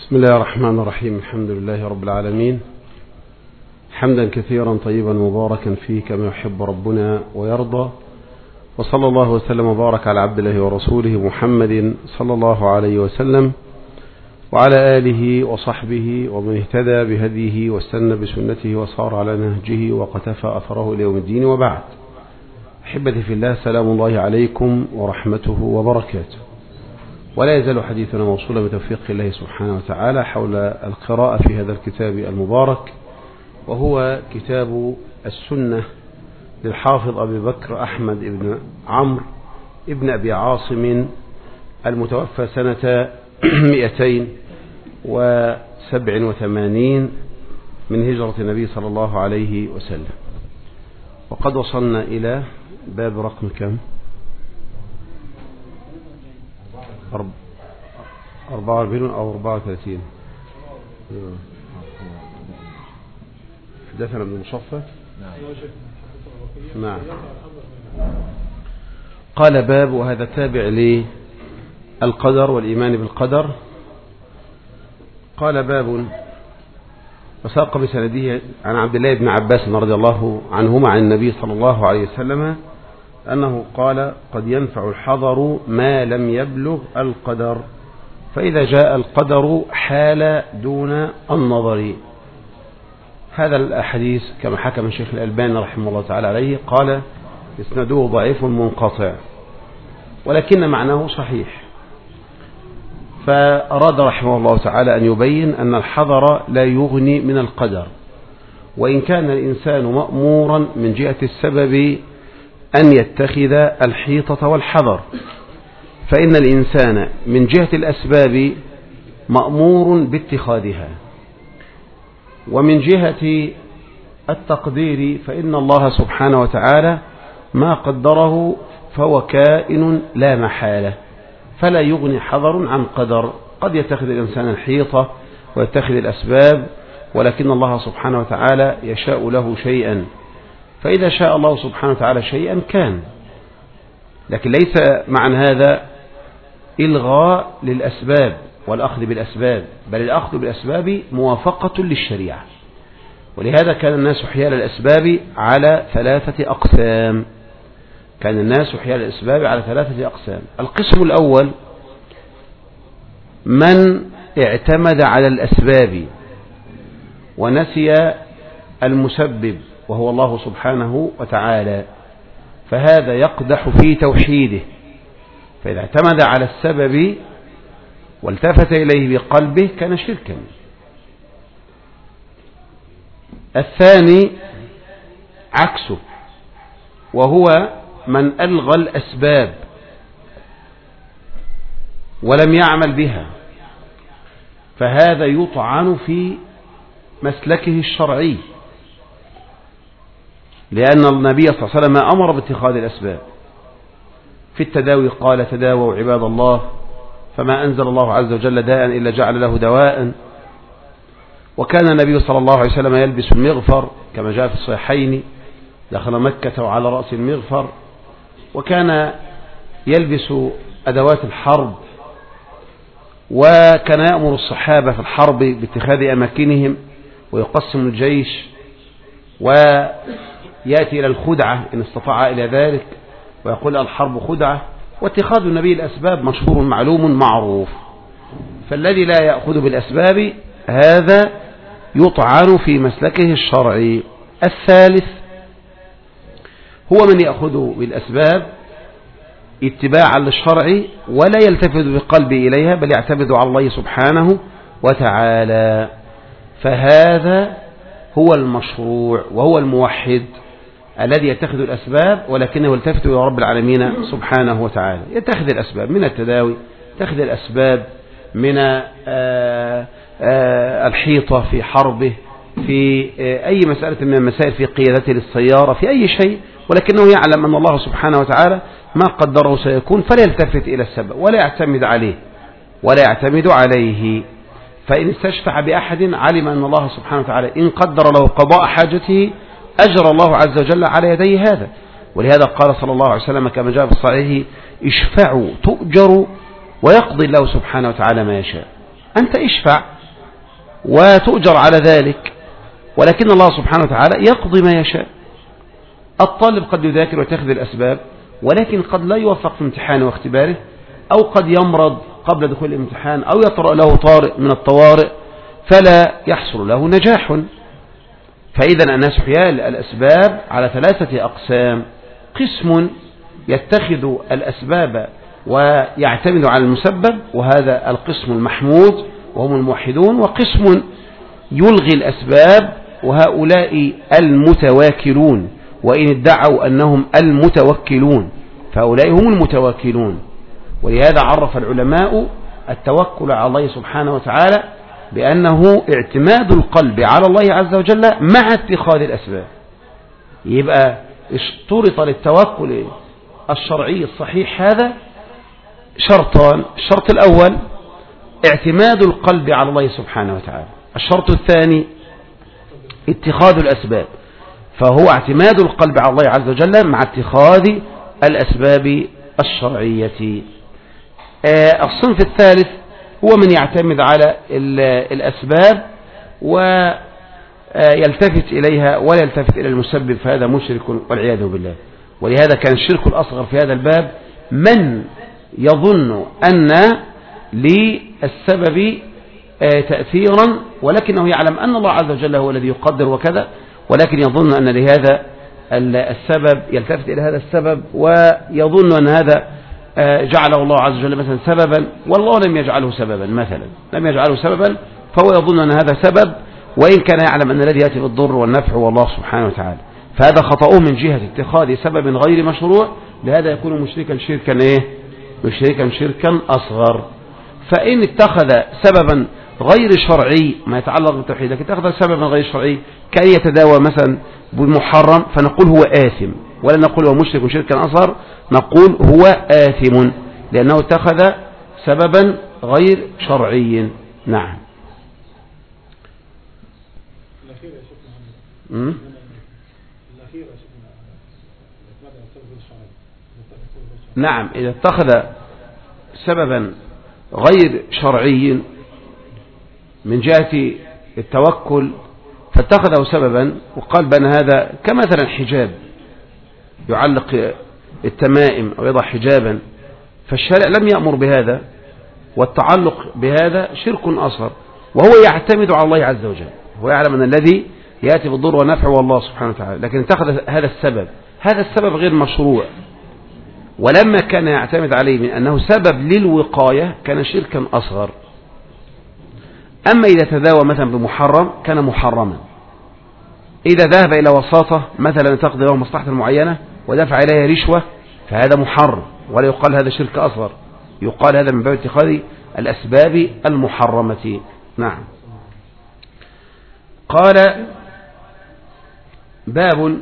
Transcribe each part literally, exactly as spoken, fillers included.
بسم الله الرحمن الرحيم. الحمد لله رب العالمين، حمدا كثيرا طيبا مباركا فيه كما يحب ربنا ويرضى، وصلى الله وسلم وبارك على عبد الله ورسوله محمد صلى الله عليه وسلم وعلى آله وصحبه ومن اهتدى بهديه واستنى بسنته وصار على نهجه وقتفى أثره إلى يوم الدين. وبعد، أحبتي في الله، سلام الله عليكم ورحمته وبركاته. ولا يزال حديثنا موصولا بتوفيق الله سبحانه وتعالى حول القراءة في هذا الكتاب المبارك، وهو كتاب السنة للحافظ أبي بكر أحمد بن عمرو ابن أبي عاصم المتوفى سنة مئتين وسبع وثمانين من هجرة النبي صلى الله عليه وسلم. وقد وصلنا إلى باب رقم كم؟ أربعة وأربعين أو أربعة وثلاثين. حدثنا ابن مصفى. نعم. قال باب، وهذا تابع للقدر والإيمان بالقدر. قال باب، وساق بسنده عن عبد الله بن عباس رضي الله عنهما عن النبي صلى الله عليه وسلم أنه قال: قد ينفع الحضر ما لم يبلغ القدر، فإذا جاء القدر حال دون النظر. هذا الحديث كما حكم الشيخ الألباني رحمه الله تعالى عليه قال: إسناده ضعيف منقطع، ولكن معناه صحيح. فأراد رحمه الله تعالى أن يبين أن الحضر لا يغني من القدر، وإن كان الإنسان مأمورا من جهة السبب أن يتخذ الحيطة والحذر، فإن الإنسان من جهة الأسباب مأمور باتخاذها، ومن جهة التقدير فإن الله سبحانه وتعالى ما قدره فهو كائن لا محالة، فلا يغني حذر عن قدر. قد يتخذ الإنسان الحيطة ويتخذ الأسباب، ولكن الله سبحانه وتعالى يشاء له شيئا، فإذا شاء الله سبحانه وتعالى شيئا كان. لكن ليس معنى هذا إلغاء للأسباب والأخذ بالأسباب، بل الأخذ بالأسباب موافقة للشريعة. ولهذا كان الناس حيال الأسباب على ثلاثة أقسام. كان الناس حيال الأسباب على ثلاثة أقسام. القسم الأول من اعتمد على الأسباب ونسي المسبب وهو الله سبحانه وتعالى، فهذا يقدح في توحيده، فإذا اعتمد على السبب والتفت إليه بقلبه كان شركا. الثاني عكسه، وهو من ألغى الأسباب ولم يعمل بها، فهذا يطعن في مسلكه الشرعي، لأن النبي صلى الله عليه وسلم أمر باتخاذ الأسباب. في التداوي قال: تداووا عباد الله، فما أنزل الله عز وجل داء إلا جعل له دواء. وكان النبي صلى الله عليه وسلم يلبس المغفر كما جاء في الصحيحين، دخل مكة وعلى رأس المغفر. وكان يلبس أدوات الحرب، وكان يأمر الصحابة في الحرب باتخاذ أماكنهم ويقسم الجيش، ويأتي إلى الخدعة إن استطاع إلى ذلك، ويقول: الحرب خدعة. واتخاذ النبي الأسباب مشهور معلوم معروف، فالذي لا يأخذ بالأسباب هذا يطعن في مسلكه الشرعي. الثالث هو من يأخذ بالأسباب اتباعا للشرع ولا يلتفت بقلبه إليها، بل يعتمد على الله سبحانه وتعالى، فهذا هو المشروع وهو الموحد الذي يتخذ الأسباب ولكنه يلتفت إلى رب العالمين سبحانه وتعالى. يتخذ الأسباب من التداوي، يتخذ الأسباب من آآ آآ الحيطة في حربه، في أي مسألة من المسائل، في قيادته للسيارة، في أي شيء، ولكنه يعلم أن الله سبحانه وتعالى ما قدره سيكون، فلا يلتفت إلى السبب ولا يعتمد عليه ولا يعتمد عليه. فإن استشفع بأحد علم أن الله سبحانه وتعالى إن قدر له قضاء حاجته أجر الله عز وجل على يديه هذا. ولهذا قال صلى الله عليه وسلم كما جاء في الصحيح: اشفعوا تؤجروا ويقضي الله سبحانه وتعالى ما يشاء. أنت اشفع وتؤجر على ذلك، ولكن الله سبحانه وتعالى يقضي ما يشاء. الطالب قد يذاكر ويتخذ الأسباب، ولكن قد لا يوفق في امتحانه واختباره، أو قد يمرض قبل دخول الامتحان، أو يطرأ له طارئ من الطوارئ فلا يحصل له نجاح. فإذا الناس حيال الأسباب على ثلاثة أقسام: قسم يتخذ الأسباب ويعتمد على المسبب، وهذا القسم المحمود وهم الموحدون، وقسم يلغي الأسباب وهؤلاء المتواكلون، وإن ادعوا أنهم المتوكلون فهؤلاء هم المتواكلون. ولهذا عرف العلماء التوكل على الله سبحانه وتعالى بأنه اعتماد القلب على الله عز وجل مع اتخاذ الأسباب. يبقى اشترط للتوكل الشرعي الصحيح هذا شرطان: الشرط الأول اعتماد القلب على الله سبحانه وتعالى، الشرط الثاني اتخاذ الأسباب، فهو اعتماد القلب على الله عز وجل مع اتخاذ الأسباب الشرعية. الصنف الثالث هو من يعتمد على الأسباب ويلتفت إليها ولا يلتفت إلى المسبب، فهذا مشرك والعياذ بالله. ولهذا كان الشرك الأصغر في هذا الباب من يظن أن للسبب تأثيرا ولكنه يعلم أن الله عز وجل هو الذي يقدر وكذا، ولكن يظن أن لهذا السبب يلتفت إلى هذا السبب ويظن أن هذا جعله الله عز وجل مثلا سببا، والله لم يجعله سببا، مثلا لم يجعله سببا، فهو يظن أن هذا سبب وإن كان يعلم أن الذي يأتي بالضر والنفع هو الله سبحانه وتعالى. فهذا خطأه من جهة اتخاذ سبب غير مشروع، لهذا يكون مشركا شركا إيه؟ مشركا شركا أصغر. فإن اتخذ سببا غير شرعي ما يتعلق بالتوحيد، لكن اتخذ سببا غير شرعي كأن يتداوى مثلا بالمحرم فنقول هو آثم، ولا نقول هو مشرك شركا أصغر، نقول هو آثم لأنه اتخذ سببا غير شرعي. نعم. نعم، إذا اتخذ سببا غير شرعي من جهة التوكل فاتخذه سببا وقال بأن هذا كمثلا حجاب يعلق التمائم أو يضع حجابا، فالشارع لم يأمر بهذا، والتعلق بهذا شرك أصغر، وهو يعتمد على الله عز وجل، هو يعلم أن الذي يأتي بالضر والنفع هو الله سبحانه وتعالى، لكن اتخذ هذا السبب، هذا السبب غير مشروع، ولما كان يعتمد عليه من أنه سبب للوقاية كان شركا أصغر. أما إذا تداوى مثلا بمحرم كان محرما. إذا ذهب إلى وساطة مثلا تقضي له مصلحة معينة ودفع إليها رشوة فهذا محرم، ولا يقال هذا شرك أصغر، يقال هذا من باب اتخاذ الأسباب المحرمة. نعم. قال: باب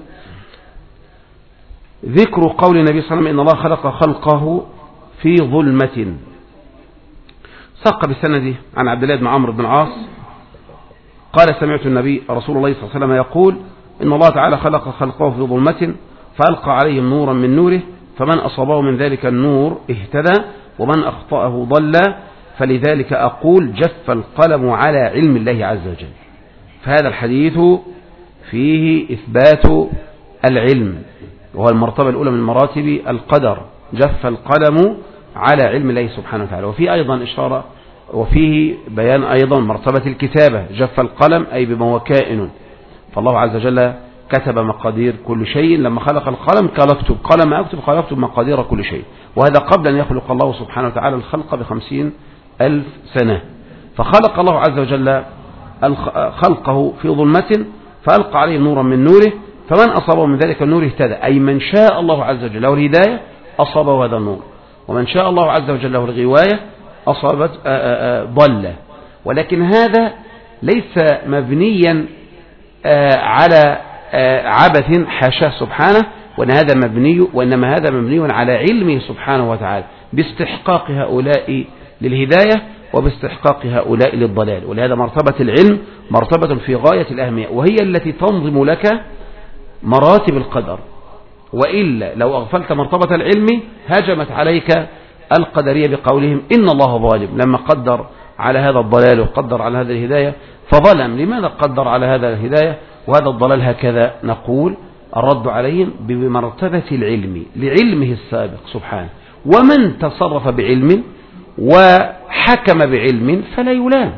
ذكر قول النبي صلى الله عليه وسلم إن الله خلق خلقه في ظلمة. ساق بالسند عن عبد الله بن عمرو بن العاص قال: سمعت النبي رسول الله صلى الله عليه وسلم يقول إن الله تعالى خلق خلقه في ظلمة فألقى عليهم نورا من نوره، فمن أصابه من ذلك النور اهتدى ومن أخطأه ضل، فلذلك أقول جف القلم على علم الله عز وجل. فهذا الحديث فيه إثبات العلم، وهو المرتبة الأولى من مراتب القدر، جف القلم على علم الله سبحانه وتعالى. وفيه أيضا إشارة وفيه بيان أيضا مرتبة الكتابة، جف القلم أي بما هو كائن، فالله عز وجل كتب مقادير كل شيء، لما خلق القلم قال اكتب، قال ما اكتب، قال اكتب مقادير كل شيء، وهذا قبل أن يخلق الله سبحانه وتعالى الخلق بخمسين ألف سنة. فخلق الله عز وجل خلقه في ظلمة فألقى عليه نورا من نوره، فمن أصابه من ذلك النور اهتدى، أي من شاء الله عز وجل له الهداية أصابه هذا النور، ومن شاء الله عز وجل له الغواية أصابت ضل. ولكن هذا ليس مبنيا على عبث حاشاه سبحانه، وأن هذا مبني وإنما هذا مبني على علمه سبحانه وتعالى باستحقاق هؤلاء للهداية وباستحقاق هؤلاء للضلال. ولهذا مرتبة العلم مرتبة في غاية الأهمية، وهي التي تنظم لك مراتب القدر، وإلا لو أغفلت مرتبة العلم هجمت عليك القدرية بقولهم إن الله ظالم، لما قدر على هذا الضلال وقدر على هذا الهداية فظلم. لماذا قدر على هذا الهداية وهذا الضلال هكذا؟ نقول الرد عليهم بمرتبة العلم لعلمه السابق سبحانه، ومن تصرف بعلم وحكم بعلم فلا يلام،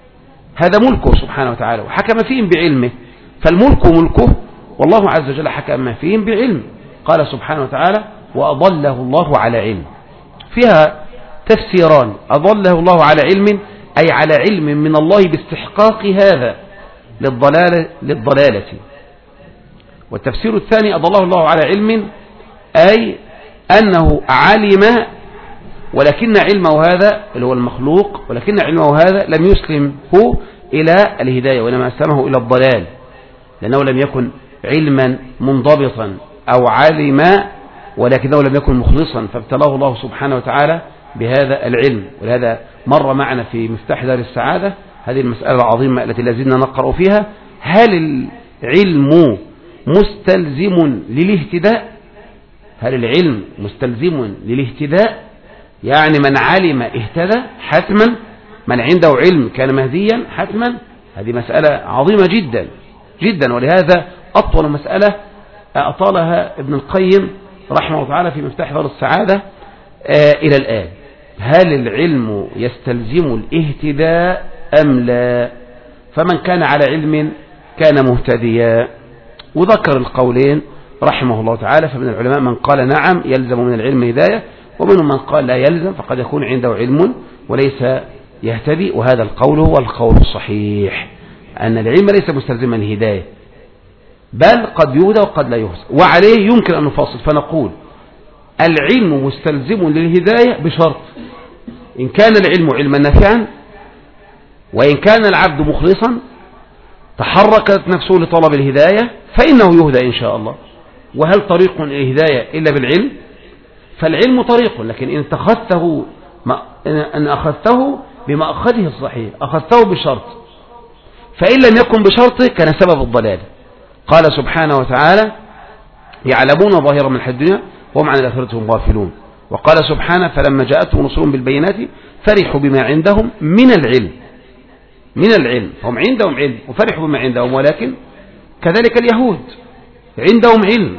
هذا ملكه سبحانه وتعالى وحكم فيهم بعلمه، فالملك ملكه والله عز وجل حكم فيهم بعلم. قال سبحانه وتعالى وأضله الله على علم، فيها تفسيران: أضله الله على علم أي على علم من الله باستحقاق هذا للضلالة, للضلالة. والتفسير الثاني أضله الله على علم أي أنه علم ولكن علمه هذا اللي هو المخلوق، ولكن علمه هذا لم يسلمه إلى الهداية وإنما أسلمه إلى الضلال، لأنه لم يكن علما منضبطا أو علم ولكنه لم يكن مخلصا، فابتلاه الله سبحانه وتعالى بهذا العلم. ولهذا مر معنا في مفتاح دار السعادة هذه المسألة العظيمة التي لازلنا نقرأ فيها: هل العلم مستلزم للاهتداء؟ هل العلم مستلزم للاهتداء؟ يعني من علم اهتدى حتما، من عنده علم كان مهديا حتما. هذه مسألة عظيمة جدا جدا، ولهذا أطول مسألة أطالها ابن القيم رحمه الله تعالى في مفتاح دار السعادة آه إلى الآن: هل العلم يستلزم الاهتداء أم لا؟ فمن كان على علم كان مهتديا. وذكر القولين رحمه الله تعالى، فمن العلماء من قال نعم يلزم من العلم هداية، ومنهم من قال لا يلزم، فقد يكون عنده علم وليس يهتدي. وهذا القول هو القول الصحيح، أن العلم ليس مستلزما الهداية، بل قد يهدى وقد لا يهدى، وعليه يمكن أن نفصل فنقول العلم مستلزم للهداية بشرط: إن كان العلم علما نافعا، وإن كان العبد مخلصا تحركت نفسه لطلب الهداية فإنه يهدى إن شاء الله. وهل طريق الهداية إلا بالعلم؟ فالعلم طريق، لكن إن اتخذته أن أخذته بمأخذه الصحيح، أخذته بشرط، فإن لم يكن بشرطه كان سبب الضلال. قال سبحانه وتعالى يعلمون ظاهرا من الحياة الدنيا وهم عن الآخرة هم غافلون. وقال سبحانه فلما جاءتهم رسلهم بالبينات فرحوا بما عندهم من العلم، من العلم، هم عندهم علم وفرحوا بما عندهم، ولكن كذلك اليهود عندهم علم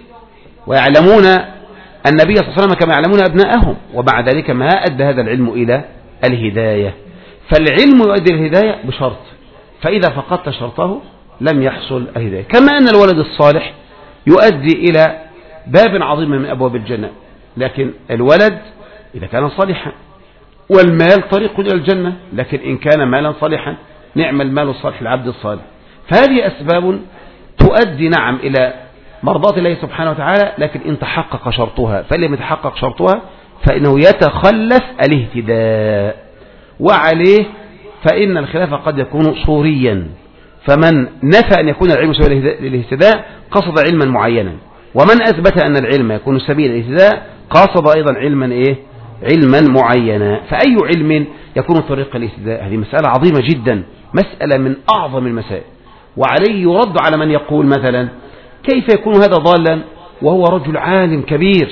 ويعلمون النبي صلى الله عليه وسلم كما يعلمون أبناءهم، ومع ذلك ما أدى هذا العلم إلى الهداية. فالعلم يؤدي الهداية بشرط، فإذا فقدت شرطه لم يحصل الهداية. كما أن الولد الصالح يؤدي إلى باب عظيم من أبواب الجنة، لكن الولد إذا كان صالحا، والمال طريق إلى الجنة، لكن إن كان مالا صالحا نعم المال الصالح العبد الصالح. فهذه أسباب تؤدي نعم إلى مرضاة الله سبحانه وتعالى، لكن إن تحقق شرطها، فلم يتحقق شرطها فإنه يتخلف الاهتداء، وعليه فإن الخلاف قد يكون صوريا. فمن نفى أن يكون العلم سبيل للاهتداء قصد علما معينا، ومن أثبت أن العلم يكون سبيل الاهتداء قصد أيضا علما إيه؟ علما معينا. فأي علم يكون طريق الاهتداء؟ هذه مسألة عظيمة جدا، مسألة من أعظم المسائل. وعليه يرد على من يقول مثلا كيف يكون هذا ضالا وهو رجل عالم كبير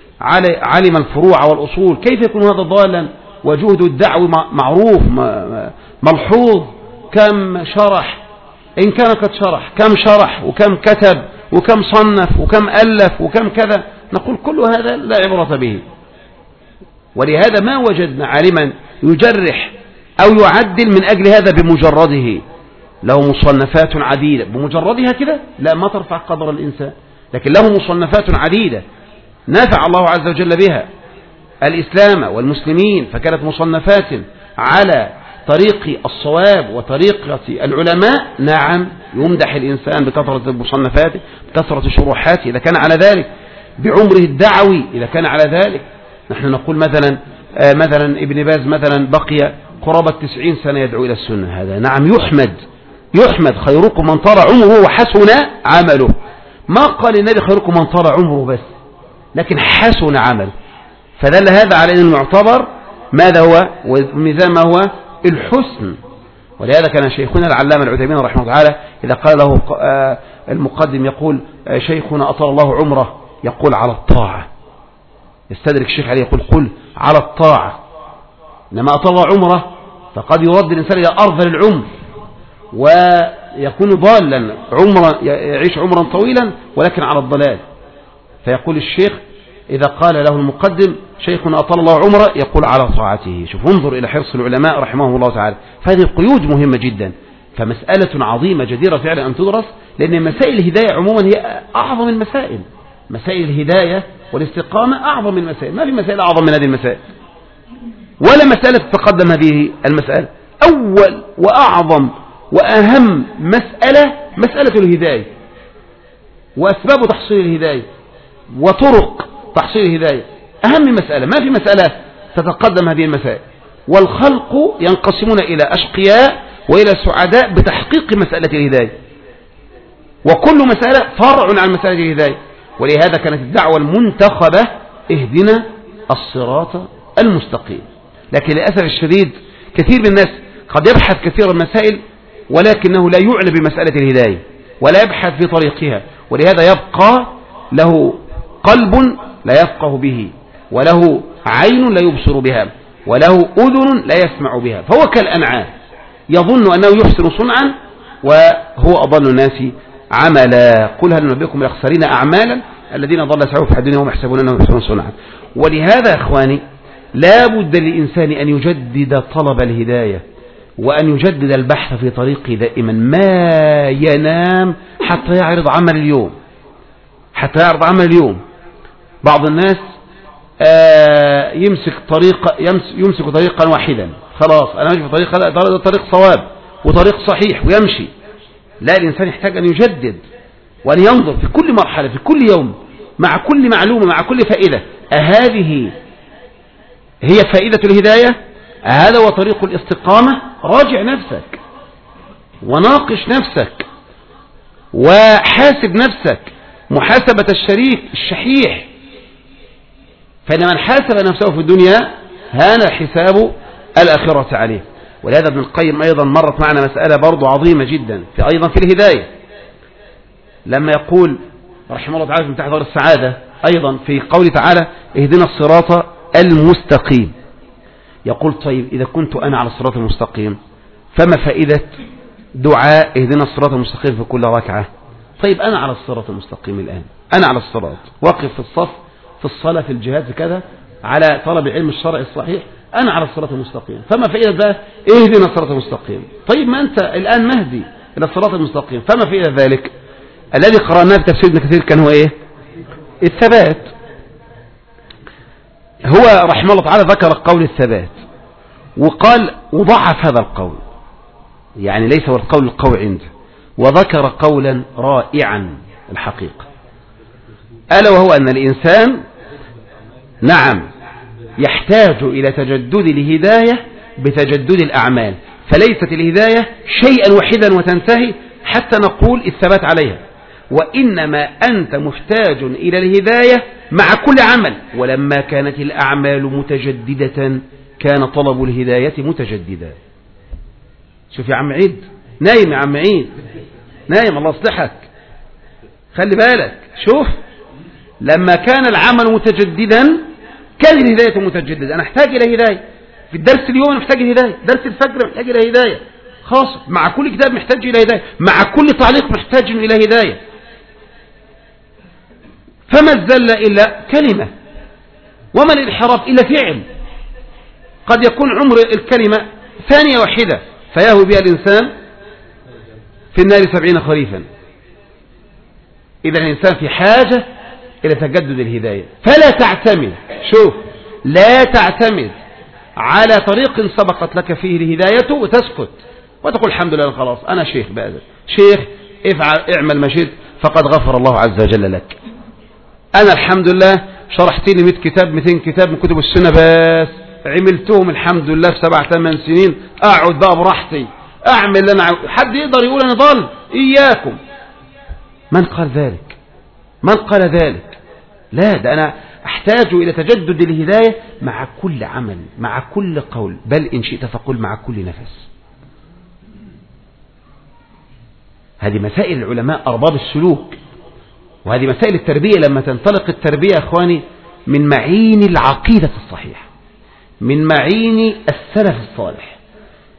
علم الفروع والأصول، كيف يكون هذا ضالا وجهد الدعوة معروف ملحوظ، كم شرح، إن كان قد شرح كم شرح وكم كتب وكم صنف وكم ألف وكم كذا، نقول كل هذا لا عبرة به. ولهذا ما وجدنا عالما يجرح أو يعدل من أجل هذا بمجرده، له مصنفات عديدة بمجردها كده لا ما ترفع قدر الإنسان، لكن له مصنفات عديدة نافع الله عز وجل بها الإسلام والمسلمين، فكانت مصنفات على طريق الصواب وطريقة العلماء. نعم يمدح الإنسان بكثرة المصنفات بكثرة شروحاته إذا كان على ذلك، بعمره الدعوي إذا كان على ذلك. نحن نقول مثلا آه مثلا ابن باز مثلا بقي قرابة تسعين سنة يدعو إلى السنة، هذا نعم يحمد يحمد خيركم من طال عمره وحسن عمله. ما قال النبي خيركم من طال عمره بس، لكن حسن عمله، فدل هذا على أن المعتبر ماذا هو؟ والميزان ما هو؟ الحسن. ولهذا كان شيخنا العلامة العثيمين رحمه الله تعالى إذا قال له المقدم يقول شيخنا أطال الله عمره، يقول على الطاعة. يستدرك الشيخ عليه يقول قل على الطاعة، إنما أطال عمره فقد يرد الإنسان إلى أرذل العمر ويكون ضالا عمرا، يعيش عمرا طويلا ولكن على الضلال. فيقول الشيخ إذا قال له المقدم شيخنا أطال الله عمره يقول على طاعته. شوف انظر إلى حرص العلماء رحمه الله تعالى، فهذه القيود مهمة جدا، فمسألة عظيمة جديرة فعلا أن تدرس، لأن مسائل الهداية عموما هي أعظم المسائل. مسائل الهداية والاستقامة أعظم المسائل، ما في مسائل أعظم من هذه المسائل ولا مسألة تتقدم هذه المسألة. أول وأعظم وأهم مسألة مسألة الهداية وأسباب تحصيل الهداية وطرق تحصيل الهداية، أهم مسألة، ما في مسألة تتقدم هذه المسائل. والخلق ينقسمون إلى أشقياء وإلى سعداء بتحقيق مسألة الهداية، وكل مسألة فرع عن مسألة الهداية. ولهذا كانت الدعوة المنتخبة اهدنا الصراط المستقيم. لكن للأسف الشديد كثير من الناس قد يبحث كثير المسائل ولكنه لا يعلم بمسألة الهداية ولا يبحث في طريقها، ولهذا يبقى له قلب لا يفقه به، وله عين لا يبصر بها، وله أذن لا يسمع بها، فهو كالأنعام يظن أنه يحسن صنعا وهو أضل الناس عملا. قل هل ننبئكم بالأخسرين أعمالا الذين ضل سعيهم في الدنيا وهم يحسبون أنهم يحسنون صنعا. ولهذا يا إخواني لا بد للإنسان أن يجدد طلب الهداية وأن يجدد البحث في طريقه دائما، ما ينام حتى يعرض عمل اليوم، حتى يعرض عمل اليوم. بعض الناس آه يمسك طريق يمسك طريقا واحدا، خلاص أنا ماشي في طريق، هذا طريق صواب وطريق صحيح ويمشي. لا، الإنسان يحتاج أن يجدد وأن ينظر في كل مرحلة، في كل يوم، مع كل معلومة، مع كل فائدة، أهذه هي فائدة الهداية؟ هذا هو طريق الاستقامة؟ راجع نفسك وناقش نفسك وحاسب نفسك محاسبة الشريك الشحيح، فإن من حاسب نفسه في الدنيا هان حساب الآخرة عليه. ولهذا ابن القيم أيضا مرت معنا مسألة برضو عظيمة جدا في أيضا في الهداية، لما يقول رحمه الله تعالى من تحت دار السعادة أيضا في قوله تعالى اهدنا الصراط المستقيم، يقول طيب إذا كنت أنا على الصراط المستقيم فما فائدة دعاء اهدنا الصراط المستقيم في كل ركعة؟ طيب أنا على الصراط المستقيم الآن، أنا على الصراط، واقف في الصف، في الصلاة، في الجهاد، في كذا، على طلب علم الشرع الصحيح، أنا على الصراط المستقيم، فما فائدة بقى اهدنا الصراط المستقيم؟ طيب ما أنت الآن مهدي إلى الصراط المستقيم، فما فائدة ذلك؟ الذي قرأناه في تفسير ابن كثير كان هو إيه؟ الثبات. هو رحمه الله تعالى ذكر قول الثبات وقال وضعف هذا القول، يعني ليس هو القول القوي عنده، وذكر قولا رائعا الحقيقة، ألا وهو أن الإنسان نعم يحتاج إلى تجدد الهداية بتجدد الأعمال، فليست الهداية شيئا وحيدا وتنتهي حتى نقول الثبات عليها، وإنما أنت محتاج إلى الهداية مع كل عمل. ولما كانت الأعمال متجددة كان طلب الهداية متجددا. شوف يا عم عيد، نايم يا عم عيد، نايم، الله يصلحك، خلي بالك. شوف لما كان العمل متجددا كان الهداية متجددة. أنا أحتاج إلى هداية في الدرس اليوم، أنا محتاج هداية، درس الفجر محتاج إلى هداية خاص، مع كل كتاب محتاج إلى هداية، مع كل تعليق محتاج إلى هداية. فما الزل إلا كلمة، وما الانحراف إلا فعل. قد يكون عمر الكلمة ثانية واحدة فيهوي بها الإنسان في النار سبعين خريفا. إذا الإنسان في حاجة إلى تجدد الهداية، فلا تعتمد، شوف، لا تعتمد على طريق سبقت لك فيه الهداية وتسكت وتقول الحمد لله خلاص أنا شيخ بقى، شيخ افعل اعمل ما شئت فقد غفر الله عز وجل لك. أنا الحمد لله شرحت لي مئة كتاب مئتين كتاب من كتب السنة بس عملتهم الحمد لله في سبع ثمان سنين، أقعد بقى براحتي أعمل اللي أنا عاوز. حد يقدر يقول أنا ضال؟ إياكم. من قال ذلك؟ من قال ذلك؟ لا، ده أنا أحتاج إلى تجدد الهداية مع كل عمل، مع كل قول، بل إن شئت فقل مع كل نفس. هذه مسائل العلماء أرباب السلوك، وهذه مسائل التربية. لما تنطلق التربية يا أخواني من معين العقيدة الصحيحة، من معين السلف الصالح،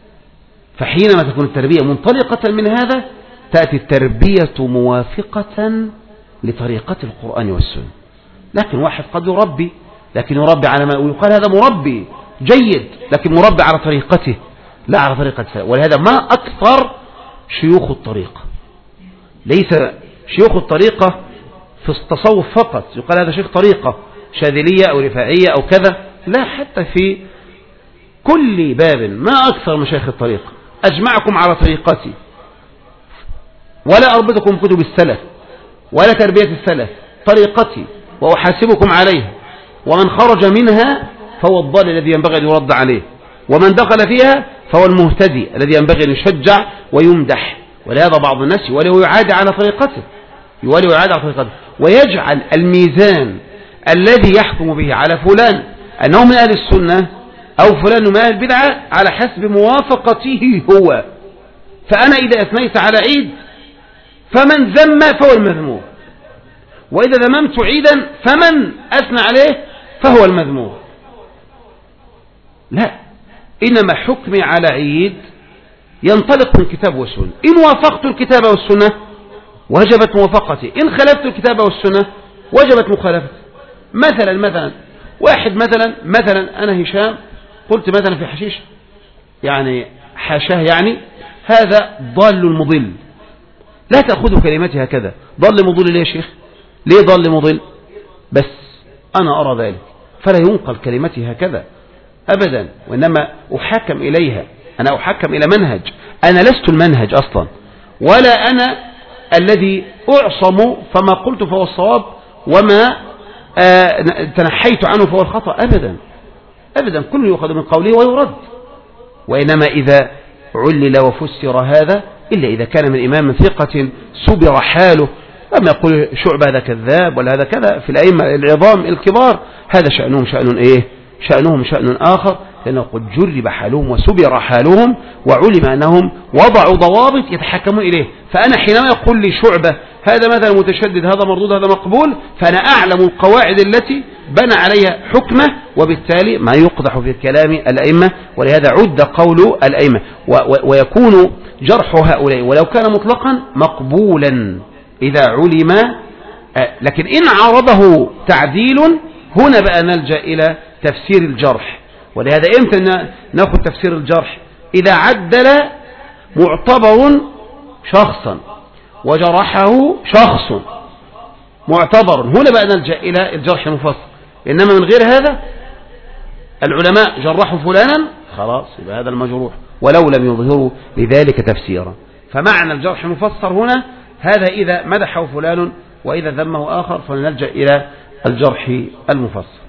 فحينما تكون التربية منطلقة من هذا تأتي التربية موافقة لطريقة القرآن والسنة. لكن واحد قد يربي لكن يربي على ما ويقال هذا مربي جيد لكن مربي على طريقته لا على طريقة سلف. ولهذا ما أكثر شيوخ الطريقة، ليس شيوخ الطريقة في التصوف فقط يقال هذا شيخ طريقة شاذلية أو رفاعية أو كذا، لا، حتى في كل باب ما أكثر مشايخ الطريقة أجمعكم على طريقتي ولا أربطكم كتب السلف ولا تربية السلف، طريقتي وأحاسبكم عليها، ومن خرج منها فهو الضال الذي ينبغي أن يرد عليه، ومن دخل فيها فهو المهتدي الذي ينبغي أن يشجع ويمدح. ولهذا بعض الناس يولي يعادي على طريقته يولي يعادي على طريقته ويجعل الميزان الذي يحكم به على فلان أنه من أهل السنة أو فلان من أهل البدعة على حسب موافقته هو. فأنا إذا أثنيت على عيد فمن ذم فهو المذموم، وإذا ذممت عيدا فمن أثنى عليه فهو المذموم. لا، إنما حكمي على عيد ينطلق من الكتاب والسنة. إن وافقت الكتاب والسنة وجبت موافقتي، إن خالفت الكتاب والسنة وجبت مخالفتي. مثلا مثلا واحد مثلا مثلا أنا هشام قلت مثلا في حشيش يعني حاشاه يعني هذا ضال مضل، لا تأخذوا كلمتي هكذا. ضل مضل ليه يا شيخ؟ ليه ضل مضل؟ بس أنا أرى ذلك فلا ينقل كلمتي هكذا أبدا، وإنما أحكم إليها. أنا أحكم إلى منهج، أنا لست المنهج أصلا، ولا أنا الذي أعصم فما قلت فهو الصواب وما آه تنحيت عنه فهو الخطأ أبدا أبدا. كل يؤخذ من قوله ويرد. وإنما إذا علل وفسر هذا إلا إذا كان من إمام ثقة سبر حاله، لما يقول شعب هذا كذاب ولا هذا كذا في الأئمة العظام الكبار، هذا شأنهم شأن إيه؟ شأنهم شأن آخر، لأنه قد جرب حالهم وسبر حالهم وعلم أنهم وضعوا ضوابط يتحكمون إليه. فأنا حينما يقول لي شعبة هذا مثلا متشدد هذا مردود هذا مقبول، فأنا أعلم القواعد التي بنى عليها حكمه، وبالتالي ما يقدح في كلام الأئمة. ولهذا عد قول الأئمة ويكون جرح هؤلاء ولو كان مطلقا مقبولا إذا علم. لكن إن عارضه تعديل هنا بقى نلجأ إلى تفسير الجرح. ولهذا إمتى نأخذ تفسير الجرح؟ إذا عدل معتبر شخصا وجرحه شخص معتبر، هنا بقى نلجأ إلى الجرح المفصل. إنما من غير هذا العلماء جرحوا فلانا خلاص يبقى هذا المجروح ولو لم يظهروا لذلك تفسيرا. فمعنى الجرح المفسر هنا هذا إذا مدحه فلان، وإذا ذمه آخر فنلجأ إلى الجرح المفسر.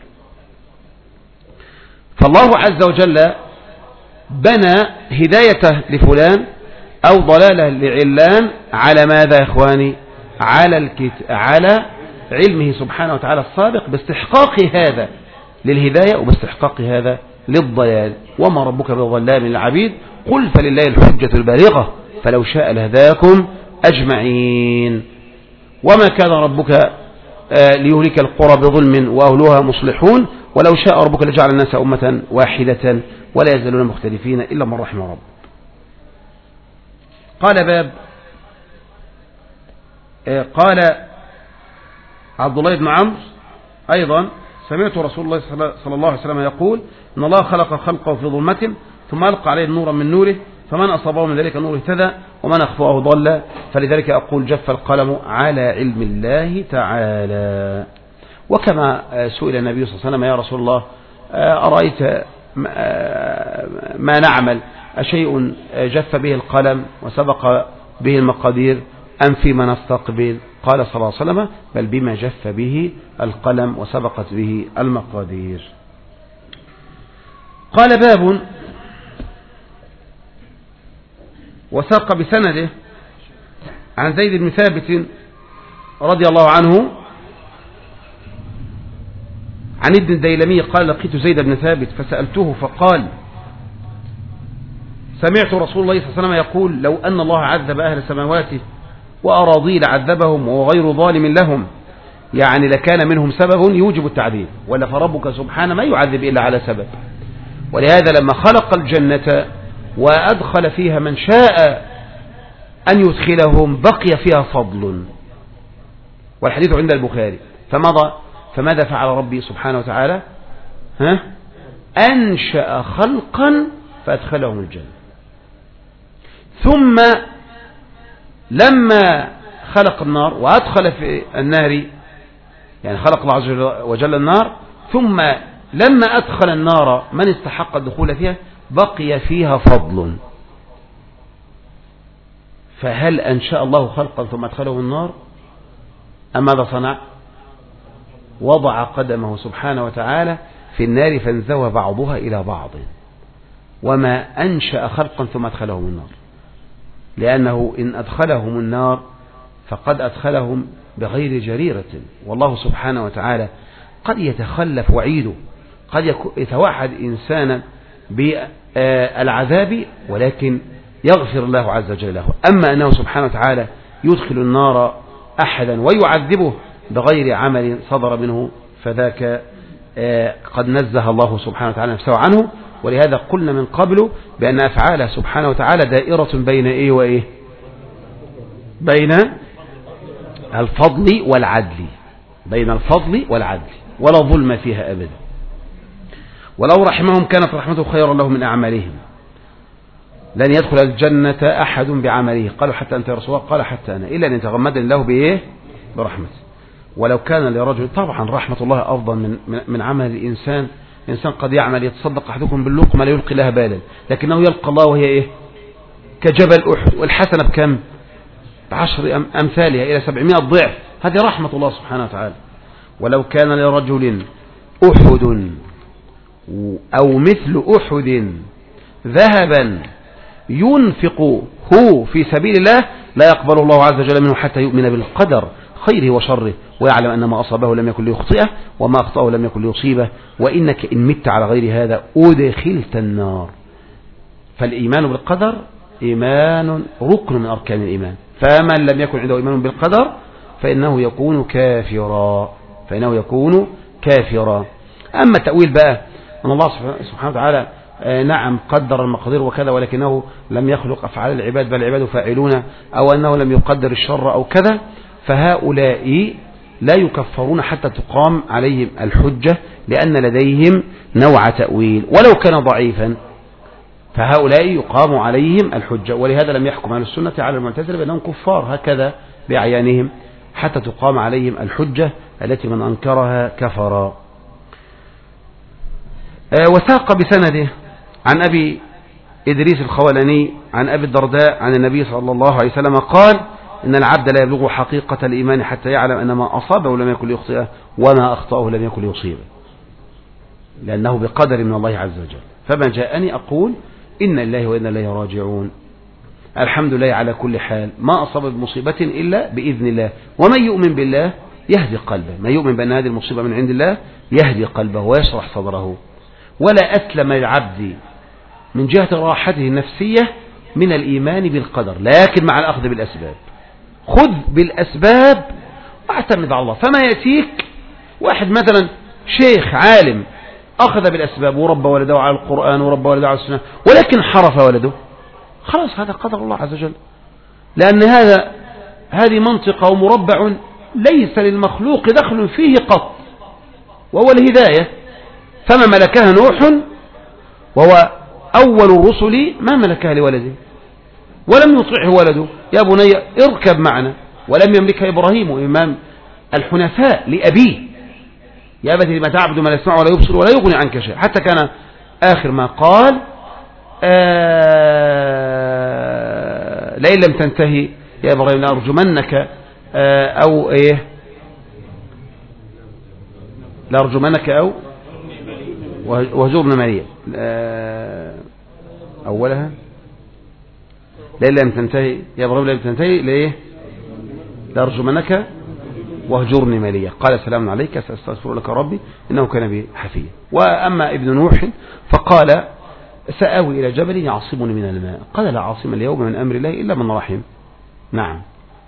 فالله عز وجل بنى هدايته لفلان أو ضلاله لعلان على ماذا يا إخواني؟ على الكت... على علمه سبحانه وتعالى السابق باستحقاق هذا للهداية وباستحقاق هذا للضلال. وما ربك بظلام للعبيد قل فلله الحجة البالغة فلو شاء لهداكم أجمعين. وما كان ربك ليهلك القرى بظلم وأهلها مصلحون ولو شاء ربك لجعل الناس أمة واحدة ولا يزالون مختلفين إلا من رحم رب. قال باب قال عبد الله بن عمرو أيضا سمعت رسول الله صلى الله عليه وسلم يقول إن الله خلق خلقه في ظلمة ثم ألقى عليه نورا من نوره فمن أصابه من ذلك النور اهتدى ومن أخفاه ضل. فلذلك أقول جف القلم على علم الله تعالى. وكما سئل النبي صلى الله عليه وسلم يا رسول الله أرأيت ما نعمل أشيء جف به القلم وسبق به المقادير أم فيما نستقبل؟ قال صلى الله عليه وسلم بل بما جف به القلم وسبقت به المقادير. قال باب وساق بسنده عن زيد بن ثابت رضي الله عنه عن ابن الديلمي قال لقيت زيد بن ثابت فسألته فقال سمعت رسول الله صلى الله عليه وسلم يقول لو أن الله عذب أهل سماواته وأراضي لعذبهم وهو غير ظالم لهم، يعني لكان منهم سبب يوجب التعذيب، ولا فربك سبحانه ما يعذب إلا على سبب. ولهذا لما خلق الجنة وأدخل فيها من شاء أن يدخلهم بقي فيها فضل. والحديث عند البخاري. فماذا فماذا فعل ربي سبحانه وتعالى؟ ها؟ أنشأ خلقا فأدخلهم الجنة. ثم لما خلق النار وأدخل في النار، يعني خلق الله عز وجل النار، ثم لما أدخل النار من استحق الدخول فيها بقي فيها فضل. فهل أنشأ الله خلقا ثم أدخله النار؟ أم ماذا صنع؟ وضع قدمه سبحانه وتعالى في النار فانزوى بعضها إلى بعض، وما أنشأ خلقا ثم أدخلهم النار، لأنه إن أدخلهم النار فقد أدخلهم بغير جريرة. والله سبحانه وتعالى قد يتخلف وعيده، قد يتوعد إنسانا بالعذاب ولكن يغفر الله عز وجل له. أما أنه سبحانه وتعالى يدخل النار أحدا ويعذبه بغير عمل صدر منه فذاك قد نزه الله سبحانه وتعالى نفسه عنه. ولهذا قلنا من قبل بأن أفعاله سبحانه وتعالى دائرة بين إيه وإيه؟ بين الفضل والعدل، بين الفضل والعدل، ولا ظلم فيها أبدا. ولو رحمهم كانت رحمته خيرا لهم من أعمالهم. لن يدخل الجنة أحد بعمله. قالوا حتى أنت يا رسول الله؟ قال حتى أنا، إلا أن يتغمدني الله بإيه؟ برحمته. ولو كان لرجل، طبعا رحمة الله أفضل من من عمل الإنسان. الإنسان قد يعمل يتصدق أحدكم باللقمة لا يلقي لها بالا، لكنه يلقى الله وهي إيه؟ كجبل أحد، والحسنة بكم؟ بعشر أمثالها إلى سبعمائة ضعف. هذه رحمة الله سبحانه وتعالى. ولو كان لرجل أحد أو مثل أحد ذهبا ينفق هو في سبيل الله لا يقبل الله عز وجل منه حتى يؤمن بالقدر خيره وشره، ويعلم أن ما أصابه لم يكن ليخطئه وما أخطأه لم يكن ليصيبه، وإنك إن مت على غير هذا أدخلت النار. فالإيمان بالقدر إيمان ركن من أركان الإيمان، فمن لم يكن عنده إيمان بالقدر فإنه يكون كافرا، فإنه يكون كافرا. أما التأويل بقى أن الله سبحانه وتعالى نعم قدر المقادير وكذا ولكنه لم يخلق أفعال العباد بل العباد فاعلون، أو أنه لم يقدر الشر أو كذا، فهؤلاء لا يكفرون حتى تقام عليهم الحجة، لأن لديهم نوع تأويل ولو كان ضعيفا، فهؤلاء يقام عليهم الحجة. ولهذا لم يحكم أهل السنة على المعتزلة بأنهم كفار هكذا بأعيانهم حتى تقام عليهم الحجة التي من أنكرها كفر. وساق بسنده عن أبي إدريس الخولاني عن أبي الدرداء عن النبي صلى الله عليه وسلم قال: إن العبد لا يبلغ حقيقة الإيمان حتى يعلم أن ما أصابه لم يكن ليخطئه وما أخطأه لم يكن ليصيبه، لأنه بقدر من الله عز وجل. فما جاءني أقول إن الله وإنا إليه راجعون، الحمد لله على كل حال، ما أصاب بمصيبة إلا بإذن الله، ومن يؤمن بالله يهدي قلبه، من يؤمن بأن هذه المصيبة من عند الله يهدي قلبه ويشرح صدره. ولا أسلم العبد من جهة راحته النفسية من الإيمان بالقدر، لكن مع الأخذ بالأسباب. خذ بالأسباب واعتمد على الله. فما يأتيك واحد مثلا شيخ عالم أخذ بالأسباب وربى ولده على القرآن وربى ولده على السنة، ولكن حرف ولده، خلاص هذا قدر الله عز وجل، لأن هذا هذه منطقة ومربع ليس للمخلوق دخل فيه قط، وهو الهداية. فما ملكها نوح وهو أول الرسل ما ملكها لولده، ولم يطعه ولده: يا بني اركب معنا. ولم يملكها إبراهيم إمام الحنفاء لأبيه: يا أبت لما تعبد ما لا يسمع ولا يبصر ولا يغني عنك شيء، حتى كان آخر ما قال: آه لئن لم تنتهي يا إبراهيم لأرجمنك، آه أو إيه لأرجمنك أو وهجرنا مليا، آه أولها لئن لم تنتهي يا إبراهيم لئن لم تنتهي لإيه لأرجمنك وهجرني مليا، قال: سلام عليك سأستغفر لك ربي إنه كان بي حفيا. وأما ابن نوح فقال: سآوي إلى جبل يعصمني من الماء، قال: لا عاصم اليوم من أمر الله إلا من رحم. نعم،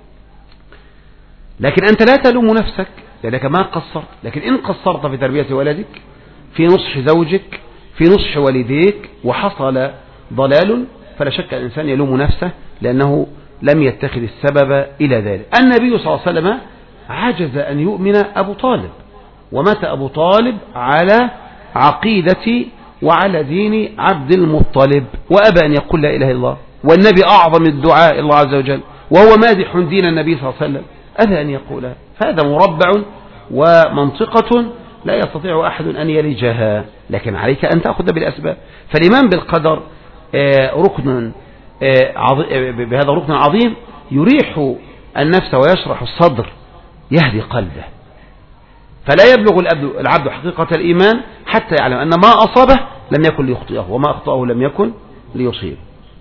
لكن أنت لا تلوم نفسك لأنك ما قصرت، لكن إن قصرت في تربية ولدك، في نصح زوجك، في نصح والديك، وحصل ضلال فلا شك الإنسان يلوم نفسه لأنه لم يتخذ السبب إلى ذلك. النبي صلى الله عليه وسلم عجز أن يؤمن أبو طالب، ومات أبو طالب على عقيدة وعلى دين عبد المطلب، وأبى أن يقول لا إله إلا الله، والنبي أعظم الدعاء الله عز وجل، وهو مادح دين النبي صلى الله عليه وسلم، أبى أن يقولها. فهذا مربع ومنطقة لا يستطيع أحد أن يلجها، لكن عليك أن تأخذ بالأسباب. فالإيمان بالقدر ركن بهذا ركن عظيم يريح النفس ويشرح الصدر، يهدي قلبه، فلا يبلغ العبد حقيقة الإيمان حتى يعلم أن ما أصابه لم يكن ليخطئه، وما أخطأه لم يكن ليصيبه.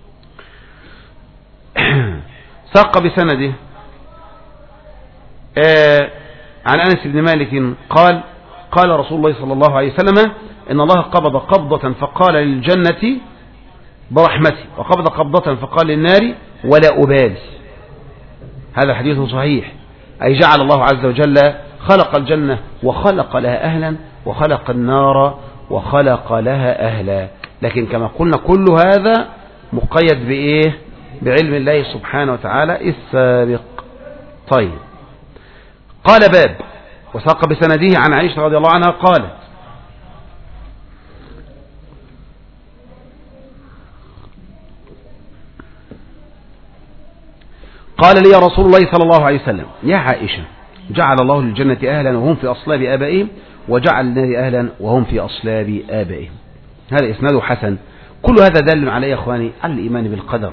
ساق بسنده عن أنس بن مالك قال قال رسول الله صلى الله عليه وسلم إن الله قبض قبضة فقال للجنة برحمتي، وقبض قبضة فقال للنار ولا أبالي. هذا حديث صحيح، أي جعل الله عز وجل خلق الجنة وخلق لها أهلا، وخلق النار وخلق لها أهلا، لكن كما قلنا كل هذا مقيد بإيه؟ بعلم الله سبحانه وتعالى السابق. طيب، قال باب وساق بسنده عن عائشة رضي الله عنها قالت قال لي يا رسول الله صلى الله عليه وسلم يا عائشة جعل الله للجنة أهلا وهم في أصلاب آبائهم، وجعل للنار أهلا وهم في أصلاب آبائهم. هذا إسناده حسن. كل هذا دل عليه يا أخواني على الإيمان بالقدر.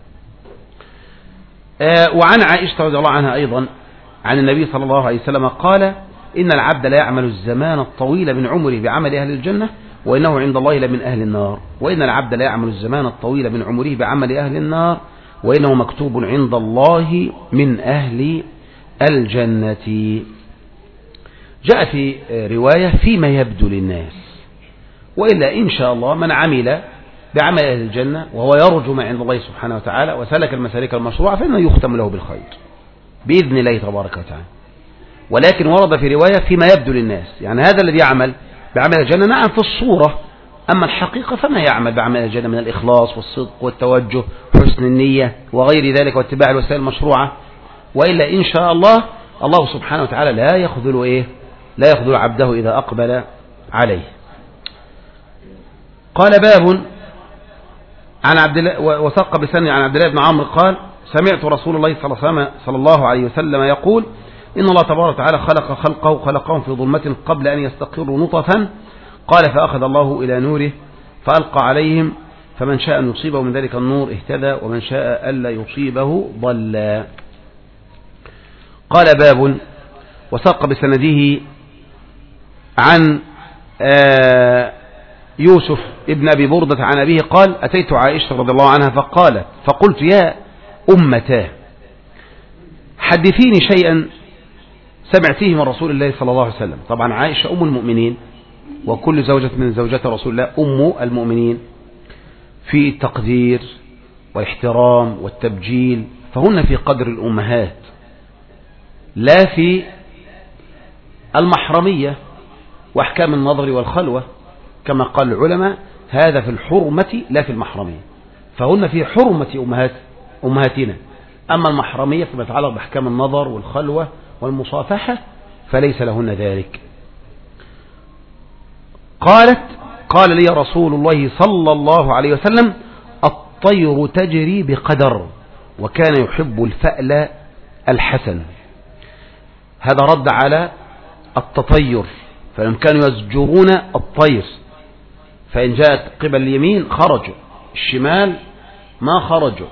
آه وعن عائشة رضي الله عنها أيضا عن النبي صلى الله عليه وسلم قال إن العبد لا يعمل الزمان الطويل من عمره بعمل أهل الجنة، وإنه عند الله لمن أهل النار، وإن العبد لا يعمل الزمان الطويل من عمره بعمل أهل النار، وإنه مكتوب عند الله من أهل الجنة. جاء في رواية فيما يبدو للناس، وإلا إن شاء الله من عمل بعمل أهل الجنة وهو يرجو ما عند الله سبحانه وتعالى وسلك المسالك المشروعة فإنه يختم له بالخير بإذن الله تبارك وتعالى. ولكن ورد في رواية فيما يبدو للناس، يعني هذا الذي يعمل بعمل الجنة نعم في الصورة، أما الحقيقة فما يعمل بعمل الجنة من الإخلاص والصدق والتوجه حسن النية وغير ذلك واتباع الوسائل المشروعة. وإلا إن شاء الله الله سبحانه وتعالى لا يخذل إيه لا يخذل عبده إذا أقبل عليه. قال باب عن عبد الله وساق بسنة عن عبد الله بن عمرو قال سمعت رسول الله صلى الله عليه وسلم يقول إن الله تبارك وتعالى خلق خلقه خلقهم في ظلمة قبل أن يستقروا نطفا، قال فأخذ الله إلى نوره فألقى عليهم، فمن شاء أن يصيبه من ذلك النور اهتدى، ومن شاء ألا يصيبه ضل. قال باب وساق بسنده عن يوسف ابن أبي بردة عن أبيه قال أتيت عائشة رضي الله عنها فقالت فقلت يا أمتاه حدثيني شيئا سمعتيه من رسول الله صلى الله عليه وسلم. طبعا عائشة أم المؤمنين، وكل زوجة من زوجات رسول الله أم المؤمنين في التقدير والاحترام والتبجيل، فهن في قدر الأمهات لا في المحرمية وأحكام النظر والخلوة كما قال العلماء، هذا في الحرمة لا في المحرمية، فهن في حرمة أمهات أمهاتنا. أما المحرمية فيما يتعلق بأحكام النظر والخلوة والمصافحة فليس لهن ذلك. قالت قال لي رسول الله صلى الله عليه وسلم الطير تجري بقدر، وكان يحب الفأل الحسن. هذا رد على التطير، فلم كانوا يزجرون الطير، فإن جاءت قبل اليمين خرجوا، الشمال ما خرجوا،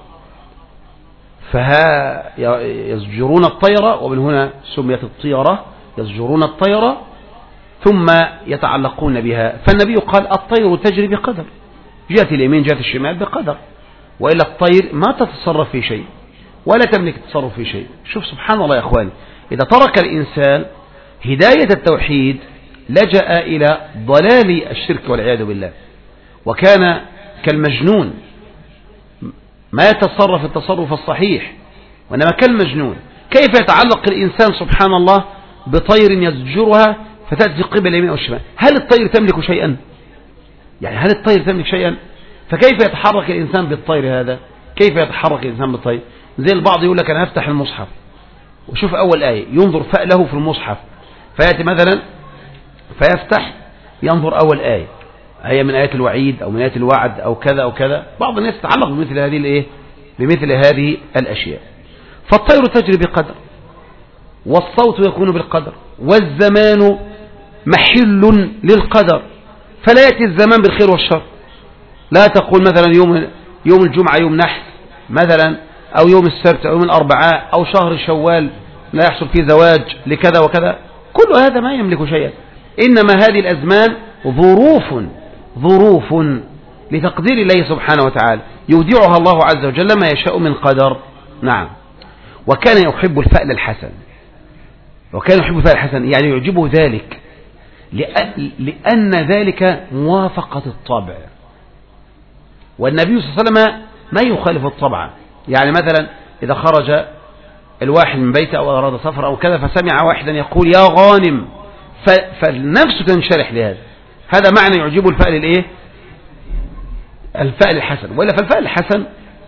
فها يزجرون الطيرة، ومن هنا سميت الطيرة يزجرون الطيرة ثم يتعلقون بها. فالنبي قال الطير تجري بقدر، جهة اليمين جهة الشمال بقدر، وإلا الطير ما تتصرف في شيء ولا تملك التصرف في شيء. شوف سبحان الله يا أخواني، إذا ترك الإنسان هداية التوحيد لجأ إلى ضلال الشرك والعياذ بالله، وكان كالمجنون ما يتصرف التصرف الصحيح، وإنما كالمجنون. كيف يتعلق الإنسان سبحان الله بطير يزجرها فتأتي قبل اليمين والشمال؟ هل الطير تملك شيئا؟ يعني هل الطير تملك شيئا؟ فكيف يتحرك الإنسان بالطير هذا؟ كيف يتحرك الإنسان بالطير؟ زي البعض يقول لك أنا أفتح المصحف وشوف أول آية، ينظر فأله في المصحف، فيأتي مثلا فيفتح ينظر أول آية، آية من آيات الوعيد أو من آيات الوعد أو كذا أو كذا. بعض الناس يتعلق بمثل هذه الإيه؟ بمثل هذه الأشياء. فالطير تجري بقدر، والصوت يكون بالقدر، والزمان محل للقدر، فلا يأتي الزمان بالخير والشر. لا تقول مثلا يوم يوم الجمعة يوم نحس مثلا، أو يوم السبت أو يوم الأربعاء أو شهر شوال لا يحصل فيه زواج لكذا وكذا، كل هذا ما يملك شيئا. إنما هذه الأزمان ظروف ظروف لتقدير الله سبحانه وتعالى يودعها الله عز وجل ما يشاء من قدر. نعم. وكان يحب الفأل الحسن، وكان يحب الفأل الحسن يعني يعجبه ذلك، لأن ذلك موافقة الطبع، والنبي صلى الله عليه وسلم ما يخالف الطبع. يعني مثلا إذا خرج الواحد من بيته أو أراد سفر أو كذا فسمع واحدا يقول يا غانم، فالنفس تنشرح لهذا، هذا معنى يعجبه الفأل الإيه؟ الفأل الحسن. وإلا فالفأل الحسن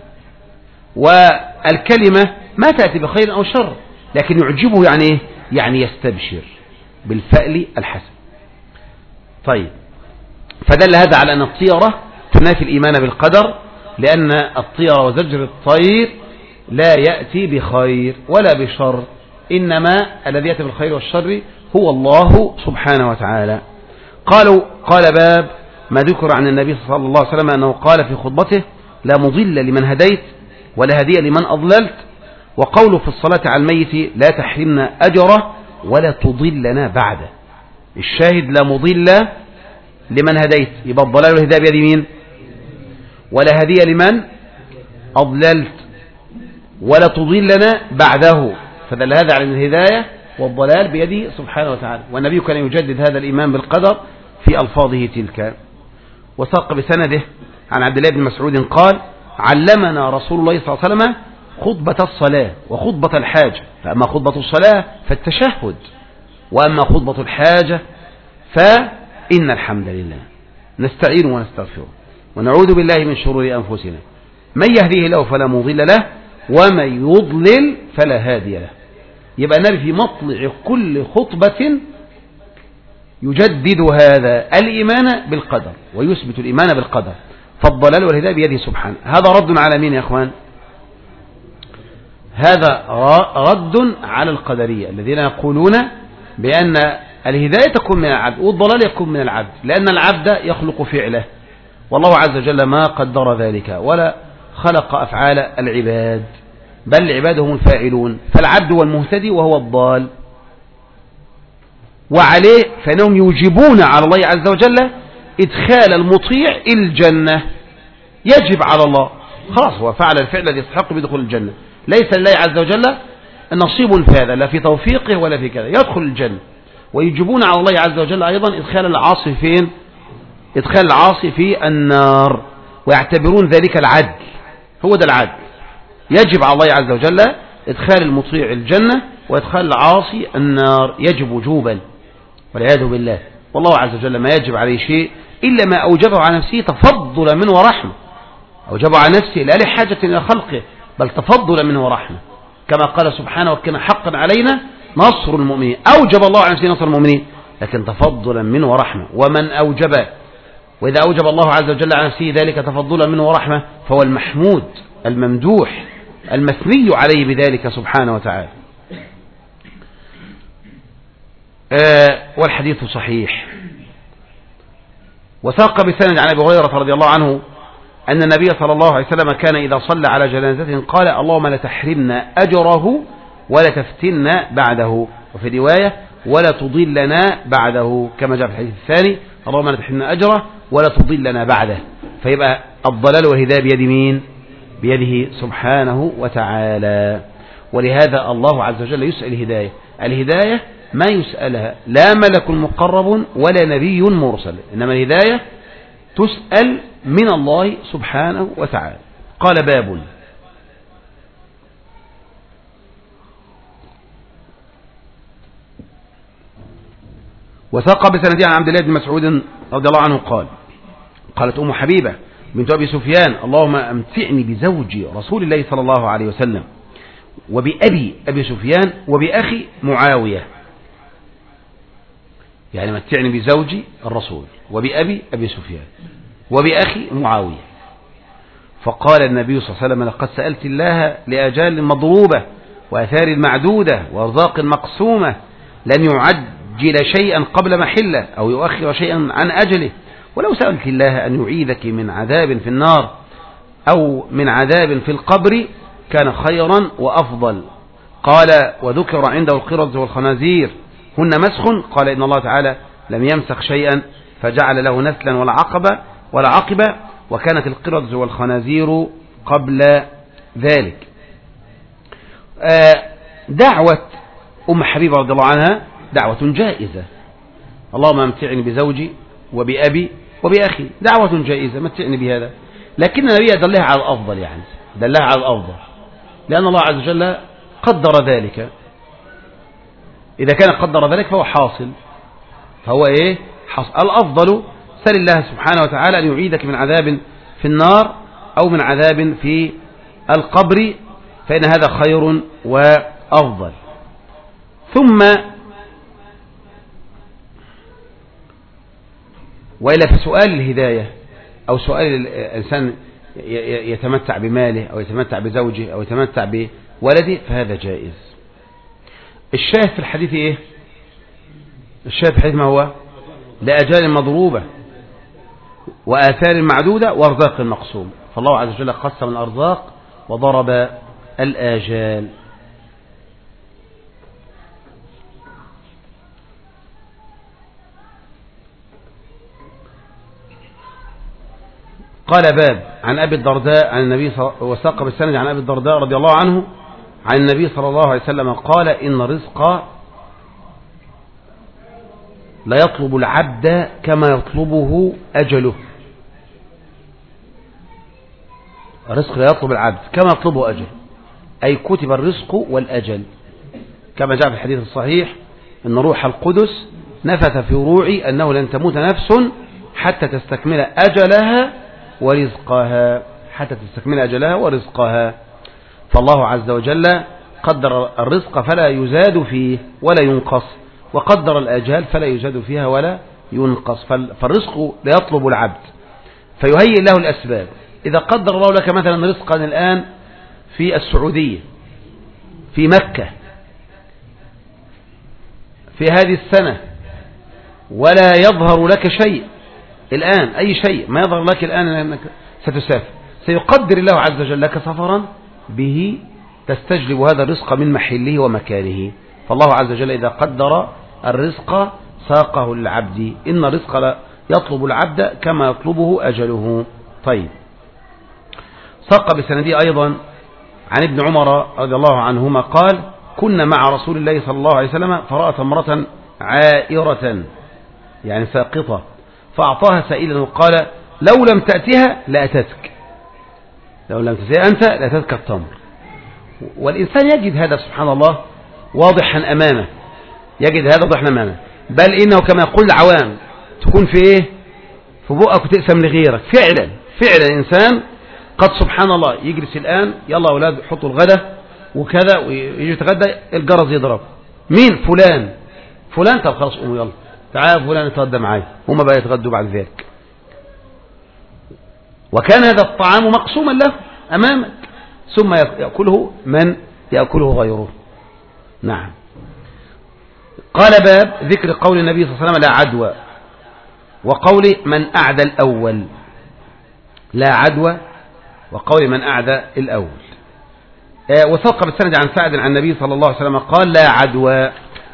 والكلمة ما تأتي بخير أو شر، لكن يعجبه يعني إيه؟ يعني يستبشر بالفأل الحسن. طيب، فدل هذا على أن الطيرة تنافي الإيمان بالقدر، لأن الطيرة وزجر الطير لا يأتي بخير ولا بشر، إنما الذي يأتي بالخير والشر هو الله سبحانه وتعالى. قالوا قال باب ما ذكر عن النبي صلى الله عليه وسلم أنه قال في خطبته لا مضل لمن هديت ولا هدي لمن أضللت، وقوله في الصلاة على الميت لا تحرمنا أجره ولا تضلنا بعده. الشاهد لا مضل لمن هديت، يبقى الضلال والهداية بيد مين؟ ولا هدي لمن أضللت ولا تضلنا بعده، فدل هذا على الهداية والضلال بيده سبحانه وتعالى. والنبي كان يجدد هذا الإيمان بالقدر في ألفاظه تلك. وساق بسنده عن عبد الله بن مسعود قال علمنا رسول الله صلى الله عليه وسلم خطبة الصلاة وخطبة الحاجة، فأما خطبة الصلاة فالتشهد، وأما خطبة الحاجة فإن الحمد لله نستعين ونستغفره ونعوذ بالله من شرور أنفسنا، من يهديه الله فلا مضل له ومن يضلل فلا هادي له. يبقى النبي في مطلع كل خطبة يجدد هذا الإيمان بالقدر ويثبت الإيمان بالقدر، فالضلال والهداية بيده سبحانه. هذا رد على مين يا أخوان؟ هذا رد على القدرية الذين يقولون بأن الهداية تكون من العبد والضلال يكون من العبد، لأن العبد يخلق فعله والله عز وجل ما قدر ذلك ولا خلق أفعال العباد، بل العباد هم الفاعلون، فالعبد هو المهتدي وهو الضال، وعليه فإنهم يوجبون على الله عز وجل إدخال المطيع الجنة. يجب على الله، خلاص هو فعل الفعل الذي يستحق بدخول الجنة، ليس لله عز وجل نصيب في هذا لا في توفيقه ولا في كذا، يدخل الجنة. ويجبون على الله عز وجل أيضا إدخال العاصي فين؟ إدخال العاصي في النار، ويعتبرون ذلك العدل، هو ده العدل. يجب على الله عز وجل إدخال المطيع الجنة وإدخال العاصي النار، يجب وجوبا والعياذ بالله. والله عز وجل ما يجب عليه شيء إلا ما أوجبه على نفسه تفضلا منه ورحمة، أوجبه على نفسه لا لحاجة إلى خلقه بل تفضلا منه ورحمة، كما قال سبحانه وكان حقا علينا نصر المؤمنين. أوجب الله على نفسه نصر المؤمنين لكن تفضلا منه ورحمة. ومن أوجب وإذا أوجب الله عز وجل على نفسه ذلك تفضلا منه ورحمة فهو المحمود الممدوح المثني عليه بذلك سبحانه وتعالى. آه والحديث صحيح. وساق بسند عن أبي هريرة رضي الله عنه أن النبي صلى الله عليه وسلم كان إذا صلى على جنازة قال اللهم لا تحرمنا أجره ولا تفتنا بعده، وفي رواية ولا تضلنا بعده، كما جاء في الحديث الثاني اللهم لا تحرمنا أجره ولا تضلنا بعده. فيبقى الضلال والهداية بيد مين؟ بيده سبحانه وتعالى. ولهذا الله عز وجل يسأل الهداية، الهداية ما يسألها لا ملك مقرب ولا نبي مرسل، إنما الهداية تسأل من الله سبحانه وتعالى. قال باب وساق بسندي عن عبد الله بن مسعود رضي الله عنه قال قالت أم حبيبة بنت أبي سفيان اللهم أمتعني بزوج رسول الله صلى الله عليه وسلم وبأبي أبي سفيان وبأخي معاوية، يعني متعني بزوجي الرسول وبأبي أبي سفيان وبأخي معاوية. فقال النبي صلى الله عليه وسلم لقد سألت الله لأجال مضروبة وأثار معدودة وأرزاق مقسومة لن يعجل شيئا قبل محله أو يؤخر شيئا عن أجله، ولو سألت الله أن يعيذك من عذاب في النار أو من عذاب في القبر كان خيرا وأفضل. قال وذكر عنده القردة والخنازير هن مسخ، قال إن الله تعالى لم يمسخ شيئا فجعل له نسلا ولا عقبة ولا عقبة، وكانت القردة والخنازير قبل ذلك. دعوة أم حبيبة رضي الله عنها دعوة جائزة، اللهم امتعني بزوجي وبأبي وبأخي، دعوة جائزة متعني بهذا، لكن النبي دلها على الأفضل، يعني دلها على الأفضل لأن الله عز وجل قدر ذلك. إذا كان قدر ذلك فهو حاصل، فهو إيه حاصل. الأفضل سل الله سبحانه وتعالى أن يعيدك من عذاب في النار أو من عذاب في القبر، فإن هذا خير وأفضل. ثم وإلا فسؤال الهداية أو سؤال الإنسان يتمتع بماله أو يتمتع بزوجه أو يتمتع بولده فهذا جائز. الشاهد في الحديث إيه؟ الشاهد في الحديث ما هو؟ لأجال مضروبة وآثار معدودة وأرزاق مقسوم، فالله عز وجل قسم الأرزاق وضرب الآجال. قال باب عن أبي الدرداء عن النبي وساق بالسند عن أبي الدرداء رضي الله عنه عن النبي صلى الله عليه وسلم قال إن الرزق لا يطلب العبد كما يطلبه أجله. الرزق لا يطلب العبد كما يطلبه أجله، أي كتب الرزق والأجل كما جاء في الحديث الصحيح إن روح القدس نفث في روعي أنه لن تموت نفس حتى تستكمل أجلها ورزقها، حتى تستكمل أجلها ورزقها. فالله عز وجل قدر الرزق فلا يزاد فيه ولا ينقص، وقدر الأجال فلا يزاد فيها ولا ينقص. فالرزق لا يطلب العبد فيهيئ له الأسباب. إذا قدر الله لك مثلا رزقا الآن في السعودية في مكة في هذه السنة ولا يظهر لك شيء الآن، أي شيء ما يظهر لك الآن أنك ستسافر، سيقدر الله عز وجل لك سفرا به تستجلب هذا الرزق من محله ومكانه. فالله عز وجل إذا قدر الرزق ساقه للعبد، إن الرزق لا يطلب العبد كما يطلبه أجله. طيب، ساق بسندي أيضا عن ابن عمر رضي الله عنهما قال كنا مع رسول الله صلى الله عليه وسلم فرأت امرأة عائرة يعني ساقطة فأعطاها سائلا وقال لو لم تأتها لأتتك، لو لم تأتها أنت لأتتك التمر. والإنسان يجد هذا سبحان الله واضحا أمامه، يجد هذا واضحا أمامه، بل إنه كما يقول العوام تكون في إيه في بؤك وتقسم لغيرك. فعلا فعلا إنسان قد سبحان الله يجلس الآن يلا أولاد حطوا الغداء وكذا ويجي يتغدى الجرس يضرب، مين فلان فلان، طب خلاص قوموا يلا تعال فلان يتغدى معايا، هم بقى يتغدوا بعد ذلك. وكان هذا الطعام مقسوما له أمامك ثم يأكله من يأكله غيره. نعم. قال باب ذكر قول النبي صلى الله عليه وسلم لا عدوى، وقول من أعدى الأول، لا عدوى وقول من أعدى الأول. آه وساق بالسند عن سعد عن النبي صلى الله عليه وسلم قال لا عدوى.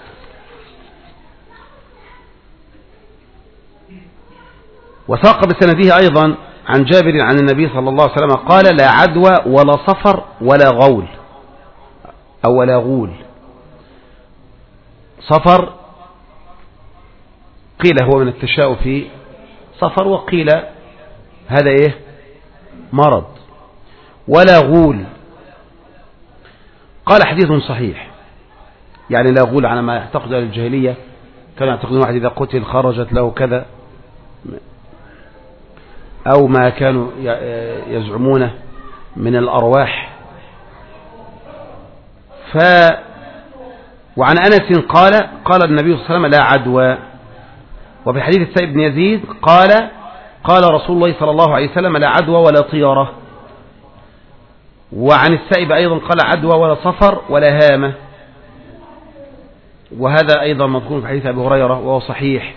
وساق بسنده أيضا عن جابر عن النبي صلى الله عليه وسلم قال لا عدوى ولا صفر ولا غول أو ولا غول. صفر قيل هو من التشاؤ في صفر، وقيل هذا إيه مرض، ولا غول. قال حديث صحيح، يعني لا غول على ما يعتقد الجاهلية، كانوا يعتقدون واحد إذا قتل خرجت له كذا. أو ما كانوا يزعمونه من الأرواح. ف وعن أنس قال قال النبي صلى الله عليه وسلم لا عدوى. وفي حديث السائب بن يزيد قال قال رسول الله صلى الله عليه وسلم لا عدوى ولا طيرة. وعن السائب أيضا قال عدوى ولا صفر ولا هامة، وهذا أيضا مذكور في حديث أبي هريرة وهو صحيح.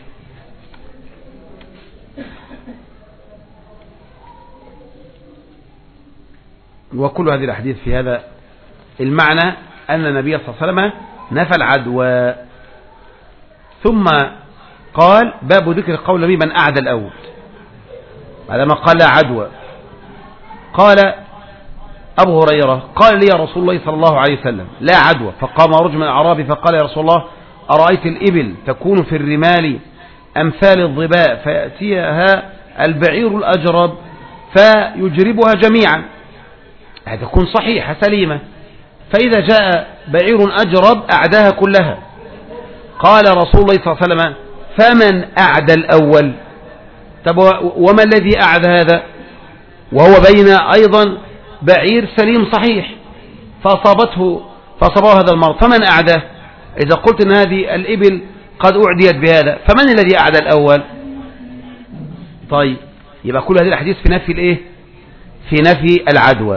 وكل هذه الأحاديث في هذا المعنى أن النبي صلى الله عليه وسلم نفى العدوى. ثم قال باب ذكر قول النبي من أعدى الأول بعدما قال لا عدوى. قال أبو هريرة قال لي يا رسول الله صلى الله عليه وسلم لا عدوى، فقام رجل من الأعراب فقال يا رسول الله أرأيت الإبل تكون في الرمال أمثال الظباء فيأتيها البعير الأجرب فيجربها جميعا، هتكون صحيحة سليمة، فإذا جاء بعير أجرب أعداها كلها. قال رسول الله صلى الله عليه وسلم فمن أعدى الأول؟ طب وما الذي أعدى هذا وهو بين أيضا بعير سليم صحيح فأصابته فأصابه هذا المرض، فمن أعداه؟ إذا قلت أن هذه الإبل قد أعديت بهذا فمن الذي أعدى الأول؟ طيب يبقى كل هذه الأحاديث في نفي الإيه؟ في نفي العدوى.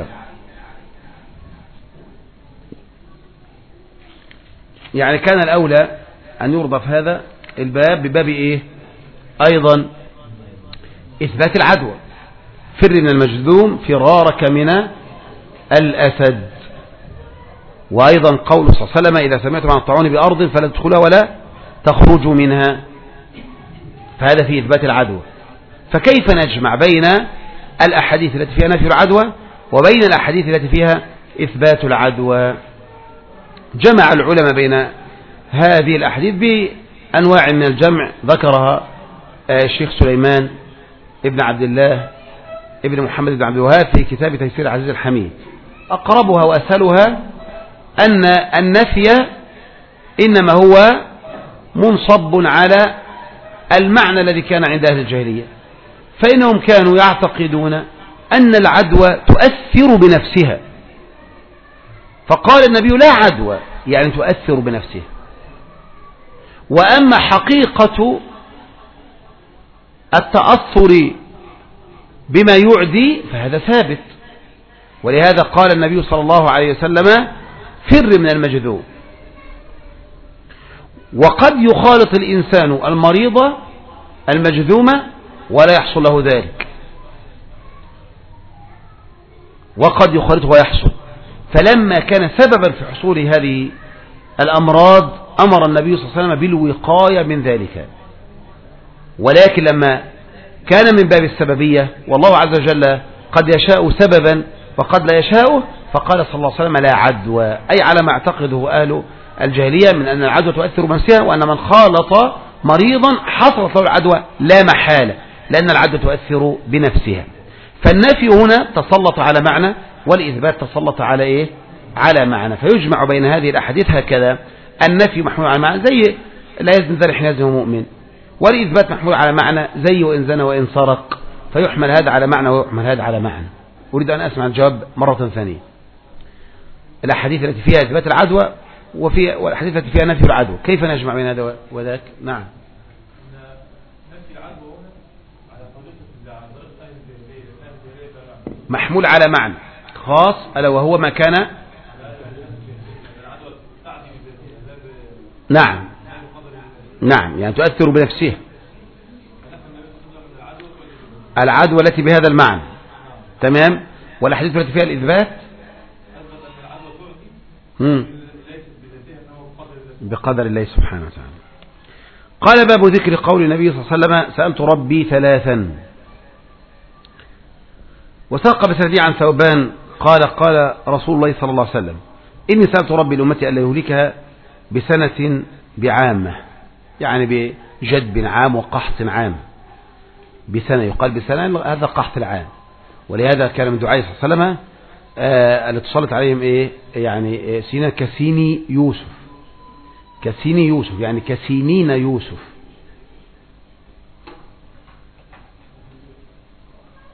يعني كان الأولى أن يرضى في هذا الباب بباب إيه أيضا إثبات العدوى. فر من المجذوم فرارك من الأسد. وأيضا قول صلى الله عليه وسلم إذا سمعتم عن الطاعون بأرض فلا تدخلها ولا تخرجوا منها، فهذا في إثبات العدوى. فكيف نجمع بين الأحاديث التي فيها نفي العدوى وبين الأحاديث التي فيها إثبات العدوى؟ جمع العلماء بين هذه الأحاديث بأنواع من الجمع ذكرها الشيخ سليمان ابن عبد الله ابن محمد بن عبد الوهاب في كتاب تيسير العزيز الحميد. أقربها وأسهلها أن النفي إنما هو منصب على المعنى الذي كان عند أهل الجاهلية، فإنهم كانوا يعتقدون أن العدوى تؤثر بنفسها، فقال النبي لا عدوى يعني تؤثر بنفسها. وأما حقيقة التأثر بما يعدي فهذا ثابت، ولهذا قال النبي صلى الله عليه وسلم فر من المجذوم. وقد يخالط الإنسان المريض المجذومة ولا يحصل له ذلك، وقد يخالط ويحصل. فلما كان سببا في حصول هذه الأمراض أمر النبي صلى الله عليه وسلم بالوقاية من ذلك. ولكن لما كان من باب السببية والله عز وجل قد يشاء سببا وقد لا يشاءه، فقال صلى الله عليه وسلم لا عدوى، أي على ما اعتقده أهل الجاهلية من أن العدوى تؤثر بنفسها، وأن من خالط مريضا حصلت له العدوى لا محالة، لأن العدوى تؤثر بنفسها. فالنفي هنا تسلط على معنى والإثبات تسلط على إيه؟ على معنى. فيجمع بين هذه الأحاديث هكذا: النفي محمول على معنى زي لا يزن ذر حين يزن مؤمن، والإثبات محمول على معنى زي وإن زنى وإن سرق، فيحمل هذا على معنى ويحمل هذا على معنى. أريد أن أسمع الجواب مرة ثانية. الأحاديث التي فيها إثبات العدوى وفي والأحاديث التي فيها نفي العدوى، كيف نجمع بين هذا وذاك؟ نعم. محمول على معنى خاص ألا وهو ما كان نعم نعم يعني تؤثر بنفسها، العدوى التي بهذا المعنى. تمام. والأحاديث التي فيها الإثبات مم. بقدر الله سبحانه وتعالى. قال باب ذكر قول النبي صلى الله عليه وسلم سألت ربي ثلاثا. وساق بسندي عن ثوبان قال قال رسول الله صلى الله عليه وسلم إني سألت ربي لأمتي ألا يهلكها بسنة بعامة، يعني بجدب عام وقحط عام. بسنة يقال بسنة هذا قحط العام، ولهذا كان من دعاء صلى الله عليه وسلم اللي تصلت عليهم إيه يعني سينا كسيني يوسف، كسيني يوسف يعني كسينين يوسف.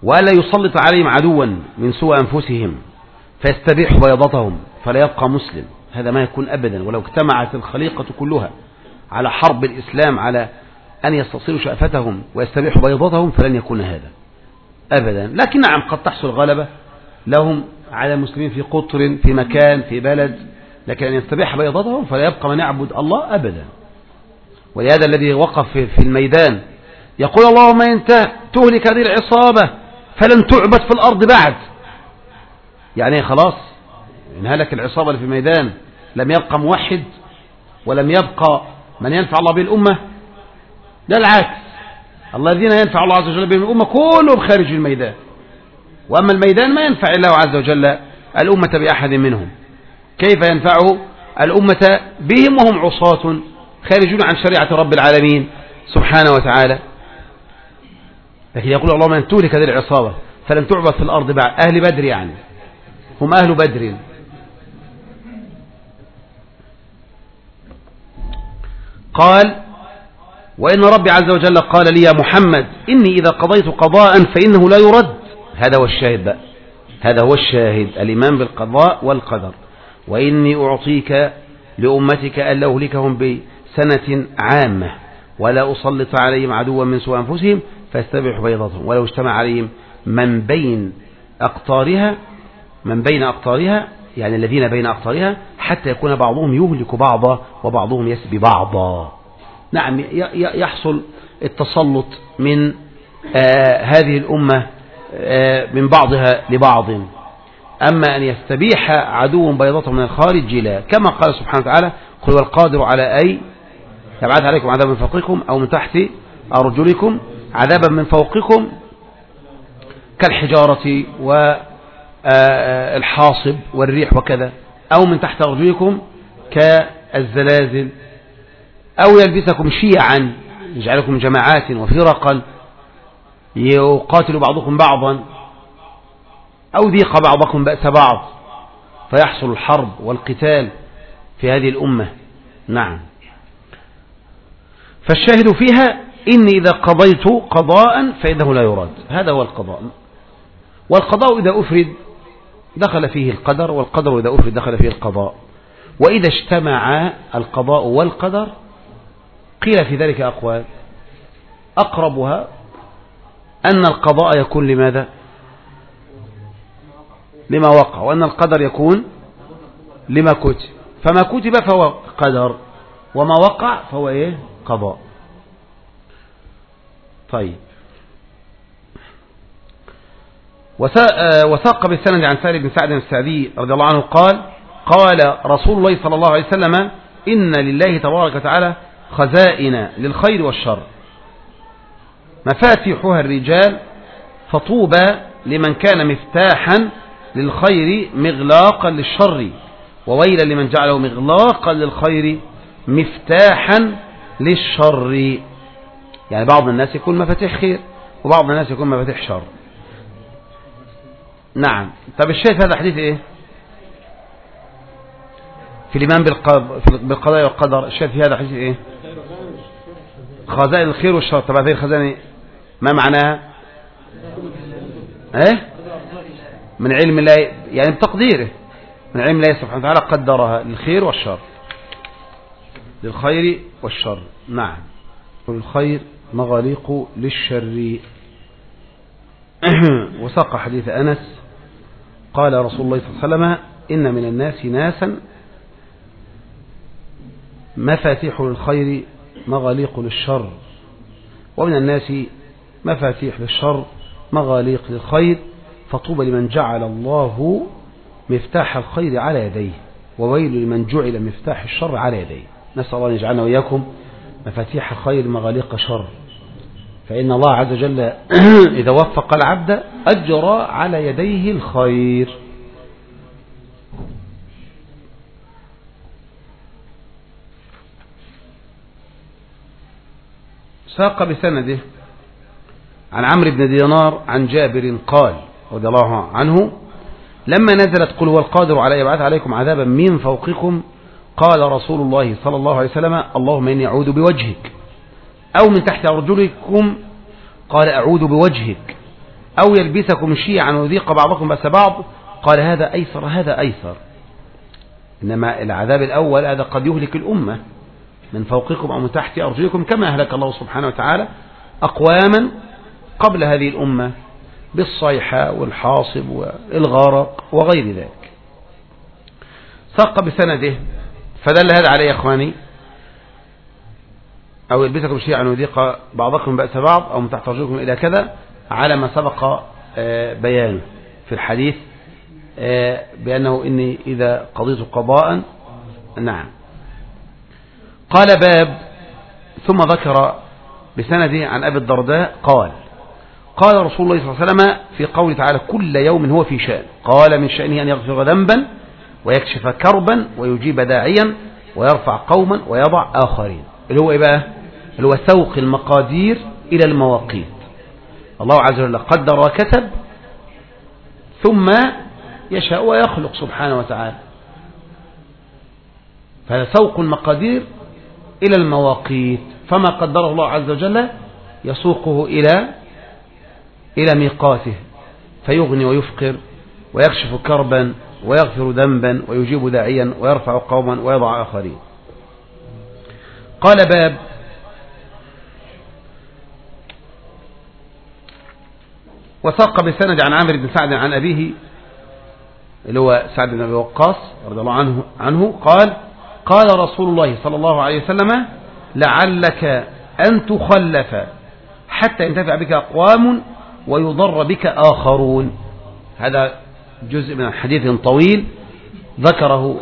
وألا يسلط عليهم عدوا من سوء أنفسهم فيستبيح بيضتهم فلا يبقى مسلم. هذا ما يكون أبدا، ولو اجتمعت الخليقة كلها على حرب الإسلام على أن يستصلوا شأفتهم ويستبيحوا بيضتهم فلن يكون هذا أبدا. لكن نعم قد تحصل غلبة لهم على المسلمين في قطر في مكان في بلد، لكن أن يستبيح بيضتهم فلا يبقى من يعبد الله أبدا. ولهذا الذي وقف في الميدان يقول اللهم إن تهلك هذه العصابة فلن تعبد في الأرض بعد، يعني خلاص إن هلك العصابة اللي في الميدان لم يبقى موحد ولم يبقى من ينفع الله به الأمة. لا العكس، الذين ينفع الله عز وجل بهم الأمة كلهم خارج الميدان، وأما الميدان ما ينفع الله عز وجل الأمة بأحد منهم. كيف ينفعه الأمة بهم وهم عصاة خارجون عن شريعة رب العالمين سبحانه وتعالى؟ لكن يقول اللهم أن تهلك هذه العصابة فلن تعبد في الأرض بعد. أهل بدر يعني هم أهل بدر. قال وإن ربي عز وجل قال لي يا محمد إني إذا قضيت قضاء فإنه لا يرد. هذا هو الشاهد بقى، هذا هو الشاهد، الإيمان بالقضاء والقدر. وإني أعطيك لأمتك ألا أهلكهم بسنة عامة ولا أسلط عليهم عدوا من سوء أنفسهم فاستبح بيضتهم ولو اجتمع عليهم من بين أقطارها، من بين أقطارها يعني الذين بين أقطارها حتى يكون بعضهم يهلك بعضا وبعضهم يسبي بعضا. نعم يحصل التسلط من آه هذه الأمة آه من بعضها لبعض. أما أن يستبيح عدو بيضته من الخارج لا، كما قال سبحانه وتعالى قل والقادر على أي يبعث عليكم عذابا من فوقكم أو من تحت أرجلكم عذابا من فوقكم كالحجارة والحاصب والريح وكذا، أو من تحت أرجلكم كالزلازل، أو يلبسكم شيعا يجعلكم جماعات وفرقا يقاتل بعضكم بعضا، أو ذيق بعضكم بأس بعض فيحصل الحرب والقتال في هذه الأمة. نعم، فالشاهد فيها إني إذا قضيت قضاء فإنه لا يراد. هذا هو القضاء. والقضاء إذا أفرد دخل فيه القدر، والقدر إذا أفرد دخل فيه القضاء. وإذا اجتمع القضاء والقدر قيل في ذلك أقوال، أقربها أن القضاء يكون لماذا؟ لما وقع، وأن القدر يكون لما كتب، فما كتب فهو قدر وما وقع فهو إيه؟ قضاء. طيب، وساق بالسند عن سهل بن سعد السعدي رضي الله عنه قال قال رسول الله صلى الله عليه وسلم إن لله تبارك وتعالى خزائن للخير والشر مفاتيحها الرجال فطوبى لمن كان مفتاحا للخير مغلاقا للشر وويلا لمن جعله مغلاقا للخير مفتاحا للشر. يعني بعض الناس يكون مفاتيح خير وبعض الناس يكون مفاتيح شر. نعم. طب الشاهد في هذا الحديث ايه؟ في الإيمان بالقضاء والقدر. الشاهد في هذا الحديث ايه؟ خزائن الخير والشر. طب هذه الخزائن ما معناها؟ ايه؟ من علم الله، يعني بتقديره، من علم الله سبحانه وتعالى قدرها للخير والشر، للخير والشر. نعم. والخير مغاليق للشر. وساق حديث أنس قال رسول الله صلى الله عليه وسلم إن من الناس ناسا مفاتيح للخير مغاليق للشر ومن الناس مفاتيح للشر مغاليق للخير فطوبى لمن جعل الله مفتاح الخير على يديه وويل لمن جعل مفتاح الشر على يديه. نسأل الله أن يجعلنا وإياكم مفاتيح الخير مغاليق شر، فإن الله عز وجل إذا وفق العبد أجرى على يديه الخير. ساق بسنده عن عمرو بن دينار عن جابر قال رضي الله عنه لما نزلت قل هو القادر على يبعث عليكم عذابا من فوقكم قال رسول الله صلى الله عليه وسلم اللهم إني أعوذ بوجهك، أو من تحت أرجلكم قال أعوذ بوجهك، أو يلبسكم شيعا ويذيق بعضكم بأس بعض، قال هذا أيسر هذا أيسر. إنما العذاب الأول هذا قد يهلك الأمة من فوقكم أو من تحت أرجلكم، كما أهلك الله سبحانه وتعالى أقواما قبل هذه الأمة بالصيحة والحاصب والغرق وغير ذلك. ساق بسنده، فدل هذا عليه يا إخواني، أو يلبسكم شيعا ويذيق بعضكم بأس بعض أو من تحت أرجلكم إلى كذا، على ما سبق بيانه في الحديث بأنه إني إذا قضيت قضاء. نعم. قال باب، ثم ذكر بسنده عن أبي الدرداء قال قال رسول الله صلى الله عليه وسلم في قوله تعالى كل يوم هو في شأن، قال من شأنه أن يغفر ذنبا ويكشف كربا ويجيب داعيا ويرفع قوما ويضع آخرين، اللي هو إيه بقى؟ اللي هو سوق المقادير إلى المواقيت. الله عز وجل قدر وكتب ثم يشاء ويخلق سبحانه وتعالى، فهذا سوق المقادير إلى المواقيت، فما قدره الله عز وجل يسوقه إلى إلى ميقاته، فيغني ويفقر ويكشف كربا ويغفر ذنبا ويجيب داعيا ويرفع قوما ويضع آخرين. قال باب، وساق بسند عن عامر بن سعد عن أبيه اللي هو سعد بن أبي وقاص رضي الله عنه عنه قال قال رسول الله صلى الله عليه وسلم لعلك أن تخلف حتى ينتفع بك أقوام ويضر بك آخرون. هذا جزء من حديث طويل ذكره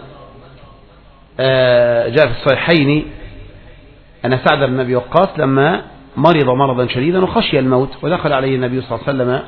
جاء في الصحيحين أن سعد بن أبي وقاص لما مرض مرضا شديدا وخشي الموت، ودخل عليه النبي صلى الله عليه وسلم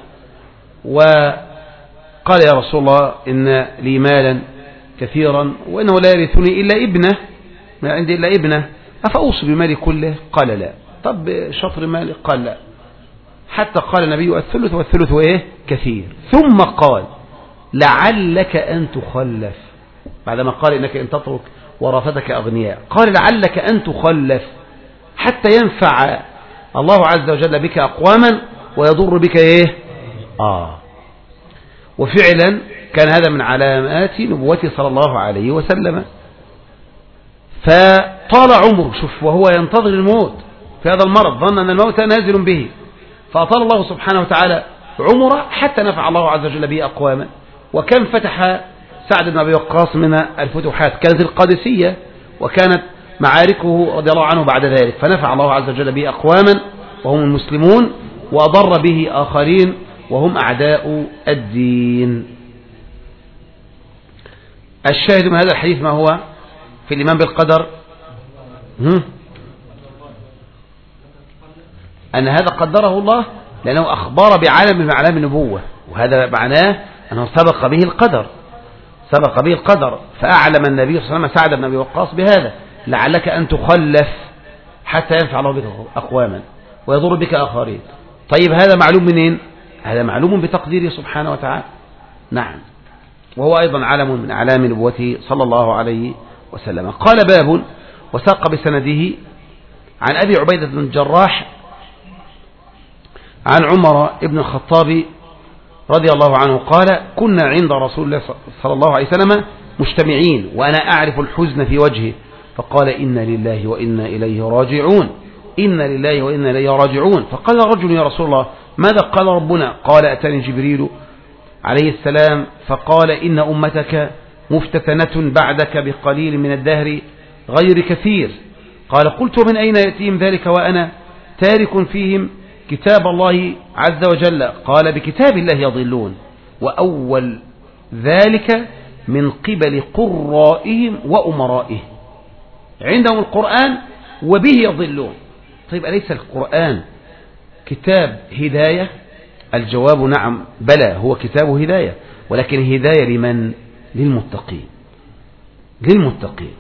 وقال يا رسول الله إن لي مالا كثيرا وإنه لا يرثني إلا ابنه، ما عندي إلا ابنه، أفأوصي بمالي كله؟ قال لا. طب شطر مالي؟ قال لا. حتى قال النبي الثلث والثلث إيه؟ كثير. ثم قال لعلك أن تخلف، بعدما قال إنك إن تترك ورثتك أغنياء، قال لعلك أن تخلف حتى ينفع الله عز وجل بك أقواما ويضر بك إيه؟ آه. وفعلا كان هذا من علامات نبوته صلى الله عليه وسلم، فطال عمره، شوف، وهو ينتظر الموت في هذا المرض، ظن أن الموت نازل به، فأطال الله سبحانه وتعالى عمره حتى نفع الله عز وجل به أقواما. وكان فتح سعد بن أبي وقاص من الفتوحات كانت القادسية، وكانت معاركه رضي الله عنه بعد ذلك، فنفع الله عز وجل به أقواما وهم المسلمون، وأضر به آخرين وهم أعداء الدين. الشاهد من هذا الحديث ما هو في الإيمان بالقدر؟ أن هذا قدره الله لأنه أخبر بعالم من أعلام النبوة، وهذا معناه أنه سبق به القدر، سبق به القدر، فأعلم النبي صلى الله عليه وسلم سعد بن أبي وقاص بهذا، لعلك أن تخلف حتى ينفع الله بك أقواما ويضر بك آخرين. طيب هذا معلوم منين؟ هذا معلوم بتقديره سبحانه وتعالى. نعم. وهو أيضا علم من أعلام نبوته صلى الله عليه وسلم. قال باب، وساق بسنده عن أبي عبيدة بن الجراح عن عمر بن الخطاب رضي الله عنه قال كنا عند رسول الله صلى الله عليه وسلم مجتمعين وأنا أعرف الحزن في وجهه، فقال إنا لله وإنا إليه راجعون، إنا لله وإنا إليه راجعون. فقال رجل يا رسول الله ماذا قال ربنا؟ قال أتاني جبريل عليه السلام فقال إن أمتك مفتتنة بعدك بقليل من الدهر غير كثير. قال قلت من أين يأتيهم ذلك وأنا تارك فيهم كتاب الله عز وجل؟ قال بكتاب الله يضلون، وأول ذلك من قبل قرائهم وأمرائهم، عندهم القرآن وبه يضلون. طيب أليس القرآن كتاب هداية؟ الجواب نعم بلى، هو كتاب هداية، ولكن هداية لمن؟ للمتقين، للمتقين.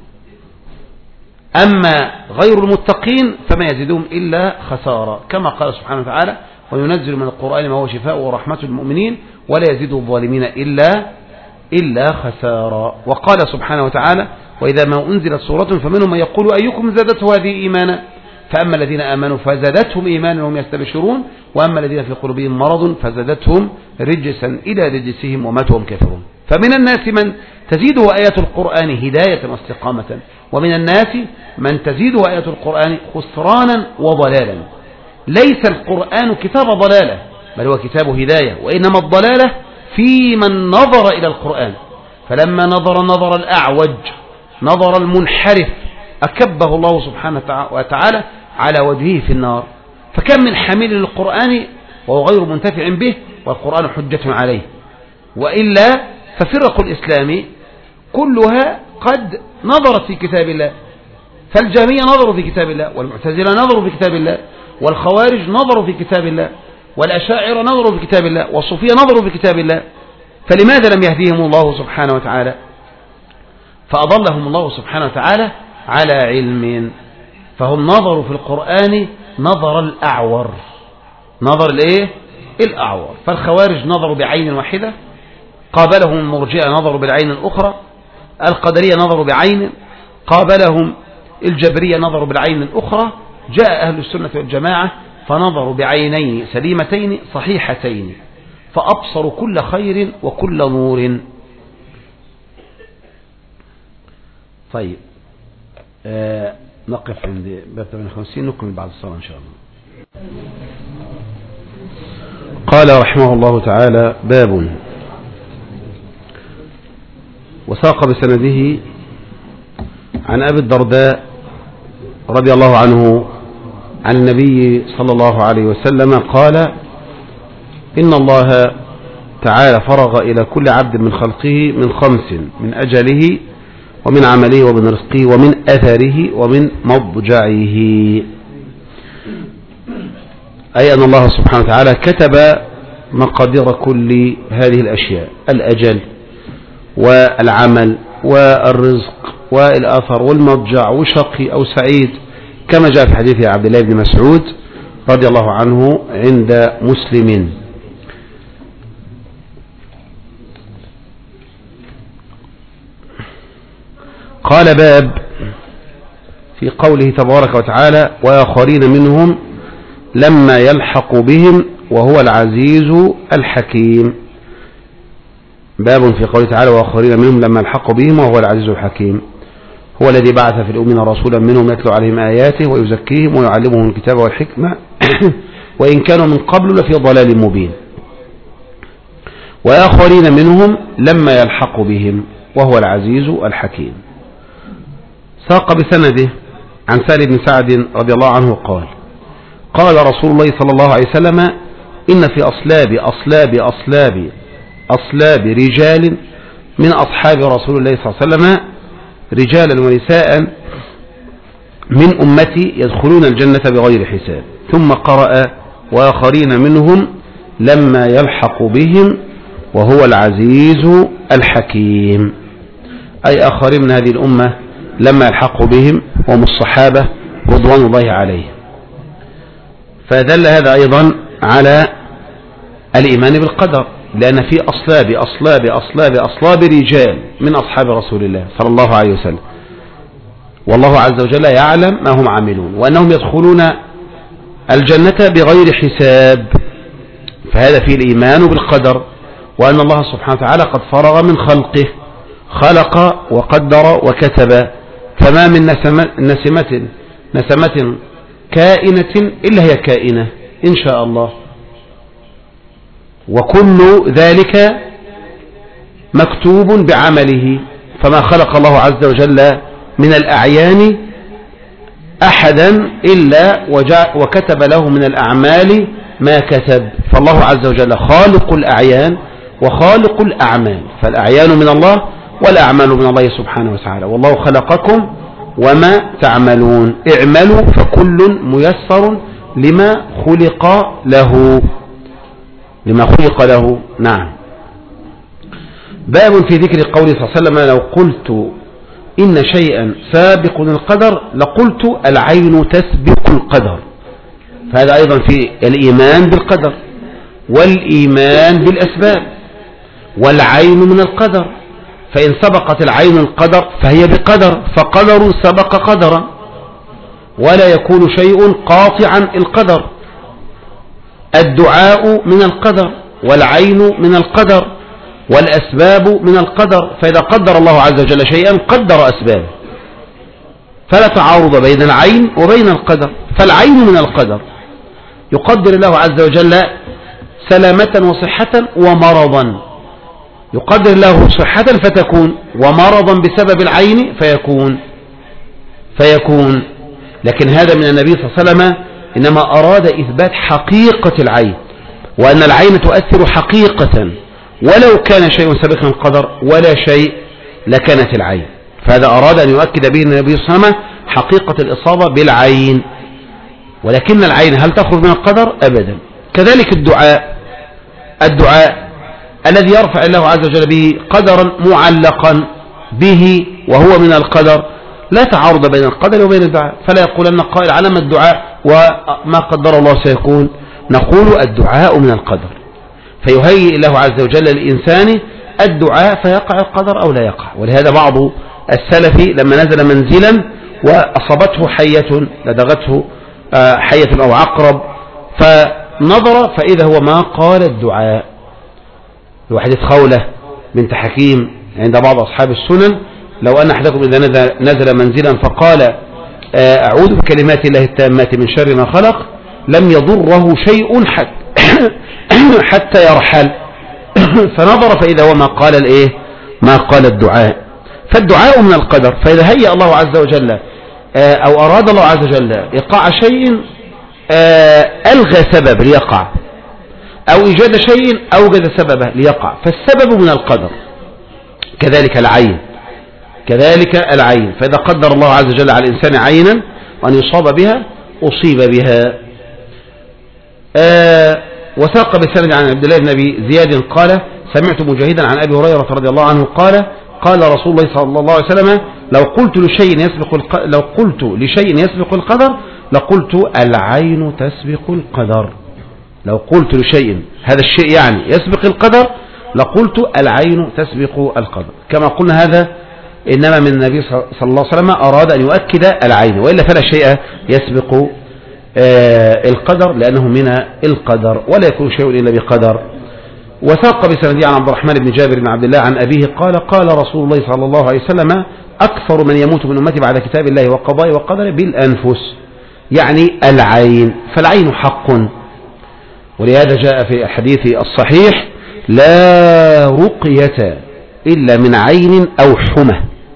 أما غير المتقين فما يزيدهم إلا خسارة، كما قال سبحانه وتعالى وينزل من القرآن ما هو شفاء ورحمة للمؤمنين ولا يزيد الظالمين إلا إلا خسارة. وقال سبحانه وتعالى وإذا ما أنزلت سورة فمنهم من يقول أيكم زادته هذه إيمانا، فأما الذين آمنوا فزادتهم إيمانا وهم يستبشرون وأما الذين في قلوبهم مرض فزادتهم رجسا إلى رجسهم وماتوا وهم كافرون. فمن الناس من تزيده آيات القرآن هداية واستقامة، ومن الناس من تزيده آيات القرآن خسرانا وضلالا. ليس القرآن كتاب ضلالة، بل هو كتاب هداية، وإنما الضلالة في من نظر إلى القرآن، فلما نظر نظر الأعوج نظر المنحرف أكبه الله سبحانه وتعالى على وجهه في النار. فكم من حميل للقرآن وهو غير منتفع به والقرآن حجة عليه. وإلا ففرق الإسلام كلها قد نظرت في كتاب الله، فالجهمية نظروا في كتاب الله، والمعتزلة نظروا في كتاب الله، والخوارج نظروا في كتاب الله، والأشاعرة نظروا في كتاب الله، والصوفية نظروا في كتاب الله. فلماذا لم يهديهم الله سبحانه وتعالى؟ فأضلهم الله سبحانه وتعالى على علم، فهم نظروا في القرآن نظر الأعور، نظر الإيه؟ الأعور. فالخوارج نظروا بعين واحدة، قابلهم المرجئة نظروا بالعين الأخرى، القدرية نظروا بعين، قابلهم الجبرية نظروا بالعين الأخرى، جاء أهل السنة والجماعة فنظروا بعينين سليمتين صحيحتين، فأبصروا كل خير وكل نور. طيب آه نقف عند باب ثمانية وخمسين، نكمل بعد الصلاة إن شاء الله. قال رحمه الله تعالى: باب وساق بسنده عن أبي الدرداء رضي الله عنه عن النبي صلى الله عليه وسلم قال: إن الله تعالى فرغ إلى كل عبد من خلقه من خمس: من أجله ومن عمله ومن رزقه ومن أثره ومن مضجعه. أي أن الله سبحانه وتعالى كتب مقادير كل هذه الأشياء: الأجل والعمل والرزق والأثر والمضجع وشقي أو سعيد، كما جاء في حديث عبد الله بن مسعود رضي الله عنه عند مسلم. قال: باب في قوله تبارك وتعالى: وآخرين منهم لما يلحق بهم وهو العزيز الحكيم. باب في قوله تعالى: وآخرين منهم لما يلحق بهم وهو العزيز الحكيم. هو الذي بعث في الأمين رسولا منهم يتلو عليهم آياته ويزكيهم ويعلمهم الكتاب والحكمة وإن كانوا من قبل لفي ضلال مبين. وآخرين منهم لما يلحق بهم وهو العزيز الحكيم. ساق بسنده عن سهل بن سعد رضي الله عنه قال: قال رسول الله صلى الله عليه وسلم: إن في أصلاب أصلاب أصلاب أصلاب رجال من أصحاب رسول الله صلى الله عليه وسلم رجالا ونساء من أمتي يدخلون الجنة بغير حساب. ثم قرأ: وآخرين منهم لما يلحق بهم وهو العزيز الحكيم. أي آخرين من هذه الأمة لما يلحق بهم وهم الصحابة رضوان الله عليهم. فدل هذا أيضا على الإيمان بالقدر، لأن في أصلاب أصلاب أصلاب أصلاب رجال من أصحاب رسول الله صلى الله عليه وسلم، والله عز وجل يعلم ما هم عاملون، وأنهم يدخلون الجنة بغير حساب. فهذا فيه الإيمان بالقدر، وأن الله سبحانه وتعالى قد فرغ من خلقه، خلق وقدر وكتب. فما من نسمة, نسمة, نسمة كائنة إلا هي كائنة إن شاء الله، وكل ذلك مكتوب بعمله. فما خلق الله عز وجل من الأعيان أحدا إلا وكتب له من الأعمال ما كتب. فالله عز وجل خالق الأعيان وخالق الأعمال، فالأعيان من الله والأعمال من الله سبحانه وتعالى. والله خلقكم وما تعملون، اعملوا فكل ميسر لما خلق له لما خلق له. نعم. باب في ذكر قوله صلى الله عليه وسلم: لو قلت إن شيئا سابق القدر لقلت العين تسبق القدر. فهذا أيضا في الإيمان بالقدر والإيمان بالأسباب، والعين من القدر، فإن سبقت العين القدر فهي بقدر، فقدر سبق قدرا. ولا يكون شيء قاطعا القدر. الدعاء من القدر، والعين من القدر، والأسباب من القدر. فإذا قدر الله عز وجل شيئا قدر أسبابه، فلا تعارض بين العين وبين القدر. فالعين من القدر، يقدر الله عز وجل سلامة وصحة ومرضا، يقدر الله صحة فتكون، ومرضا بسبب العين فيكون فيكون لكن هذا من النبي صلى الله عليه وسلم إنما أراد إثبات حقيقة العين، وأن العين تؤثر حقيقة، ولو كان شيء سابقا القدر ولا شيء لكانت العين. فهذا أراد أن يؤكد به النبي صلى الله عليه وسلم حقيقة الإصابة بالعين. ولكن العين هل تخرج من القدر؟ أبدا. كذلك الدعاء الدعاء الذي يرفع الله عز وجل به قدرا معلقا به وهو من القدر، لا تعارض بين القدر وبين الدعاء. فلا يقول أن قائل علم الدعاء وما قدر الله سيكون، نقول الدعاء من القدر، فيهيئ الله عز وجل للإنسان الدعاء فيقع القدر أو لا يقع. ولهذا بعض السلف لما نزل منزلا وأصابته حية، لدغته حية أو عقرب، فنظر فإذا هو ما قال الدعاء. وحديث خولة بنت حكيم عند بعض أصحاب السنن: لو أن أحدكم إذا نزل منزلا فقال أعوذ بكلمات الله التامات من شر ما خلق لم يضره شيء حتى يرحل. فنظر فإذا هو ما قال الإيه؟ ما قال الدعاء. فالدعاء من القدر. فإذا هيأ الله عز وجل أو أراد الله عز وجل إيقاع شيء ألغى سبب ليقع، أو إيجاد شيء أوجد سببه ليقع، فالسبب من القدر. كذلك العين كذلك العين فإذا قدر الله عز وجل على الإنسان عينا وأن يصاب بها أصيب بها. آه وثاق بسند عن عبد الله بن أبي زياد قال: سمعت مجاهدا عن أبي هريرة رضي الله عنه قال: قال رسول الله صلى الله عليه وسلم: لو قلت لشيء يسبق الق... لو قلت لشيء يسبق القدر لقلت العين تسبق القدر. لو قلت لشيء هذا الشيء يعني يسبق القدر لقلت العين تسبق القدر. كما قلنا هذا إنما من النبي صلى الله عليه وسلم أراد أن يؤكد العين، وإلا فلا شيء يسبق آه القدر لأنه من القدر، ولا يكون شيء إلا بقدر. وثاق بسندي عن عبد الرحمن بن جابر بن عبد الله عن أبيه قال: قال رسول الله صلى الله عليه وسلم: أكثر من يموت من أمتي بعد كتاب الله وقضاء وقدر بالأنفس، يعني العين. فالعين حق، ولهذا جاء في الحديث الصحيح: لا رقية إلا من عين أو حمى.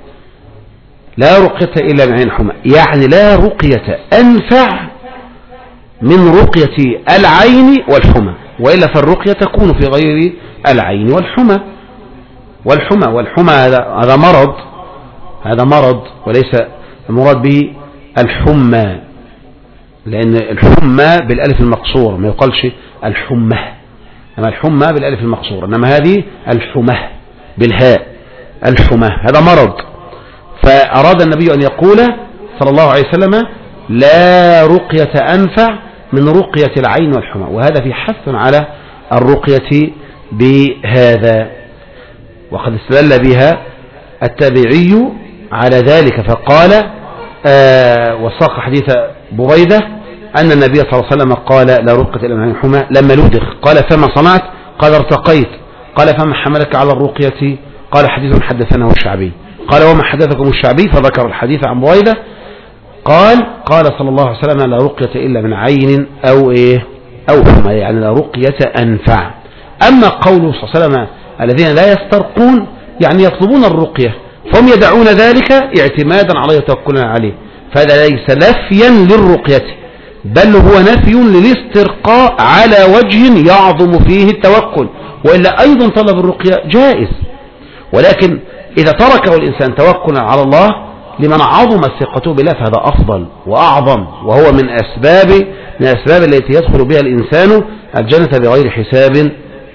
لا رقية إلا من عين حمى، يعني لا رقية أنفع من رقية العين والحمى، وإلا فالرقية تكون في غير العين والحمى. والحمى والحمى هذا هذا مرض هذا مرض وليس المراد به الحمى، لأن الحمى بالألف المقصورة، ما يقالش الحمى، أما الحمى بالألف المقصورة، إنما هذه الحمى بالهاء، الحمى هذا مرض. فأراد النبي أن يقول صلى الله عليه وسلم: لا رقية أنفع من رقية العين والحمى. وهذا في حث على الرقية بهذا، وقد استدل بها التابعي على ذلك فقال آه وساق حديث بريدة أن النبي صلى الله عليه وسلم قال: لا رقية إلا من عين الحمى. لما لدغ قال: فما صنعت؟ قال: ارتقيت. قال: فما حملك على الرقية؟ قال: حديث حدثناه الشعبي. قال: وما حدثكم الشعبي؟ فذكر الحديث عن بريدة. قال قال صلى الله عليه وسلم: لا رقية إلا من عين أو إيه أو حمى، يعني لا رقية أنفع. أما قوله صلى الله عليه وسلم: الذين لا يسترقون، يعني يطلبون الرقية، فهم يدعون ذلك اعتمادا عليه وتوكلا عليه، فهذا ليس نفيا للرقية، بل هو نفي للاسترقاء على وجه يعظم فيه التوكل، وإلا أيضا طلب الرقية جائز، ولكن إذا تركه الإنسان توكلا على الله لمن عظم ثقته بالله فهذا أفضل وأعظم، وهو من أسباب من الأسباب التي يدخل بها الإنسان الجنة بغير حساب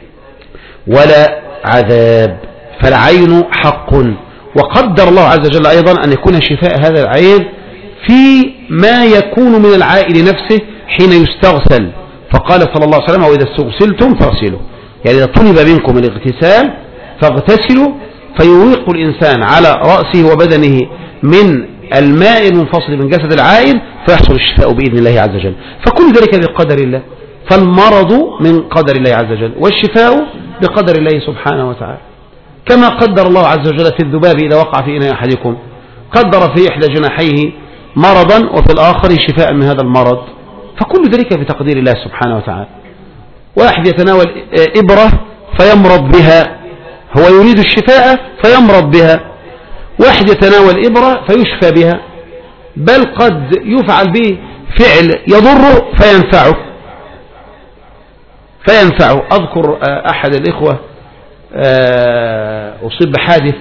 ولا عذاب. فالعين حق، وقدر الله عز وجل أيضا أن يكون شفاء هذا العين في ما يكون من العائل نفسه حين يستغسل، فقال صلى الله عليه وسلم: وإذا استغسلتم فاغسلوا، يعني إذا طلب منكم الاغتسال فاغتسلوا، فيريق الإنسان على رأسه وبدنه من الماء المنفصل من جسد العائل فيحصل الشفاء بإذن الله عز وجل. فكل ذلك بقدر الله، فالمرض من قدر الله عز وجل والشفاء بقدر الله سبحانه وتعالى. كما قدر الله عز وجل في الذباب إذا وقع في إناء أحدكم قدر في إحدى جناحيه مرضا وفي الآخر شفاء من هذا المرض، فكل ذلك بتقدير الله سبحانه وتعالى. واحد يتناول إبرة فيمرض بها، هو يريد الشفاء فيمرض بها، واحد يتناول إبرة فيشفى بها، بل قد يفعل به فعل يضره فينفعه فينفعه أذكر أحد الإخوة أصيب بحادث،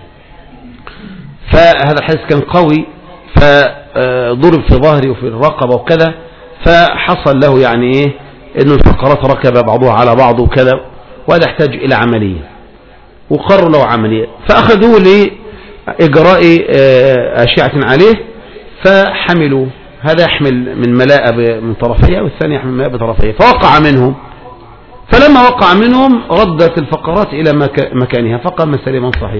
فهذا الحادث كان قوي فضرب في ظهري وفي الرقبة وكذا، فحصل له يعني إيه إنه الفقرات ركب بعضها على بعض وكذا، وهذا يحتاج إلى عملية، وقرروا له عملية، فأخذوه لإجراء أشعة عليه، فحملوا، هذا يحمل من ملاءة من طرفيه والثاني يحمل من ملاءة بطرفيه، فوقع منهم، فلما وقع منهم ردت الفقرات إلى مكانها فقام سليما صحيح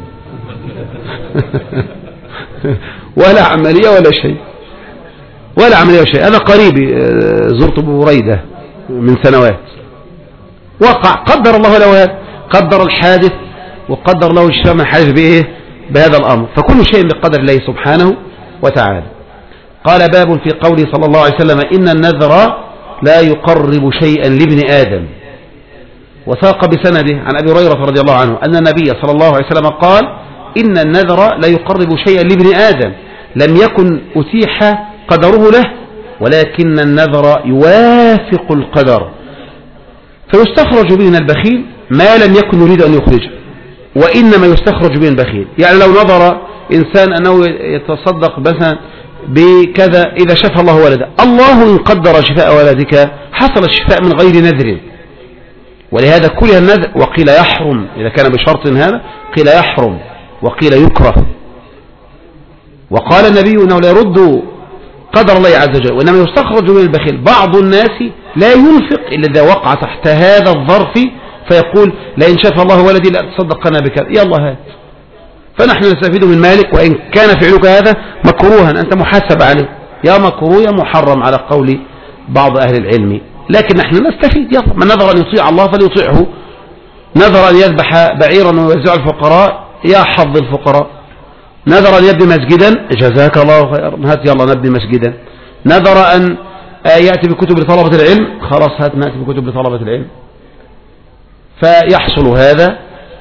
ولا عملية ولا شيء ولا عملية ولا شيء. أنا قريبي زرت بوريدة من سنوات، وقع قدر الله له هذا، قدر الحادث وقدر له الشفاء من الحادث بإيه بهذا الأمر، فكل شيء بقدر الله سبحانه وتعالى. قال باب في قوله صلى الله عليه وسلم إن النذر لا يقرب شيئا لابن آدم، وساق بسنده عن أبي هريرة رضي الله عنه أن النبي صلى الله عليه وسلم قال إن النذر لا يقرب شيئا لابن آدم لم يكن أتيح قدره له، ولكن النذر يوافق القدر فيستخرج به من البخيل ما لم يكن يريد أن يخرجه، وإنما يستخرج به البخيل. يعني لو نظر إنسان أنه يتصدق مثلا بكذا إذا شفى الله ولده، الله إن قدر شفاء ولدك حصل الشفاء من غير نذر، ولهذا كره النذر، وقيل يحرم إذا كان بشرط هذا، قيل يحرم وقيل يكره. وقال النبي أنه لا يرد قدر الله عز وجل وإنما يستخرج من البخيل. بعض الناس لا ينفق إلا إذا وقع تحت هذا الظرف فيقول لئن شفى الله ولدي لأتصدقنا بكذا، يا الله هات. فنحن نستفيد من مالك، وإن كان فعلك هذا مكروها أنت محاسب عليه، يا مكروه يا محرم على قول بعض أهل العلم، لكن نحن نستفيد. يلا من نذر أن يطيع الله فليطيعه، نذر أن يذبح بعيرا ويوزع الفقراء يا حظ الفقراء، نذر أن يبني مسجدا جزاك الله خيرا هات يلا نبني مسجدا، نذر أن يأتي بكتب لطلبة العلم خلاص هات نأتي بكتب لطلبة العلم. فيحصل هذا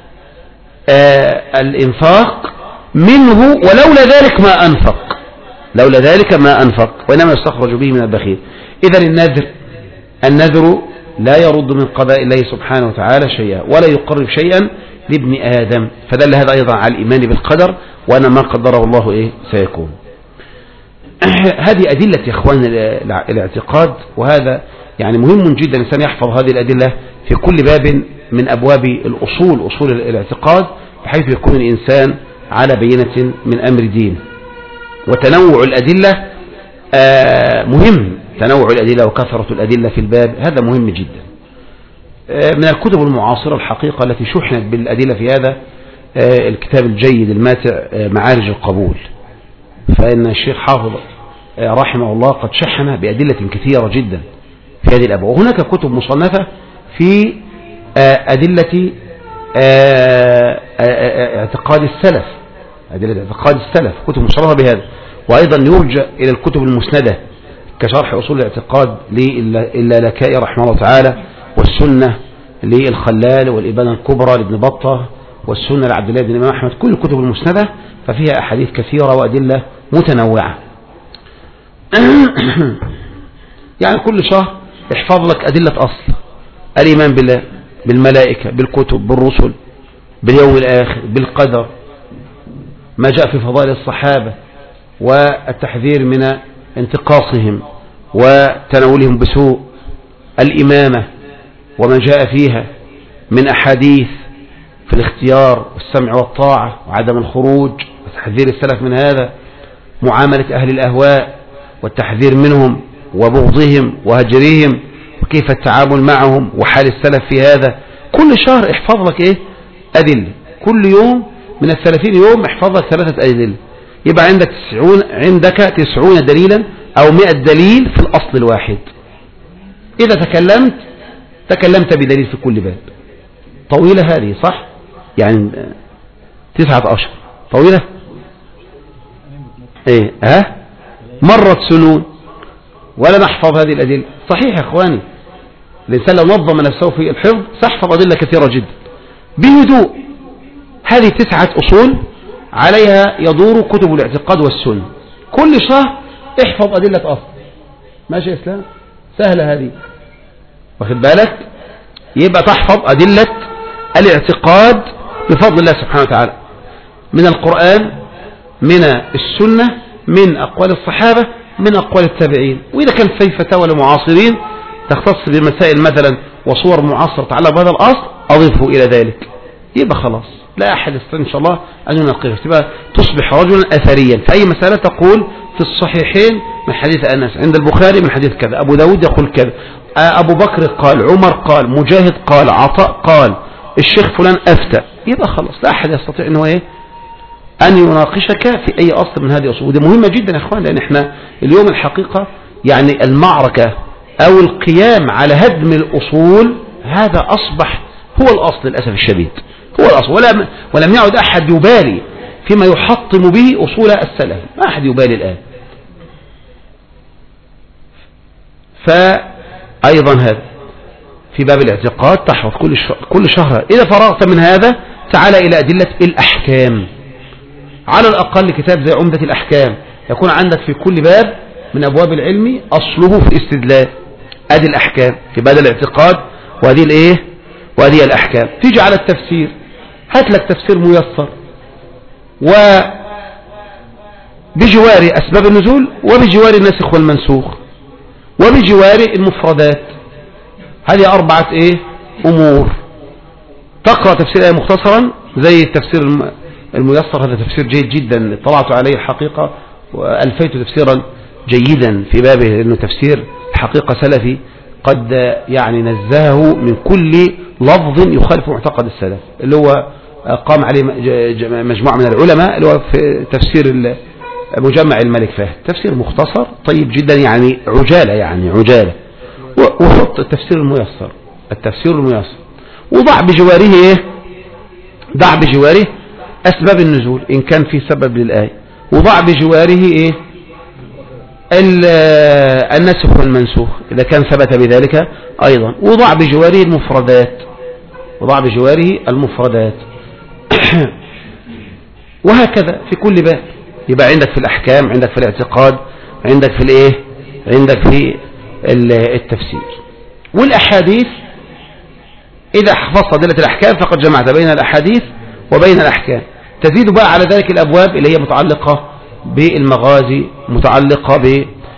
آه الإنفاق منه، ولولا ذلك ما أنفق، لولا ذلك ما أنفق، وإنما يستخرج به من البخيل. إذن النذر النذر لا يرد من قضاء الله سبحانه وتعالى شيئا ولا يقرب شيئا لابن آدم، فدل هذا أيضا على الإيمان بالقدر وأن ما قدره الله إيه سيكون. هذه أدلة يا إخوان الاعتقاد، وهذا يعني مهم جدا الإنسان يحفظ هذه الأدلة في كل باب من أبواب الأصول أصول الاعتقاد، بحيث يكون الإنسان على بينة من أمر دين. وتنوع الأدلة مهم، تنوع الأدلة وكثرة الأدلة في الباب هذا مهم جدا. من الكتب المعاصرة الحقيقة التي شحنت بالأدلة في هذا الكتاب الجيد الماتع معارج القبول، فإن الشيخ حافظ رحمه الله قد شحن بأدلة كثيرة جدا في هذه الأبواب. وهناك كتب مصنفة في أدلة اعتقاد السلف، أدلة اعتقاد السلف كتب مصنفة بهذا، وأيضا يرجع إلى الكتب المسندة كشرح أصول الاعتقاد للالكائي رحمه الله تعالى، والسنة للخلال، والإبانة الكبرى لابن بطة، والسنة لعبد الله بن إمام أحمد. كل الكتب المسندة ففيها أحاديث كثيرة وأدلة متنوعة. يعني كل شهر احفظ لك أدلة أصل: الإيمان بالله، بالملائكة، بالكتب، بالرسل، باليوم الآخر، بالقدر، ما جاء في فضائل الصحابة، والتحذير من انتقاصهم وتناولهم بسوء، الإمامة وما جاء فيها من أحاديث في الاختيار والسمع والطاعة وعدم الخروج وتحذير السلف من هذا، معاملة أهل الأهواء والتحذير منهم وبغضهم وهجرهم وكيف التعامل معهم وحال السلف في هذا. كل شهر احفظ لك ايه أدلة، كل يوم من الثلاثين يوم احفظ لك ثلاثة أدلة، يبقى عندك تسعون عندك تسعون دليلا أو مئة دليل في الأصل الواحد. إذا تكلمت تكلمت بدليل في كل باب. طويلة هذه صح؟ يعني تسعة أشهر طويلة إيه ها مرت سنون ولا نحفظ هذه الأدلة. صحيح يا أخواني، الإنسان لو نظم نفسه في الحفظ سيحفظ أدلة كثيرة جدا بهدوء. هذه تسعة أصول عليها يدور كتب الاعتقاد والسنة. كل شهر احفظ أدلة أصل. ماشي يا إسلام؟ سهلة هذه، واخد بالك؟ يبقى تحفظ أدلة الاعتقاد بفضل الله سبحانه وتعالى من القرآن، من السنة، من أقوال الصحابة، من أقوال التابعين. وإذا كان في فتاوى المعاصرين تختص بمسائل مثلا وصور معاصرة تتعلق بهذا الأصل أضيفه إلى ذلك، يبقى خلاص لا أحد يستطيع إن شاء الله أن يناقشه. تبقى تصبح رجلا أثريا في أي مسألة تقول في الصحيحين من حديث أنس، عند البخاري من حديث كذا، أبو داود يقول كذا، أبو بكر قال، عمر قال، مجاهد قال، عطاء قال، الشيخ فلان أفتى. يبقى خلاص لا أحد يستطيع أنه إيه أن يناقشك في أي أصل من هذه الأصول. ودي مهمة جدا يا أخوان، لأن إحنا اليوم الحقيقة يعني المعركة أو القيام على هدم الأصول هذا أصبح هو الأصل للأسف الشديد، هو الأصل. ولم, ولم يعد أحد يبالي فيما يحطم به أصول السلف، ما أحد يبالي الآن. فأيضا هذا في باب الاعتقاد تحفظ كل كل شهر. إذا فرغت من هذا تعال إلى أدلة الأحكام. على الأقل كتاب زي عمدة الأحكام يكون عندك في كل باب من أبواب العلم أصله في الاستدلال. أدي الأحكام في باب الاعتقاد، وهذه الإيه وهذه الأحكام. تيجي على التفسير، هات لك تفسير ميسر وبجوار أسباب النزول، وبجوار الناسخ والمنسوخ، وبجوار المفردات. هذه أربعة إيه أمور. تقرأ تفسير آية مختصرا زي التفسير الميسر، هذا تفسير جيد جدا اطلعت عليه الحقيقة وألفيت تفسيرا جيدا في بابه، لأنه تفسير حقيقة سلفي قد يعني نزهه من كل لفظ يخالف معتقد السلف، اللي هو قام عليه مجموعة من العلماء، اللي هو في تفسير مجمع الملك فهد. تفسير مختصر طيب جدا، يعني عجالة يعني عجالة. وحط التفسير الميسر، التفسير الميسر، وضع بجواره ايه ضع بجواره أسباب النزول إن كان في سبب للآية، وضع بجواره إيه النسخ والمنسوخ إذا كان ثبت بذلك أيضا، وضع بجواره المفردات وضع بجواره المفردات وهكذا في كل باب. يبقى عندك في الأحكام، عندك في الاعتقاد، عندك في الإيه عندك في التفسير والأحاديث. إذا حفظت أدلة الأحكام فقد جمعت بين الأحاديث وبين الأحكام. تزيد بقى على ذلك الأبواب اللي هي متعلقة بالمغازي، متعلقة ب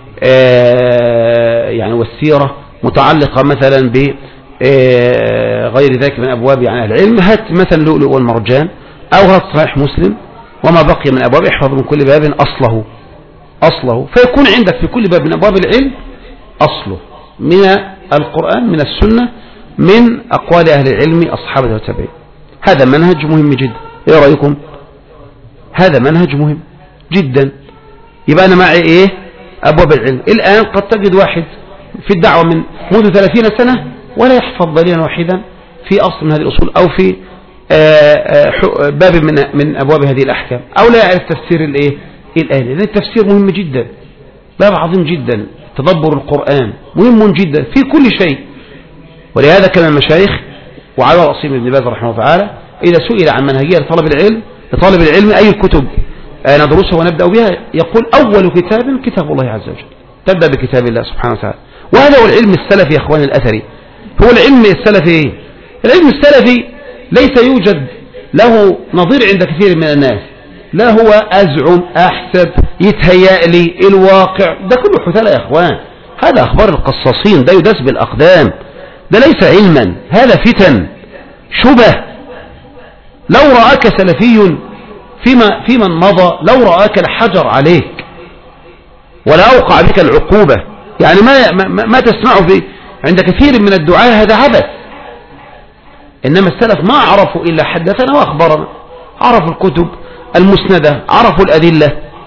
يعني والسيرة، متعلقة مثلا ب غير ذلك من أبواب يعني العلم. هات مثلا اللؤلؤ والمرجان، أو هات صحيح مسلم، وما بقي من أبواب احفظ من كل باب أصله أصله فيكون عندك في كل باب من أبواب العلم أصله من القرآن، من السنة، من أقوال أهل العلم أصحابه والتابعين. هذا منهج مهم جدا. ايه رأيكم؟ هذا منهج مهم جدا. يبقى أنا معي إيه أبواب العلم. الآن قد تجد واحد في الدعوة من منذ ثلاثين سنة ولا يحفظ دليلا واحدا في أصل من هذه الأصول، أو في باب من من أبواب هذه الأحكام، أو لا يعرف تفسير الإيه الآية. لأن التفسير مهم جدا، باب عظيم جدا. تدبر القرآن مهم جدا في كل شيء. ولهذا كان المشايخ وعلى رأسهم ابن باز رحمه الله تعالى إذا سئل عن منهجية لطلب العلم لطالب العلم أي الكتب ندرسها ونبدأ بها، يقول أول كتاب كتاب الله عز وجل، تبدأ بكتاب الله سبحانه وتعالى. وهذا هو العلم السلفي يا أخواني الأثري. هو العلم السلفي العلم السلفي ليس يوجد له نظير عند كثير من الناس. لا هو أزعم، أحسب، يتهيأ لي، الواقع، ده كله حثالة يا أخوان. هذا أخبار القصاصين، ده يداس بالأقدام، ده ليس علما، هذا فتن شبه. لو رآك سلفي فيما في من مضى، لو رآك الحجر عليك ولا أوقع بك العقوبة. يعني ما ما, ما تسمعه في عند كثير من الدعاة هذا عبث. إنما السلف ما عرفوا إلا حدثنا وأخبرنا، عرفوا الكتب المسندة، عرفوا الأدلة،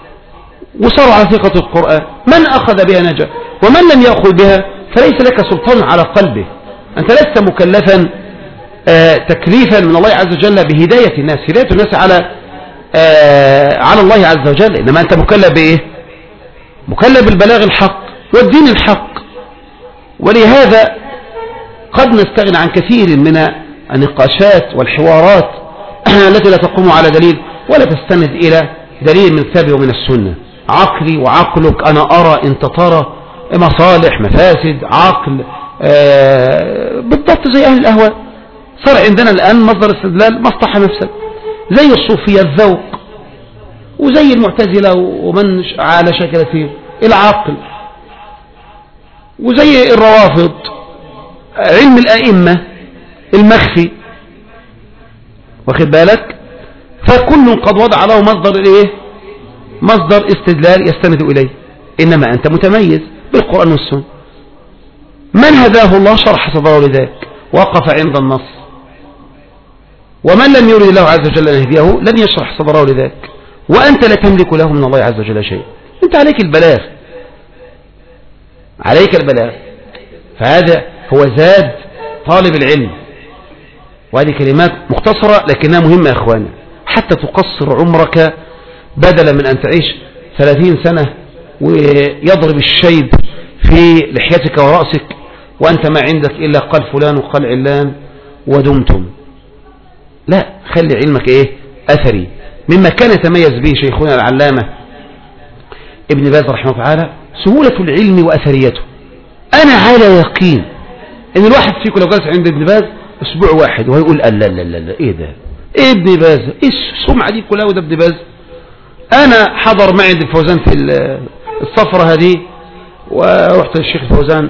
وصار على ثقة القرآن. من أخذ بها نجا، ومن لم يأخذ بها فليس لك سلطان على قلبه. أنت لست مكلفا آه تكليفا من الله عز وجل بهداية الناس، هداية الناس على آه على الله عز وجل، إنما أنت مكلف بإيه؟ مكلف بالبلاغ الحق والدين الحق. ولهذا قد نستغنى عن كثير من النقاشات والحوارات التي لا تقوم على دليل ولا تستند إلى دليل من الكتاب ومن السنة. عقلي وعقلك، أنا أرى أنت ترى، مصالح مفاسد عقل آه بالضبط زي أهل الأهواء. صار عندنا الآن مصدر استدلال مصلحة مفسد، زي الصوفية الذوق، وزي المعتزلة ومن على شكلته العقل، وزي الروافض علم الأئمة المخفي، واخد بالك؟ فكل قد وضع له مصدر الايه؟ مصدر استدلال يستند إليه. إنما أنت متميز بالقرآن والسنة. من هداه الله شرح صدره لذاك، وقف عند النص. ومن لم يرد الله عز وجل أن يهديه لن يشرح صدره لذاك، وأنت لا تملك له من الله عز وجل شيء. أنت عليك البلاغ، عليك البلاغ. فهذا هو زاد طالب العلم. وهذه كلمات مختصرة لكنها مهمة يا أخواني، حتى تقصر عمرك بدلا من أن تعيش ثلاثين سنة ويضرب الشيب في لحيتك ورأسك وأنت ما عندك إلا قال فلان وقال علان ودمتم. لا، خلي علمك إيه؟ أثري. مما كان يتميز به شيخنا العلامة ابن باز رحمه الله تعالى سهولة العلم وأثريته. أنا على يقين إن الواحد فيكم لو جلس عند ابن باز أسبوع واحد وهيقول لا لا لا لا إيه ده؟ إيه ابن باز؟ إيه السمعة دي كلها وده ابن باز؟ أنا حضر معي عند الفوزان في الصفرة هذه، ورحت للشيخ الفوزان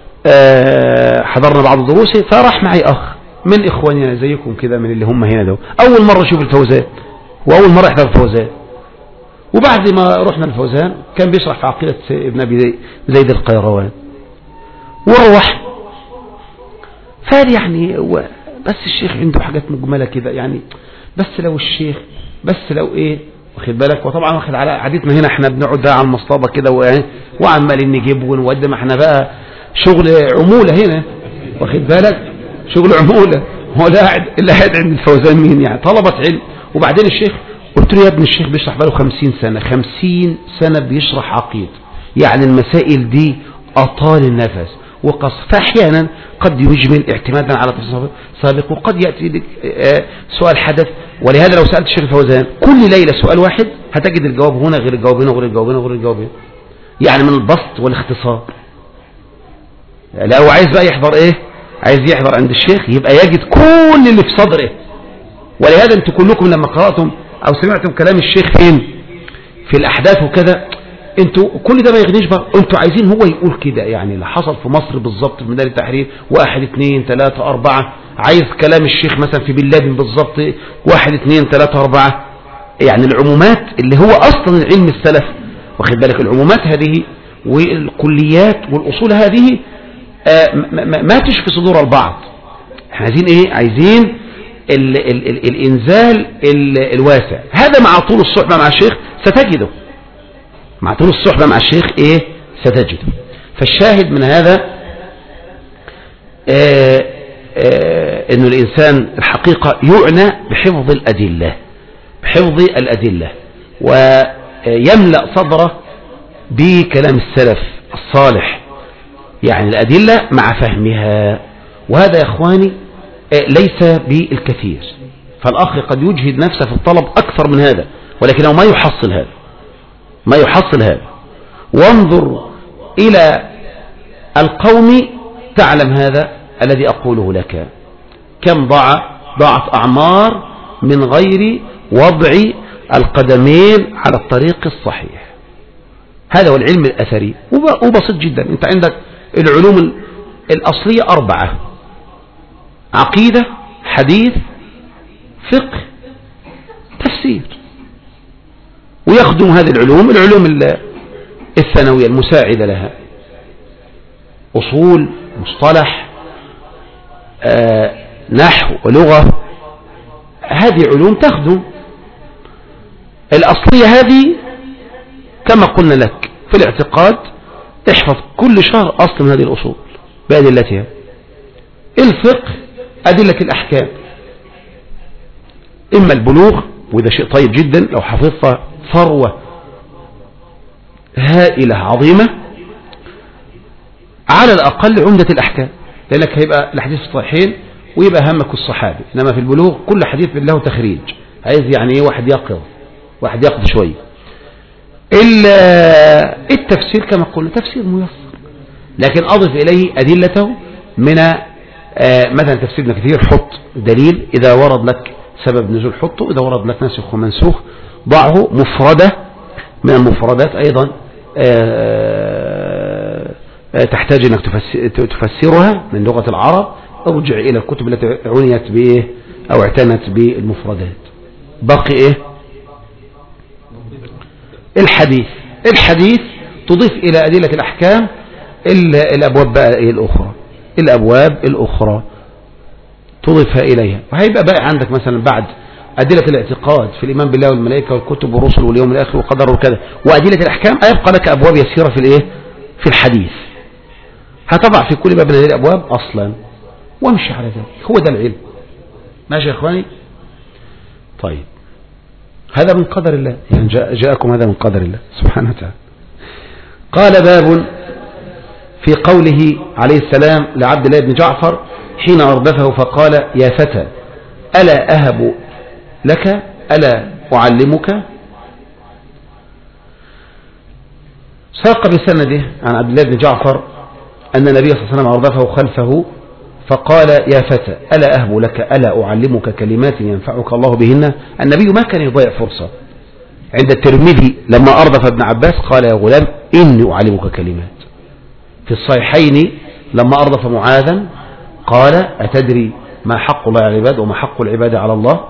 حضرنا بعض دروسه، فراح معي أخ من إخواننا زيكم كذا من اللي هم هنا دول، أول مرة أشوف الفوزان وأول مرة أحضر الفوزان. وبعد ما رحنا الفوزان كان بيشرح في عقيدة ابن أبي زيد القيروان، وروح فقال يعني بس الشيخ عنده حاجات مجملة كده، يعني بس لو الشيخ بس لو ايه، واخد بالك؟ وطبعا واخد على عادتنا هنا احنا بنقعد بقى على المصطبة كده وعمالين نجيب ونودم، احنا بقى شغل عمولة هنا، واخد بالك؟ شغل عمولة. هو اللي قاعد اللي قاعد عند الفوزان مين يعني؟ طلبة علم. وبعدين الشيخ قلت له يا ابن الشيخ بيشرح بقاله خمسين سنة، خمسين سنة بيشرح عقيدة، يعني المسائل دي أطال النفس وقص، فأحيانا قد يجمل اعتمادا على تفصيل سابق، وقد يأتي لك سؤال حدث. ولهذا لو سألت الشيخ الفوزان كل ليلة سؤال واحد هتجد الجواب هنا غير الجواب هنا غير الجواب هنا غير الجواب هنا، يعني من البسط والاختصار. لو عايز بقى يحضر ايه، عايز يحضر عند الشيخ يبقى يجد كل اللي في صدره. ولهذا انتم كلكم لما قرأتم او سمعتم كلام الشيخ فين في الاحداث وكذا، انتوا كل ده ما يغنيش بقى، انتوا عايزين هو يقول كده، يعني اللي حصل في مصر بالظبط في ميدان التحرير واحد اثنين ثلاثة اربعة. عايز كلام الشيخ مثلا في بن لادن بالظبط واحد اثنين ثلاثة اربعة، يعني العمومات اللي هو اصلا العلم السلف، واخد بالك؟ العمومات هذه والكليات والاصول هذه آه ما تشفي صدور البعض. احنا عايزين ايه؟ عايزين ال ال ال الانزال ال الواسع. هذا مع طول الصحبة مع الشيخ ستجده، مع طول الصحبة مع الشيخ ايه ستجده. فالشاهد من هذا آه آه انه الانسان الحقيقة يعنى بحفظ الادلة، بحفظ الادلة، ويملأ صدره بكلام السلف الصالح، يعني الادلة مع فهمها. وهذا يا اخواني آه ليس بالكثير، فالاخ قد يجهد نفسه في الطلب اكثر من هذا، ولكنه ما يحصل هذا، ما يحصل هذا. وانظر إلى القوم تعلم هذا الذي أقوله لك، كم ضاع ضاعت أعمار من غير وضع القدمين على الطريق الصحيح. هذا هو العلم الأثري، وبسيط جدا. أنت عندك العلوم الأصلية أربعة: عقيدة، حديث، فقه، تفسير. ويخدم هذه العلوم العلوم الثانوية المساعدة لها، أصول، مصطلح، آه، نحو ولغة. هذه علوم تخدم الأصلية هذه كما قلنا لك في الاعتقاد احفظ كل شهر أصل من هذه الأصول بأدلتها. الفقه أدلة الأحكام، إما البلوغ، وده شيء طيب جدا لو حفظت ثروة هائلة عظيمة، على الأقل عمدة الأحكام، لأنك هيبقى الحديث الصحيحين ويبقى همك الصحابي. إنما في البلوغ كل حديث له تخريج، عايز يعني ايه واحد يقظ، واحد يقظ شوية. التفسير كما قلنا تفسير ميسر، لكن أضف إليه أدلته من مثلا تفسير ابن كثير، حط دليل إذا ورد لك سبب نزول حطه، إذا ورد لك ناسخ ومنسوخ ضعه. مفردة من المفردات أيضا تحتاج أنك تفسرها من لغة العرب، ارجع إلى الكتب التي عنيت بإيه أو اعتنت بالمفردات. باقي إيه؟ الحديث. الحديث تضيف إلى أدلة الأحكام الأبواب بقى الأخرى، الأبواب الأخرى تضيفها إليها، وهيبقى بقى عندك مثلا بعد أدلة الاعتقاد في الإيمان بالله والملائكة والكتب والرسل واليوم الآخر والقدر وكذا وأدلة الأحكام، هيبقى لك أبواب يسيرة في الإيه؟ في الحديث. هتضع في كل باب من هذه الأبواب أصلا وامشي على ذلك، هو ده العلم. ماشي يا إخواني؟ طيب هذا من قدر الله، يعني جاء جاءكم هذا من قدر الله سبحانه وتعالى. قال باب في قوله عليه السلام لعبد الله بن جعفر حين أردفه فقال يا فتى ألا أهب لك ألا أعلمك. ساق بسنده عن عبد الله بن جعفر أن النبي صلى الله عليه وسلم أردفه خلفه فقال يا فتى ألا أهب لك ألا أعلمك كلمات ينفعك الله بهن. النبي ما كان يضيع فرصة. عند الترمذي لما أردف ابن عباس قال يا غلام إني أعلمك كلمات. في الصحيحين لما أردف معاذا قال أتدري ما حق الله على العباد وما حق العباد على الله.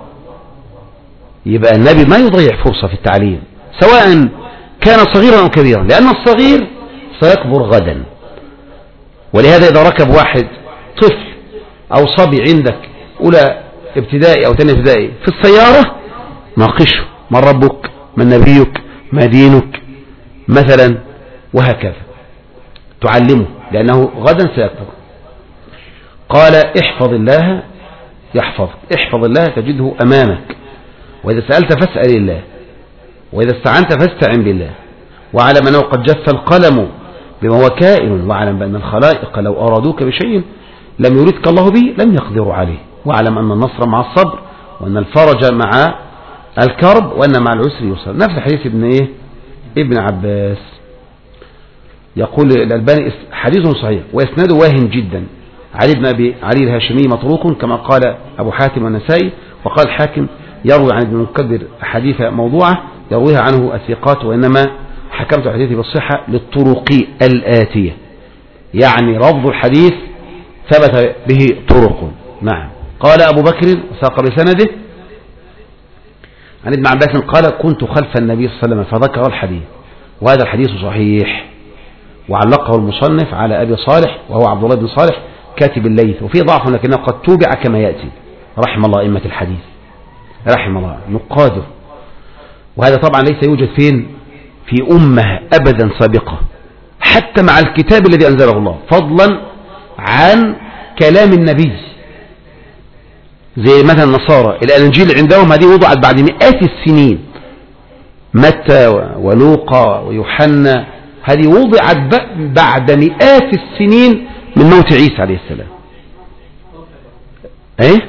يبقى النبي ما يضيع فرصة في التعليم سواء كان صغيرا أو كبيرا، لأن الصغير سيكبر غدا. ولهذا إذا ركب واحد طفل أو صبي عندك أولى ابتدائي أو ثاني ابتدائي في السيارة ناقشه من ربك من نبيك ما دينك مثلا، وهكذا تعلمه لأنه غدا سيكبر. قال احفظ الله يحفظك، احفظ الله تجده أمامك، وإذا سألت فاسأل الله، وإذا استعنت فاستعن بالله، واعلم أنه قد جف القلم بما هو كائن، واعلم بأن الخلائق لو أرادوك بشيء لم يردك الله به لم يقدروا عليه، واعلم أن النصر مع الصبر وأن الفرج مع الكرب وأن مع العسر يسر. نفس حديث ابن إيه؟ ابن عباس. يقول الألباني حديث صحيح وإسناده واهن جدا. علي بن أبي علي الهاشمي متروك كما قال أبو حاتم والنسائي، وقال الحاكم يروي عن ابن المنكدر حديث موضوعة يرويها عنه الثقات، وإنما حكمت حديثي بالصحة للطرق الآتية، يعني لفظ الحديث ثبت به طرق. نعم. قال أبو بكر ساق بسنده عن ابن عباس قال كنت خلف النبي صلى الله عليه وسلم فذكر الحديث، وهذا الحديث صحيح، وعلقه المصنف على أبي صالح وهو عبد الله بن صالح كاتب الليث، وفيه ضعف لكنه قد توبع كما يأتي رحم الله أئمة الحديث رحم الله نقاده. وهذا طبعا ليس يوجد فين في أمة أبدا سابقة حتى مع الكتاب الذي أنزله الله، فضلا عن كلام النبي. زي مثلا النصارى الأنجيل عندهم هذه وضعت بعد مئات السنين، متى ولوقا ويوحنا هذه وضعت بعد مئات السنين من موت عيسى عليه السلام. ايه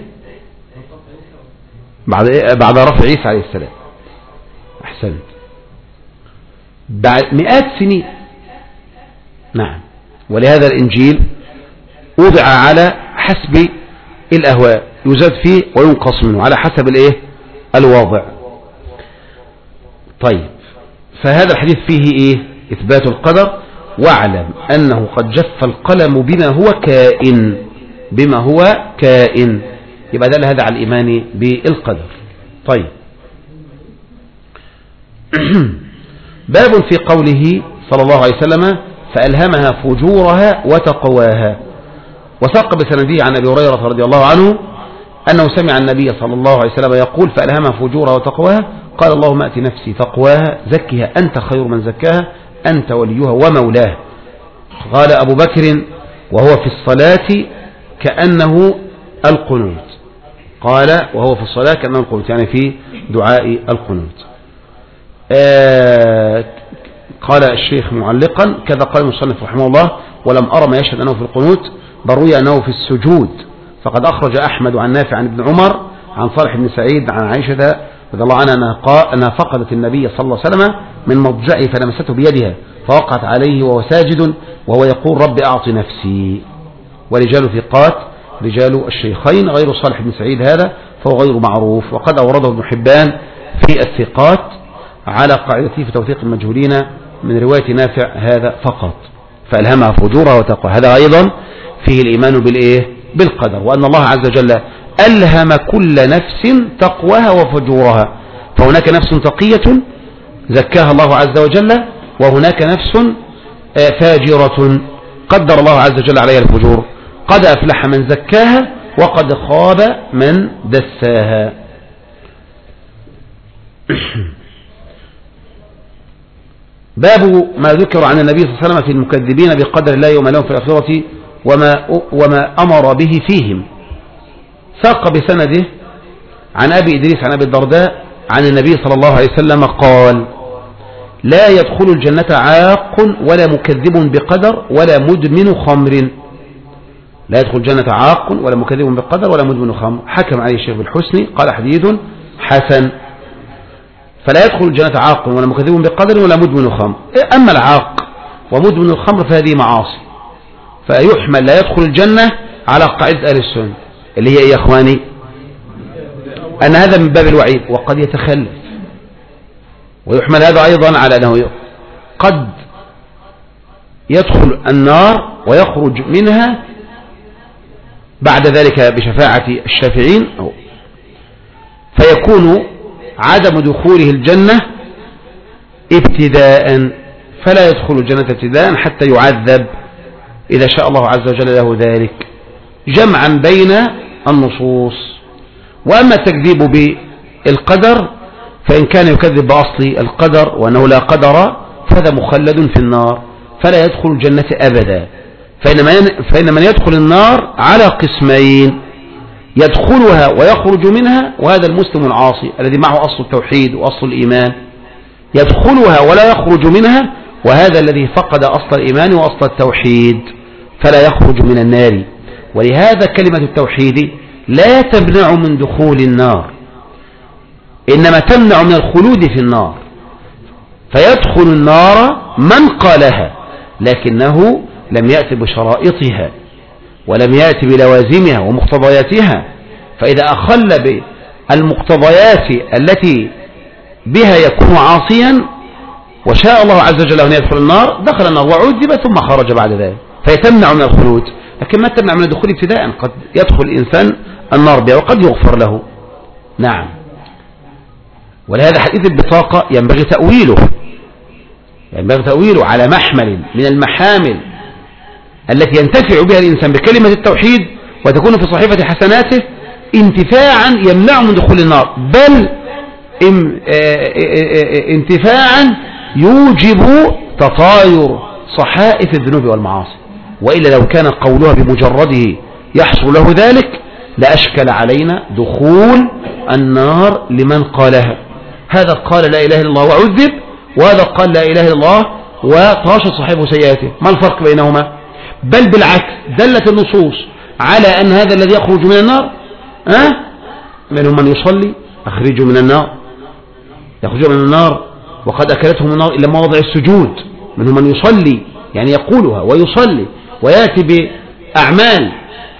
بعد إيه؟ بعد رفع عيسى عليه السلام. احسنت، بعد مئات سنين. نعم. ولهذا الانجيل وضع على حسب الاهواء، يزاد فيه وينقص منه على حسب الايه الواضع. طيب، فهذا الحديث فيه ايه اثبات القدر، واعلم انه قد جف القلم بما هو كائن، بما هو كائن، يبقى دل هذا على الايمان بالقدر. طيب باب في قوله صلى الله عليه وسلم فألهمها فجورها وتقواها. وساق بسنده عن أبي هريرة رضي الله عنه أنه سمع النبي صلى الله عليه وسلم يقول فألهمها فجورها وتقواها، قال اللهم أت نفسي تقواها زكها أنت خير من زكاها أنت وليها ومولاها. قال أبو بكر وهو في الصلاة كأنه القنوت، قال وهو في الصلاة كأنه القنوت، يعني في دعاء القنوت. آه قال الشيخ معلقا كذا قال المصنف رحمه الله ولم أرى ما يشهد أنه في القنوت، بل روي أنه في السجود، فقد أخرج أحمد عن نافع عن ابن عمر عن صالح بن سعيد عن عائشة رضي الله عنها أنها فقدت النبي صلى الله عليه وسلم من مضجعه فلمسته بيدها فوقعت عليه وهو ساجد وهو يقول رب أعط نفسي. ورجال ثقات رجال الشيخين غير صالح بن سعيد هذا فهو غير معروف، وقد أورده ابن حبان في الثقات على قاعدته في توثيق المجهولين من رواية نافع هذا فقط، فألهمها فجورها وتقوى. هذا أيضا فيه الإيمان بالإيه؟ بالقدر، وأن الله عز وجل ألهم كل نفس تقواها وفجورها، فهناك نفس تقية زكاها الله عز وجل، وهناك نفس فاجرة قدر الله عز وجل عليها الفجور، قد أفلح من زكاها وقد خاب من دساها. باب ما ذكر عن النبي صلى الله عليه وسلم في المكذبين بقدر الله يوم لهم في الآخرة وما, وما أمر به فيهم. ساق بسنده عن أبي إدريس عن أبي الدرداء عن النبي صلى الله عليه وسلم قال لا يدخل الجنة عاق ولا مكذب بقدر ولا مدمن خمر. لا يدخل الجنة عاق ولا مكذب بقدر ولا مدمن خمر. حكم عليه الشيخ بالحسن قال حديث حسن. فلا يدخل الجنة عاق ولا مكذب بقدر ولا مدمن خمر. أما العاق ومدمن الخمر فهذه معاصي، فيحمل لا يدخل الجنة على قاعدة أهل السنة اللي هي يا إخواني أن هذا من باب الوعيد وقد يتخلف، ويحمل هذا أيضا على أنه قد يدخل النار ويخرج منها بعد ذلك بشفاعة الشافعين، فيكون عدم دخوله الجنة ابتداء، فلا يدخل الجنة ابتداء حتى يعذب إذا شاء الله عز وجل له ذلك، جمعا بين النصوص. وأما التكذيب بالقدر فإن كان يكذب بأصل القدر وأنه لا قدر فهذا مخلد في النار فلا يدخل الجنة أبدا. فإن من يدخل النار على قسمين، يدخلها ويخرج منها، وهذا المسلم العاصي الذي معه أصل التوحيد وأصل الإيمان، يدخلها ولا يخرج منها، وهذا الذي فقد أصل الإيمان وأصل التوحيد فلا يخرج من النار. ولهذا كلمة التوحيد لا تمنع من دخول النار، إنما تمنع من الخلود في النار، فيدخل النار من قالها لكنه لم يأتي بشرائطها ولم يأتي بلوازمها ومقتضياتها، فإذا أخل بالمقتضيات التي بها يكون عاصيا وشاء الله عز وجل أن يدخل النار دخل النار وعذب ثم خرج بعد ذلك، فيتمنع من الخلود، لكن ما تمنع من الدخول ابتداء، قد يدخل الإنسان النار بها وقد يغفر له. نعم. ولهذا حديث البطاقة ينبغي تأويله ينبغي تأويله على محمل من المحامل التي ينتفع بها الإنسان بكلمة التوحيد وتكون في صحيفة حسناته انتفاعا يمنع من دخول النار، بل انتفاعا يوجب تطاير صحائف الذنوب والمعاصي. وإلا لو كان قولها بمجرده يحصل له ذلك لأشكل علينا دخول النار لمن قالها. هذا قال لا إله إلا الله وعذب، وهذا قال لا إله إلا الله وطاشت صاحبه سيئاته، ما الفرق بينهما؟ بل بالعكس دلت النصوص على أن هذا الذي يخرج من النار أه؟ منهم من يصلي أخرجوا من النار، يخرجوا من النار وقد أكلتهم النار إلى مواضع السجود، منهم من يصلي يعني يقولها ويصلي ويأتي بأعمال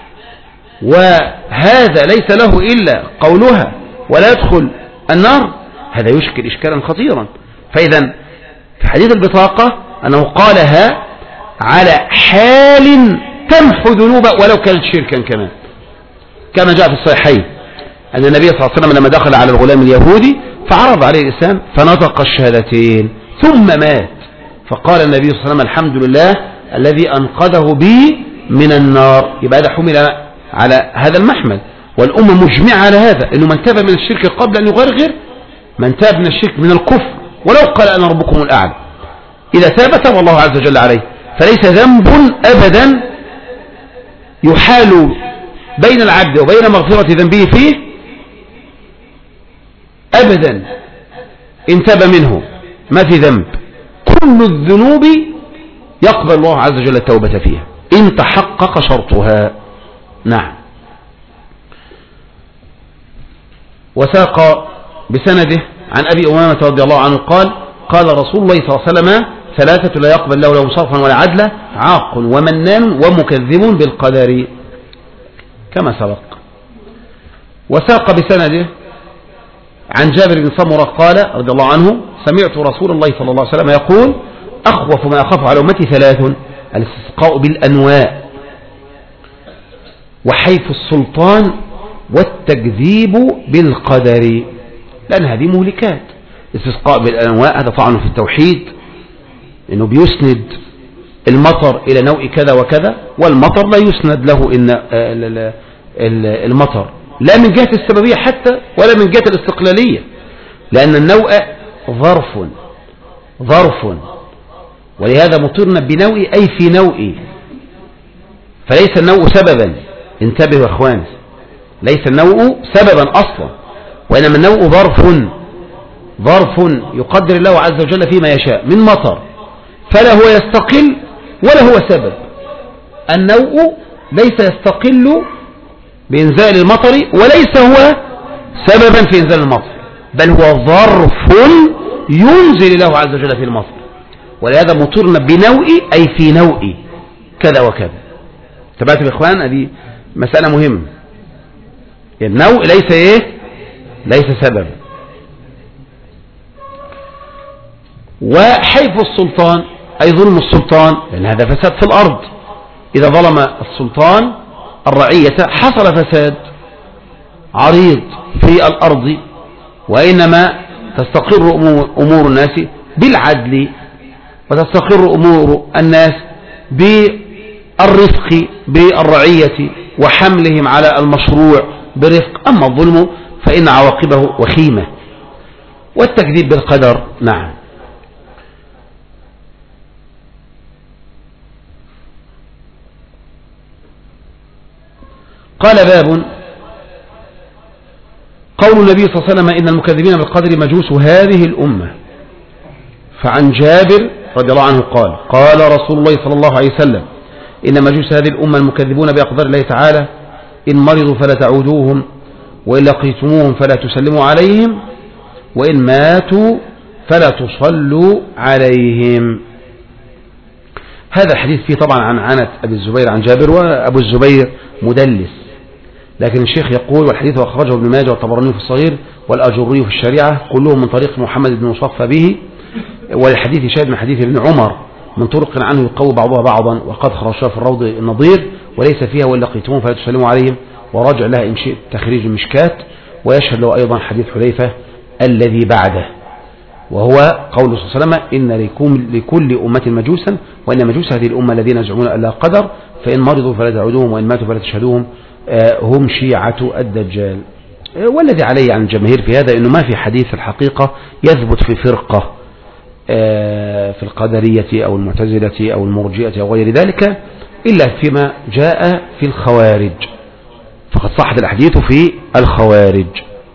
وهذا ليس له إلا قولها ولا يدخل النار، هذا يشكل إشكالا خطيرا. فإذا في حديث البطاقة أنه قالها على حال تمحو ذنوبه ولو كانت شركا كمان، كما جاء في الصحيحين أن النبي صلى الله عليه وسلم لما دخل على الغلام اليهودي فعرض عليه الإسلام فنطق الشهادتين ثم مات، فقال النبي صلى الله عليه وسلم الحمد لله الذي أنقذه بي من النار. يبقى هذا حمل على هذا المحمل، والأمة مجمعة على هذا أنه من تاب من الشرك قبل أن يغرغر من تاب من الشرك من الكفر ولو قال أنا ربكم الأعلى، إذا تاب تاب الله عز وجل عليه. فليس ذنب أبدا يحال بين العبد وبين مغفرة ذنبه فيه أبدا إن تاب منه، ما في ذنب. كل الذنوب يقبل الله عز وجل التوبة فيها إن تحقق شرطها. نعم. وساق بسنده عن أبي أمامة رضي الله عنه قال قال رسول الله صلى الله عليه وسلم ثلاثة لا يقبل له لهم صرفا ولا عدلا: عاق ومنان ومكذب بالقدر، كما سبق. وساق بسنده عن جابر بن سمرة قال رضي الله عنه: سمعت رسول الله صلى الله عليه وسلم يقول: أخوف ما أخاف على أمتي ثلاث: الاستسقاء بالأنواء، وحيف السلطان، والتكذيب بالقدر، لأن هذه مهلكات. الاستسقاء بالأنواء هذا طعن في التوحيد، إنه بيسند المطر إلى نوع كذا وكذا، والمطر لا يسند له إن المطر لا من جهة السببية حتى ولا من جهة الاستقلالية، لأن النوء ظرف ظرف ولهذا مطرنا بنوء أي في نوء، فليس النوء سببا. انتبهوا يا اخواني، ليس النوء سببا أصلا، وإنما النوء ظرف ظرف يقدر الله عز وجل فيما يشاء من مطر، فلا هو يستقل ولا هو سبب. النوء ليس يستقل بإنزال المطر وليس هو سببا في إنزال المطر، بل هو ظرف ينزل الله عز وجل في المطر، ولهذا مطرنا بنوء أي في نوء كذا وكذا. تبعتوا يا إخوان، هذه مسألة مهمة. النوء ليس إيه؟ ليس سبب. وحيف السلطان أي ظلم السلطان، لأن هذا فساد في الأرض. إذا ظلم السلطان الرعية حصل فساد عريض في الأرض، وإنما تستقر أمور الناس بالعدل، وتستقر أمور الناس بالرفق بالرعية وحملهم على المشروع برفق. أما الظلم فإن عواقبه وخيمة. والتكذيب بالقدر. نعم. قال: باب قول النبي صلى الله عليه وسلم: إن المكذبين بالقدر مجوس هذه الأمة. فعن جابر رضي الله عنه قال: قال رسول الله صلى الله عليه وسلم: إن مجوس هذه الأمة المكذبون بأقدار الله تعالى، إن مرضوا فلا تعودوهم، وإن لقيتموهم فلا تسلموا عليهم، وإن ماتوا فلا تصلوا عليهم. هذا الحديث فيه طبعا عن عنة أبي الزبير عن جابر، وأبو الزبير مدلس، لكن الشيخ يقول: والحديث أخرجه ابن ماجه والطبراني في الصغير والأجري في الشريعة، كلهم من طريق محمد بن مصفى به. والحديث شاهد من حديث ابن عمر من طرق عنه يقوي بعضها بعضا، وقد خرجها في الروض النظير، وليس فيها وإن لقيتموهم فلا تسلموا عليهم، وراجع لها إن شئت تخريج المشكات. ويشهد له أيضا حديث حذيفة الذي بعده، وهو قول صلى الله عليه وسلم: إن لكل أمة مجوسا، وإن مجوس هذه الأمة الذين يزعمون أن لا قدر، فإن مرضوا فلا تعودوهم، وإن ماتوا فلا تشهدوهم، هم شيعة الدجال. والذي عليه عن الجماهير في هذا أنه ما في حديث الحقيقة يثبت في فرقة في القدرية أو المعتزلة أو المرجئة أو غير ذلك إلا فيما جاء في الخوارج، فقد صحت الأحاديث في الخوارج.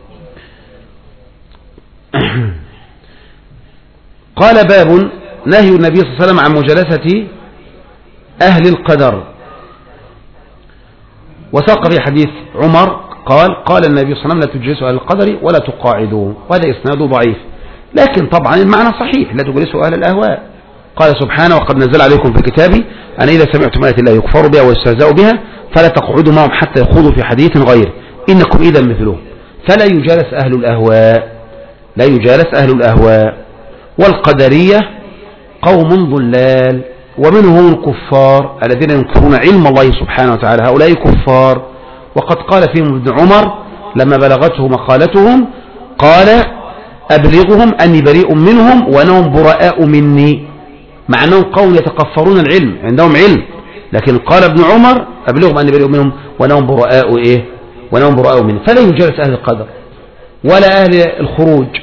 قال: باب نهي النبي صلى الله عليه وسلم عن مجالسة أهل القدر. وساق في حديث عمر قال: قال النبي صلى الله عليه وسلم: لا تجلسوا أهل القدر ولا تقاعدوهم. وهذا إسناده ضعيف، لكن طبعا المعنى صحيح: لا تجلسوا أهل الأهواء. قال سبحانه: وقد نزل عليكم في الكتاب أن إذا سمعتم آيات الله يكفر بها ويستهزأ بها فلا تقعدوا معهم حتى يخوضوا في حديث غيره إنكم إذا مثلهم. فلا يجالس أهل الأهواء، لا يجالس أهل الأهواء. والقدرية قوم ضلال، ومنهم الكفار الذين ينكرون علم الله سبحانه وتعالى، هؤلاء كفار. وقد قال فيهم ابن عمر لما بلغته مقالتهم قال: أبلغهم أني بريء منهم وأنهم براء مني، مع أنهم قوم يتقفرون العلم، عندهم علم، لكن قال ابن عمر: أبلغهم أني بريء منهم وأنهم براء إيه؟ وأنهم براء مني. فلا يجالس أهل القدر ولا أهل الخروج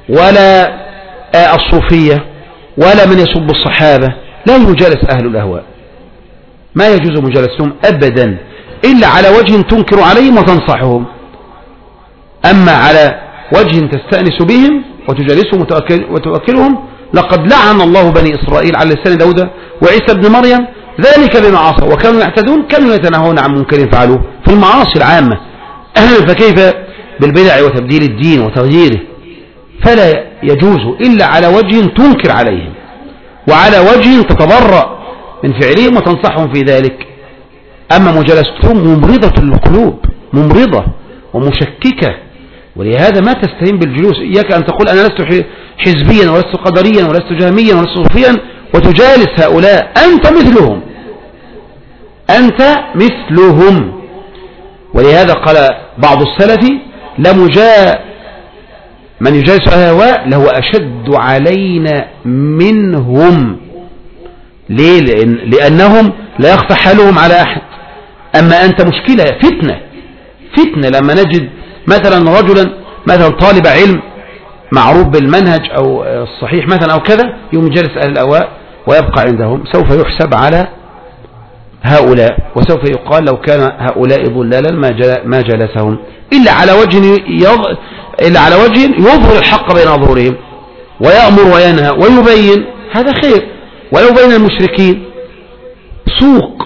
ولا الصوفية ولا من يسب الصحابة لا يجالس أهل الأهواء، ما يجوز مجالستهم أبدا إلا على وجه تنكر عليهم وتنصحهم. أما على وجه تستأنس بهم وتجالسهم وتوكلهم، لقد لعن الله بني إسرائيل على لسان داود وعيسى بن مريم ذلك بما عصوا وكانوا يعتدون، كانوا يتناهون عن منكر فعلوه في المعاصي العامة. فكيف بالبدع وتبديل الدين وتغييره؟ فلا يجوز إلا على وجه تنكر عليهم وعلى وجه تتبرأ من فعلهم وتنصحهم في ذلك. أما مجالستهم ممرضة للقلوب، ممرضة ومشككة، ولهذا ما تستهين بالجلوس. إياك أن تقول أنا لست حزبيا ولست قدريا ولست جهميا ولست صوفيا وتجالس هؤلاء، أنت مثلهم، أنت مثلهم. ولهذا قال بعض السلف لمجاء من يجالس الهواء لهو أشد علينا منهم. ليه؟ لأن لأنهم لا يخفى حالهم على أحد. أما أنت مشكلة، فتنة فتنة لما نجد مثلا رجلا مثلا طالب علم معروف بالمنهج أو الصحيح مثلا أو كذا، يوم جالس أهل الأهواء ويبقى عندهم، سوف يحسب على هؤلاء وسوف يقال لو كان هؤلاء ضلالا ما جلسهم إلا على وجه يض... إلا على وجه يظهر الحق بين أظهرهم ويأمر وينهى ويبين، هذا خير. ولو بين المشركين سوق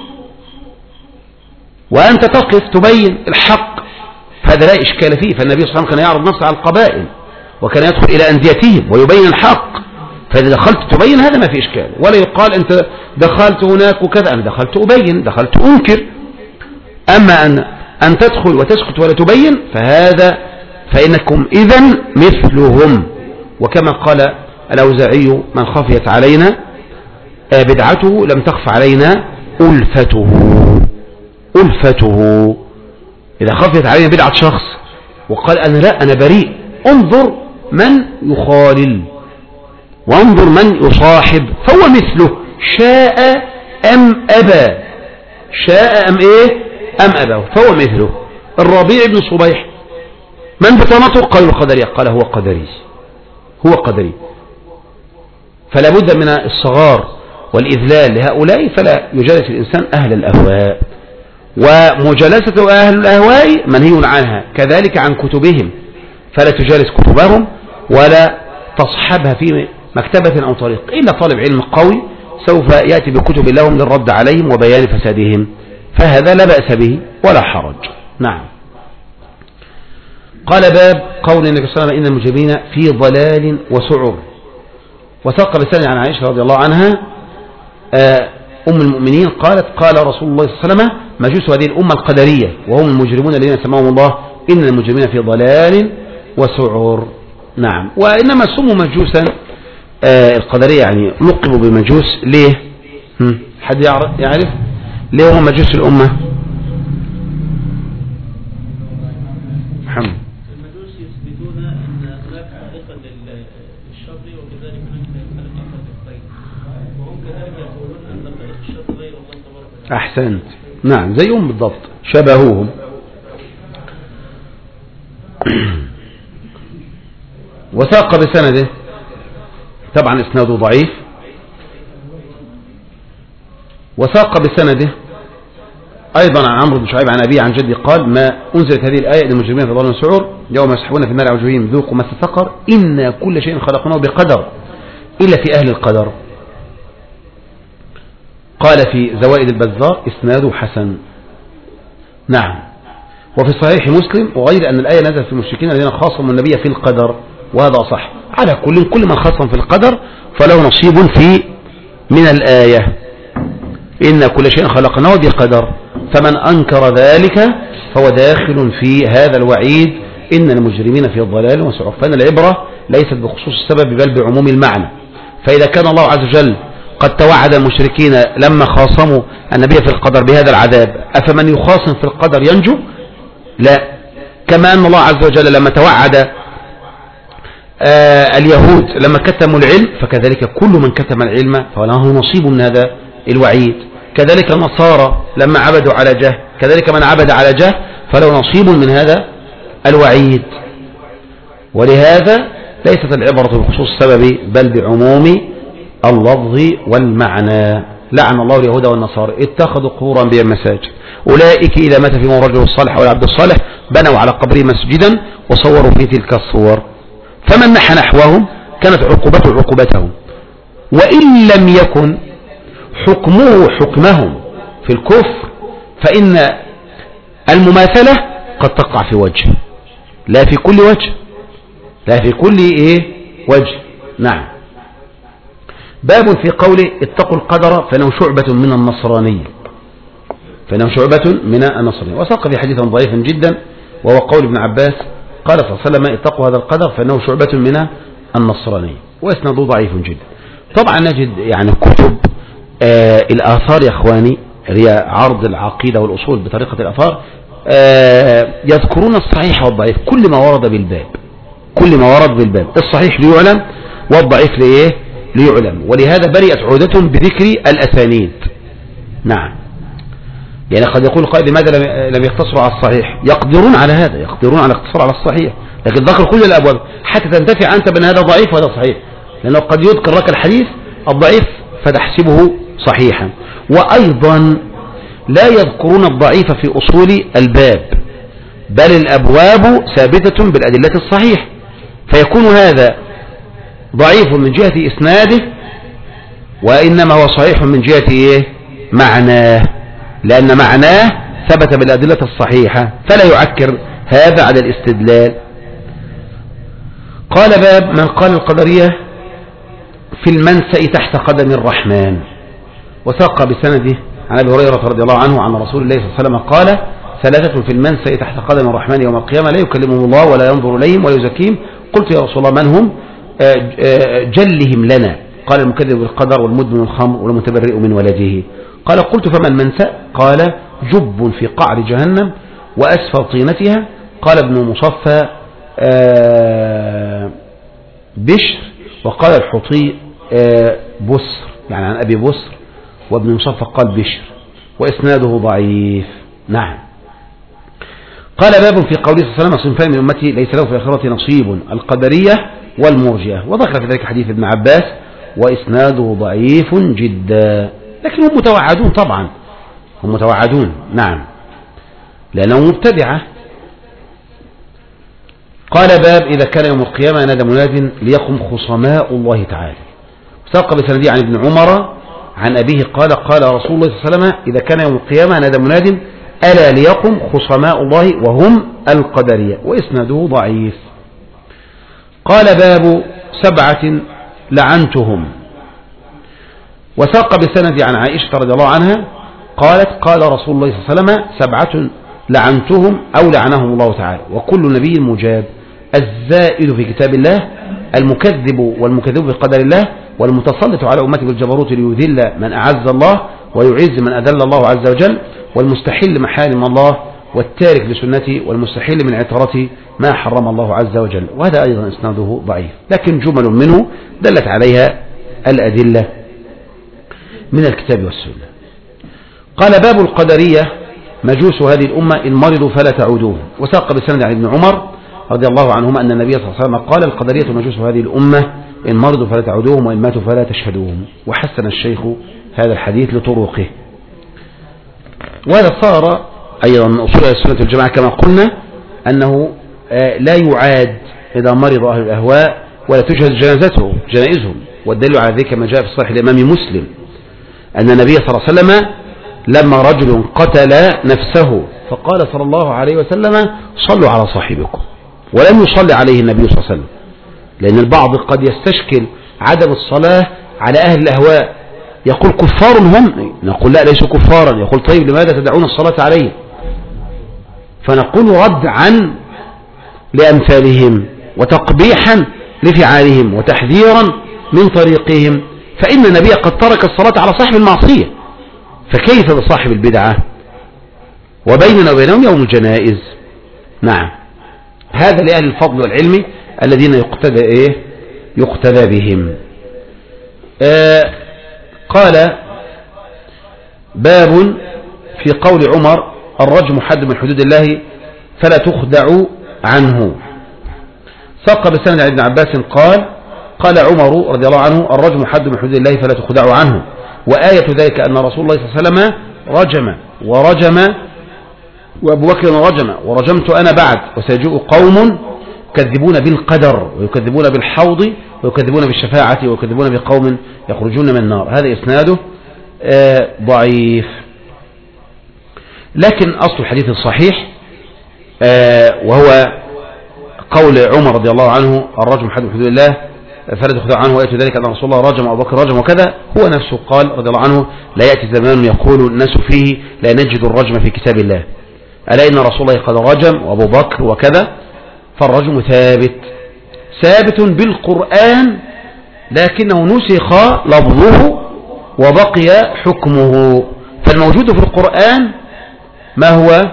وأنت تقف تبين الحق، هذا لا إشكال فيه. فالنبي صلى الله عليه وسلم كان يعرض نفسه على القبائل وكان يدخل إلى أنديتهم ويبين الحق، فإذا دخلت تبين هذا ما في إشكال، ولا يقال أنت دخلت هناك وكذا، أنا دخلت أبين، دخلت أنكر. أما أن أن تدخل وتسكت ولا تبين فهذا فإنكم إذن مثلهم. وكما قال الأوزاعي من خفيت علينا بدعته لم تخف علينا ألفته. ألفته إذا خفيت علينا بدعة شخص وقال أنا لا أنا بريء، انظر من يخالل وانظر من يصاحب فهو مثله، شاء أم أبى، شاء أم إيه أم أبى فهو مثله. الربيع بن صبيح من بطانته قال القدري، قال هو قدري، هو قدري. فلا بد من الصغار والإذلال لهؤلاء، فلا يجالس الإنسان أهل الأهواء. ومجالسة أهل الأهواء منهي عنها، كذلك عن كتبهم، فلا تجالس كتبهم ولا تصحبها في مكتبة أو طريق إلا طالب علم قوي سوف يأتي بكتب لهم للرد عليهم وبيان فسادهم، فهذا لا بأس به ولا حرج. نعم. قال باب قول النبي صلى الله عليه وسلم إن المجرمين في ضلال وسعر. وثق بسند عن عائشة رضي الله عنها أم المؤمنين قالت قال رسول الله صلى الله عليه وسلم مجوس هذه الأمة القدرية وهم المجرمون الذين سماهم الله إن المجرمين في ضلال وسعر. نعم. وإنما سموا مجوسا القدرية، يعني لقبوا بمجوس. ليه؟ حد يعرف ليه هم مجوس الأمة؟ محمد. المجوس يثبتون أن هناك خالقا للشر وكذلك هناك خالقا للخير، وهم كذلك يقولون أن خالق الشر غير الله تبارك وتعالى. أحسنت. نعم زيهم بالضبط، شبهوهم. وثاق بسنده، طبعا اسناده ضعيف. وثاق بسنده أيضا عن عمرو بن شعيب عن أبيه عن جدي قال ما أنزلت هذه الآية للمجرمين في ضلال وسعر يوم يسحبون في النار على وجوههم ذوقوا مس سقر إن كل شيء خلقناه بقدر إلا في أهل القدر. قال في زوائد البزار إسناده حسن. نعم. وفي صحيح مسلم وغير أن الآية نزلت في المشركين الذين خاصموا النبي في القدر، وهذا صح. على كل كل من خاصم في القدر فله نصيب في من الآية إن كل شيء خلقناه بقدر، فمن أنكر ذلك فهو داخل في هذا الوعيد إن المجرمين في ضلال وسعر. فإن العبرة ليست بخصوص السبب بل بعموم المعنى. فإذا كان الله عز وجل قد توعد المشركين لما خاصموا النبي في القدر بهذا العذاب، أفمن يخاصم في القدر ينجو؟ لا. كما أن الله عز وجل لما توعد آه اليهود لما كتموا العلم فكذلك كل من كتم العلم فله نصيب من هذا الوعيد. كذلك النصارى لما عبدوا على جهل كذلك من عبد على جهل فله نصيب من هذا الوعيد. ولهذا ليست العبرة بخصوص السبب بل بعموم اللفظ والمعنى. لعن الله اليهود والنصارى اتخذوا قبور أنبياء مساجد، أولئك إذا مات فيهم الرجل الصالح أو العبد الصالح بنوا على قبره مسجدا وصوروا في تلك الصور، فمن نحى نحوهم كانت عقوبته عقوبتهم، وإن لم يكن حكمه حكمهم في الكفر فإن المماثلة قد تقع في وجه، لا في كل وجه، لا في كل إيه وجه. نعم. باب في قوله اتقوا القدر فإنه شعبة من النصرانية، فإنه شعبة من النصرانية، وساق في حديثا ضعيفا جدا وهو قول ابن عباس قال صلى الله عليه وسلم اتقوا هذا القدر فإنه شعبة من النصرانية، واسناده ضعيف جدا. طبعا نجد يعني كتب آه الآثار يا أخواني، هي عرض العقيدة والأصول بطريقة الآثار، آه يذكرون الصحيح والضعيف كل ما ورد بالباب، كل ما ورد بالباب، الصحيح ليعلم والضعيف لإيه ليعلم، ولهذا برئت عودتهم بذكر الأسانيد. نعم. يعني قد يقول قائد لماذا لم يقتصروا على الصحيح؟ يقدرون على هذا، يقدرون على الاقتصار على الصحيح، لكن ذكر كل الأبواب حتى تنتفع أنت بأن هذا ضعيف وهذا صحيح، لأنه قد يذكر لك الحديث الضعيف فتحسبه صحيحا. وأيضا لا يذكرون الضعيف في أصول الباب، بل الأبواب ثابتة بالأدلة الصحيح، فيكون هذا ضعيف من جهة إسناده وإنما هو صحيح من جهة إيه؟ معناه، لأن معناه ثبت بالأدلة الصحيحة، فلا يعكر هذا على الاستدلال. قال باب من قال القدرية في المنسأ تحت قدم الرحمن، وساق بسنده عن أبي هريرة رضي الله عنه عن رسول الله صلى الله عليه وسلم قال ثلاثة في المنسأ تحت قدم الرحمن يوم القيامة لا يكلمهم الله ولا ينظر إليهم ولا يزكيهم. قلت يا رسول الله من هم؟ جلهم لنا. قال المكذب بالقدر والمدمن الخمر والمتبرئ من ولده. قال قلت فما المنسأ؟ قال جب في قعر جهنم وأسفل طينتها. قال ابن مصفى بشر، وقال الحطي بسر، يعني عن أبي بسر، وابن مصفى قال بشر، وإسناده ضعيف. نعم. قال باب في قوله صلى الله عليه وسلم صنفان من أمتي ليس له في الآخرة نصيب، القدرية والمرجئة، وذكر في ذلك حديث ابن عباس وإسناده ضعيف جدا، لكن هم متوعدون طبعا، هم متوعدون. نعم، لأنهم مبتدعة. قال باب إذا كان يوم القيامة نادى مناد ليقم خصماء الله تعالى. ساق بسندي عن ابن عمر عن أبيه قال قال رسول الله صلى الله عليه وسلم إذا كان يوم القيامة نادى مناد ألا ليقم خصماء الله وهم القدرية، وإسناده ضعيف. قال باب سبعة لعنتهم، وساق بسند عن عائشة رضي الله عنها قالت قال رسول الله صلى الله عليه وسلم سبعة لعنتهم أو لعنهم الله تعالى وكل نبي مجاب: الزائد في كتاب الله، المكذب والمكذب في قدر الله، والمتسلط على أمته بالجبروت ليذل من أعز الله ويعز من أذل الله عز وجل، والمستحل محارم الله، والتارك لسنته، والمستحل من عترته ما حرم الله عز وجل. وهذا أيضا إسناده ضعيف، لكن جمل منه دلت عليها الأدلة من الكتاب والسنة. قال باب القدرية مجوس هذه الأمة إن مرضوا فلا تعودوه، وساق بسند عن ابن عمر رضي الله عنهما أن النبي صلى الله عليه وسلم قال القدرية مجوس هذه الأمة إن مرضوا فلا تعودوهم وإن ماتوا فلا تشهدوهم. وحسن الشيخ هذا الحديث لطرقه. وهذا صار أيضا من أصول السنة والجماعة كما قلنا أنه لا يعاد إذا مرض أهل الأهواء ولا تشهد جنازته جنائزهم، والدليل على ذلك ما جاء في صحيح الإمام مسلم أن النبي صلى الله عليه وسلم لما رجل قتل نفسه فقال صلى الله عليه وسلم صلوا على صاحبكم، ولم يصلي عليه النبي صلى الله عليه وسلم، لأن البعض قد يستشكل عدم الصلاة على أهل الأهواء، يقول كفار هم، نقول لا ليسوا كفارا، يقول طيب لماذا تدعون الصلاة عليه؟ فنقول ردعا لأمثالهم وتقبيحا لفعالهم وتحذيرا من طريقهم، فإن النبي قد ترك الصلاة على صاحب المعصية، فكيف بصاحب البدعة؟ وبيننا وبينهم يوم الجنائز. نعم، هذا لأهل الفضل والعلم الذين يقتدى إيه؟ يقتدى بهم. آه قال باب في قول عمر الرجم حد من حدود الله فلا تخدع عنه. ساق بسند عن ابن عباس قال قال عمر رضي الله عنه الرجم حد من حدود الله فلا تخدعوا عنه، وآية ذلك أن رسول الله صلى الله عليه وسلم رجم ورجم وأبو بكر رجم ورجمت أنا بعد، وسيجيء قوم يكذبون بالقدر ويكذبون بالحوض ويكذبون بالشفاعة ويكذبون بقوم يخرجون من النار. هذا إسناده آه ضعيف، لكن أصل الحديث الصحيح آه وهو قول عمر رضي الله عنه الرجم حد من حدود الله فلا تخدعوا عنه، وآية ذلك أن رسول الله رجم وأبو بكر رجم وكذا، هو نفسه قال رضي الله عنه لا يأتي زمان يقول الناس فيه لا نجد الرجم في كتاب الله، ألا إن رسول الله قد رجم وأبو بكر وكذا، فالرجم ثابت ثابت بالقرآن، لكنه نسخ لفظه وبقي حكمه. فالموجود في القرآن ما هو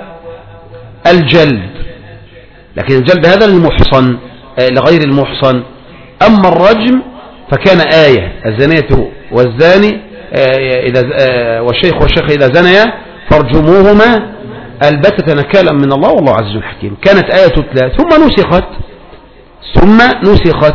الجلد، لكن الجلد هذا للمحصن لغير المحصن. أما الرجم فكان آية الزانية والزاني إذا والشيخ والشيخ إذا زنيا فارجموهما البتة نكالا من الله والله عزيز حكيم. كانت آية تتلى ثم نسخت ثم نسخت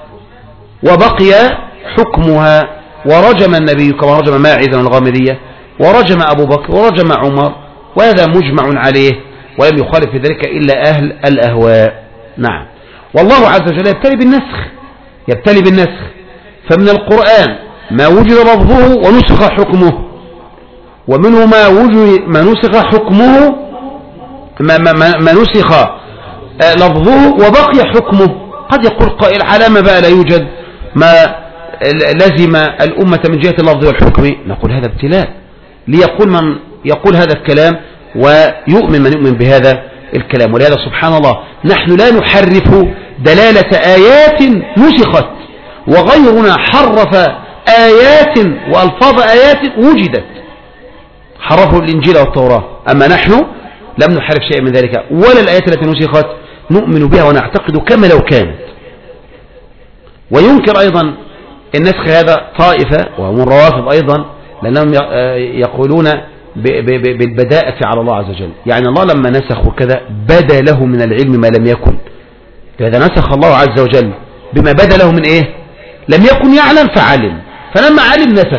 وبقي حكمها، ورجم النبي كما رجم ماعز الغامدية، ورجم أبو بكر ورجم عمر، وهذا مجمع عليه ولم يخالف في ذلك إلا أهل الأهواء. نعم. والله عز وجل يبتلي بالنسخ يبتلي بالنسخ فمن القرآن ما وجد لفظه ونسخ حكمه، ومنه ما وجد ما نسخ حكمه ما, ما, ما, ما نسخ لفظه وبقي حكمه. قد يقول قائل على ما بقى لا يوجد ما لزم الأمة من جهة اللفظ والحكم، نقول هذا ابتلاء ليقول من يقول هذا الكلام ويؤمن من يؤمن بهذا الكلام. ولهذا سبحان الله نحن لا نحرف دلالة آيات نسخت، وغيرنا حرف آيات وألفاظ آيات وجدت، حرفوا الإنجيل والتوراة، أما نحن لم نحرف شيء من ذلك، ولا الآيات التي نسخت نؤمن بها ونعتقد كما لو كانت. وينكر أيضا النسخ هذا طائفة وهم الروافض أيضا، لأنهم يقولون بالبداءة على الله عز وجل، يعني الله لما نسخ وكذا بدا له من العلم ما لم يكن. إذا نسخ الله عز وجل بما بدا له من إيه لم يكن يعلم فعلم، فلما علم نسخ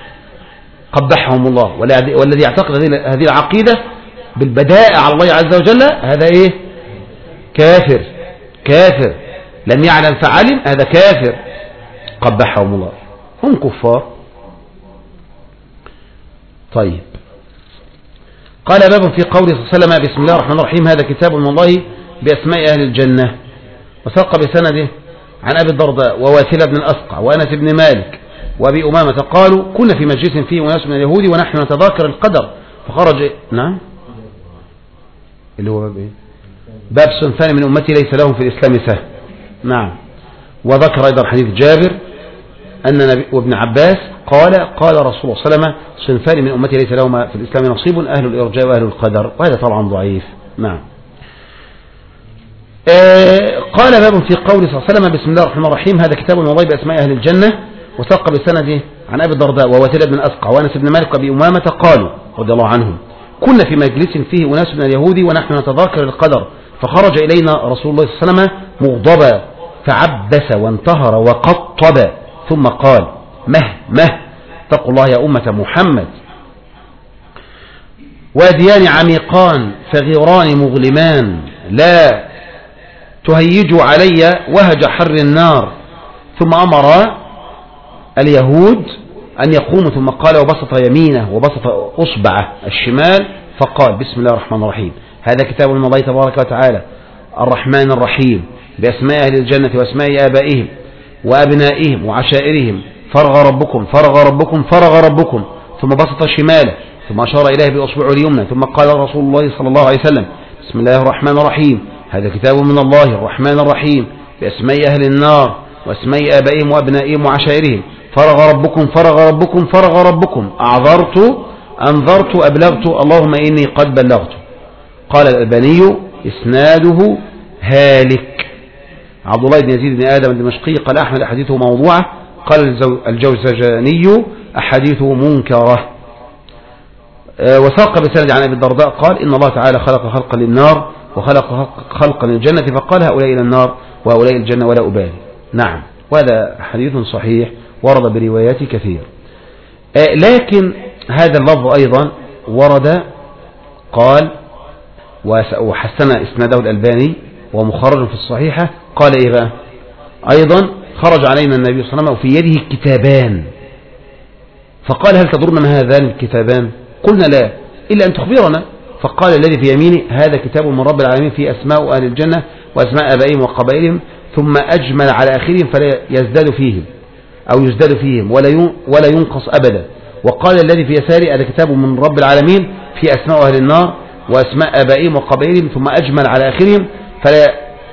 قبحهم الله. والذي يعتقد هذه العقيدة بالبداء على الله عز وجل هذا إيه كافر كافر، لم يعلم فعلم هذا كافر قبحهم الله، هم كفار. طيب، قال باب في قوله صلى الله عليه وسلم بسم الله الرحمن الرحيم هذا كتاب من الله بأسماء أهل الجنة، وساق بسنده عن أبي الدرداء وواثلة بن الأسقع وأنس بن مالك وأبي أمامة قالوا كنا في مجلس فيه وناس من اليهود ونحن نتذاكر القدر فخرج. نعم، اللي هو باب إيه؟ باب صنفان من أمتي ليس لهم في الإسلام سهم. نعم. وذكر أيضا حديث جابر أن نبي وابن عباس قال قال رسول الله صلى الله عليه وسلم صنفان من أمتي ليس لهم في الإسلام نصيب أهل الإرجاء وأهل القدر، وهذا طبعا ضعيف. نعم. آه قال باب في قول صلى الله عليه وسلم بسم الله الرحمن الرحيم هذا كتاب من الله بأسماء أهل الجنة، وساق بسنده عن أبي الدرداء وواثلة بن الأسقع وأنس بن مالك وأبي أمامة قالوا رضي الله عنهم كنا في مجلس فيه أناس من اليهود ونحن نتذاكر القدر فخرج إلينا رسول الله صلى الله عليه وسلم مغضبا فعبس وانتهر وقطب ثم قال مه مه اتقوا الله يا أمة محمد، واديان عميقان فغيران مظلمان لا تهيجوا علي وهج حر النار. ثم أمر اليهود أن يقوموا، ثم قال وبسط يمينه وبسط أصبعه الشمال فقال بسم الله الرحمن الرحيم هذا كتاب من الله تبارك وتعالى الرحمن الرحيم بأسماء أهل الجنة وأسماء آبائهم وأبنائهم وعشائرهم فرغ ربكم فرغ ربكم فرغ ربكم، ثم بسط شماله ثم أشار إليه بأصبعه اليمنى، ثم قال رسول الله صلى الله عليه وسلم بسم الله الرحمن الرحيم هذا كتاب من الله الرحمن الرحيم بأسماء أهل النار وأسماء آبائهم وأبنائهم وعشائرهم فرغ ربكم فرغ ربكم فرغ ربكم أعذرت أنذرت أبلغت اللهم إني قد بلغت. قال الألباني إسناده هالك. عبد الله بن يزيد بن آدم الدمشقي قال أحمد أحاديثه موضوعة، قال الجوزجاني أحاديثه منكرة. وساق بسند عن أبي الدرداء قال إن الله تعالى خلق خلقا للنار وخلق خلقا للجنة فقال هؤلاء إلى النار وهؤلاء الجنة ولا أبالي. نعم، وهذا حديث صحيح ورد بروايات كثير. لكن هذا اللفظ أيضا ورد قال وحسن إسناده الألباني ومخرج في الصحيحة، قال إيه بقى؟ أيضا خرج علينا النبي صلى الله عليه وسلم وفي يده كتابان، فقال هل تدرون ما هذان الكتابان؟ قلنا لا إلا أن تخبرنا. فقال الذي في يميني هذا كتاب من رب العالمين فيه أسماء أهل الجنة وأسماء آبائهم وقبائلهم، ثم أجمل على آخرهم فلا يزداد فيهم أو يزداد فيهم ولا ولا ينقص أبدا. وقال الذي في يساري هذا كتاب من رب العالمين فيه أسماء أهل النار وأسماء آبائهم وقبائلهم، ثم أجمل على آخرهم فلا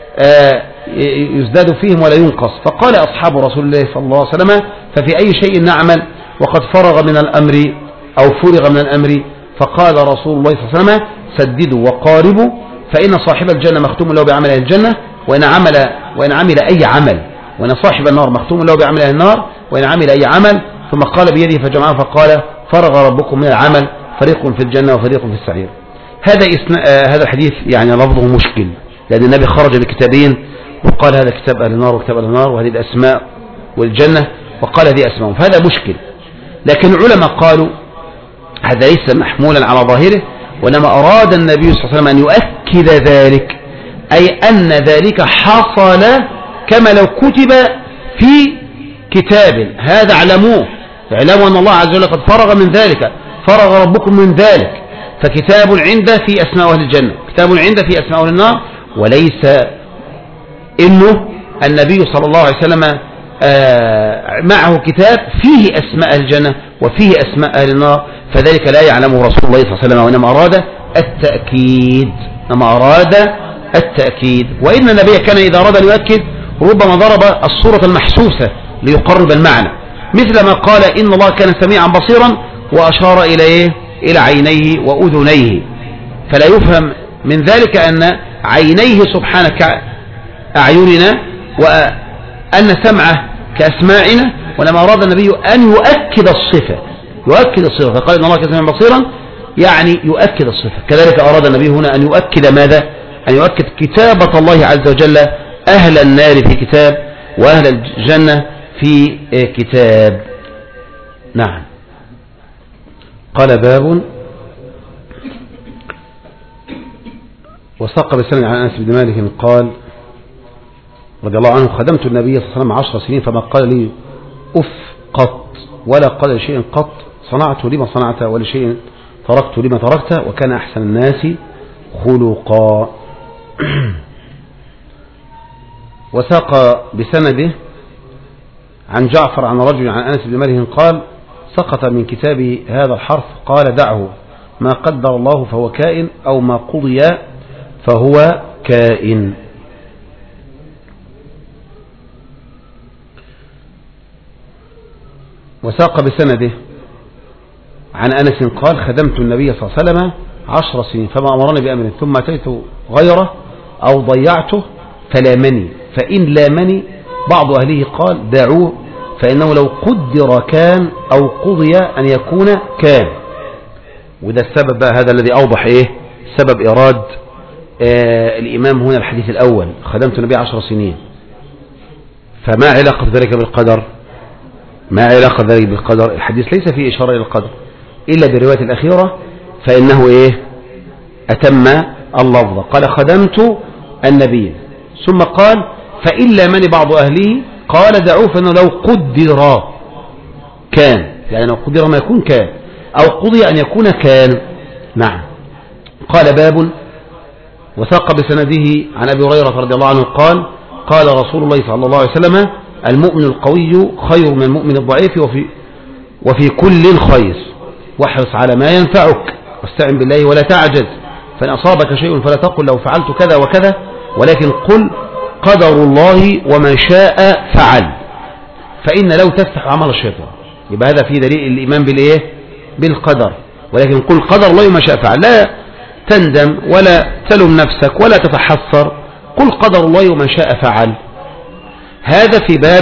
يزداد فيهم ولا ينقص. فقال أصحاب رسول الله صلى الله عليه وسلم ففي أي شيء نعمل وقد فرغ من الأمر أو فرغ من الأمر؟ فقال رسول الله صلى الله عليه وسلم سددوا وقاربوا، فإن صاحب الجنة مختوم له بعمل أهل الجنة وإن عمل وإن عمل أي عمل، وإن صاحب النار مختوم له بعمل أهل النار وإن عمل أي عمل. ثم قال بيده فجمعه فقال فرغ ربكم من العمل، فريق في الجنة وفريق في السعير. هذا آه هذا الحديث يعني لفظه مشكل، لأن النبي خرج بكتابين وقال هذا كتاب أهل النار وكتاب أهل النار وهذه الأسماء والجنة، وقال هذه أسماء، فهذا مشكل. لكن العلماء قالوا هذا ليس محمولا على ظاهره، وإنما أراد النبي صلى الله عليه وسلم أن يؤكد ذلك، أي أن ذلك حصل كما لو كتب في كتاب. هذا اعلموه، اعلموا أن الله عز وجل قد فرغ من ذلك، فرغ ربكم من ذلك. فكتاب عنده في أسماء أهل الجنة، كتاب عنده في أسماء أهل النار، وليس إنه النبي صلى الله عليه وسلم معه كتاب فيه أسماء أهل الجنة وفيه أسماء أهل النار، فذلك لا يعلمه رسول الله صلى الله عليه وسلم، وإنما أراد التأكيد، إنما أراد التأكيد. وإن النبي كان إذا أراد أن يؤكد ربما ضرب الصورة المحسوسة ليقرب المعنى، مثل ما قال إن الله كان سميعا بصيرا وأشار إلى إيه؟ إلى عينيه وأذنيه، فلا يفهم من ذلك أن عينيه سبحانه كأعيننا وأن سمعه كأسماعنا، ولما أراد النبي أن يؤكد الصفة، يؤكد الصفة، فقال إن الله كان سميعا بصيرا يعني يؤكد الصفة. كذلك أراد النبي هنا أن يؤكد ماذا؟ أن يؤكد كتابة الله عز وجل، أهل النار في كتاب وأهل الجنة في كتاب. نعم. قال باب وساق بسند عن أنس بن مالك قال رضي الله عنه خدمت النبي صلى الله عليه وسلم عشر سنين فما قال لي أف قط ولا قال لشيء قط صنعت لما صنعت ولا شيء تركت لما تركت وكان أحسن الناس خلقا. وساق بسنده عن جعفر عن رجل عن أنس بن مالك قال سقط من كتاب هذا الحرف قال دعه ما قدر الله فهو كائن أو ما قضي فهو كائن. وساق بسنده عن أنس قال خدمت النبي صلى الله عليه وسلم عشر سنين فما أمرني بأمر ثم أتيت غيره أو ضيعته فلامني، فإن لامني بعض أهله قال دعوه فإنه لو قدر كان أو قضي أن يكون كان. وده السبب بقى هذا الذي أوضح إيه سبب إراد آه الإمام هنا الحديث الأول خدمت النبي عشر سنين. فما علاقة ذلك بالقدر؟ ما علاقة ذلك بالقدر؟ الحديث ليس فيه إشارة إلى القدر إلا بالرواية الأخيرة فإنه إيه أتم اللفظ قال خدمت النبي ثم قال فإن لامني بعض أهله قال دعوه فإنه لو قدر كان، يعني لو قدر ما يكون كان أو قضي أن يكون كان. نعم. قال باب وثاق بسنده عن أبي هريرة رضي الله عنه قال قال رسول الله صلى الله عليه وسلم المؤمن القوي خير من المؤمن الضعيف وفي, وفي كل خير واحرص على ما ينفعك واستعن بالله ولا تعجز فإن أصابك شيء فلا تقل لو فعلت كذا وكذا ولكن قل قدر الله وما شاء فعل فإن لو تفتح عمل الشيطان. يبقى هذا في دليل الإيمان بالإيه بالقدر، ولكن قل قدر الله وما شاء فعل، لا تندم ولا تلوم نفسك ولا تتحسر، قل قدر الله وما شاء فعل. هذا في باب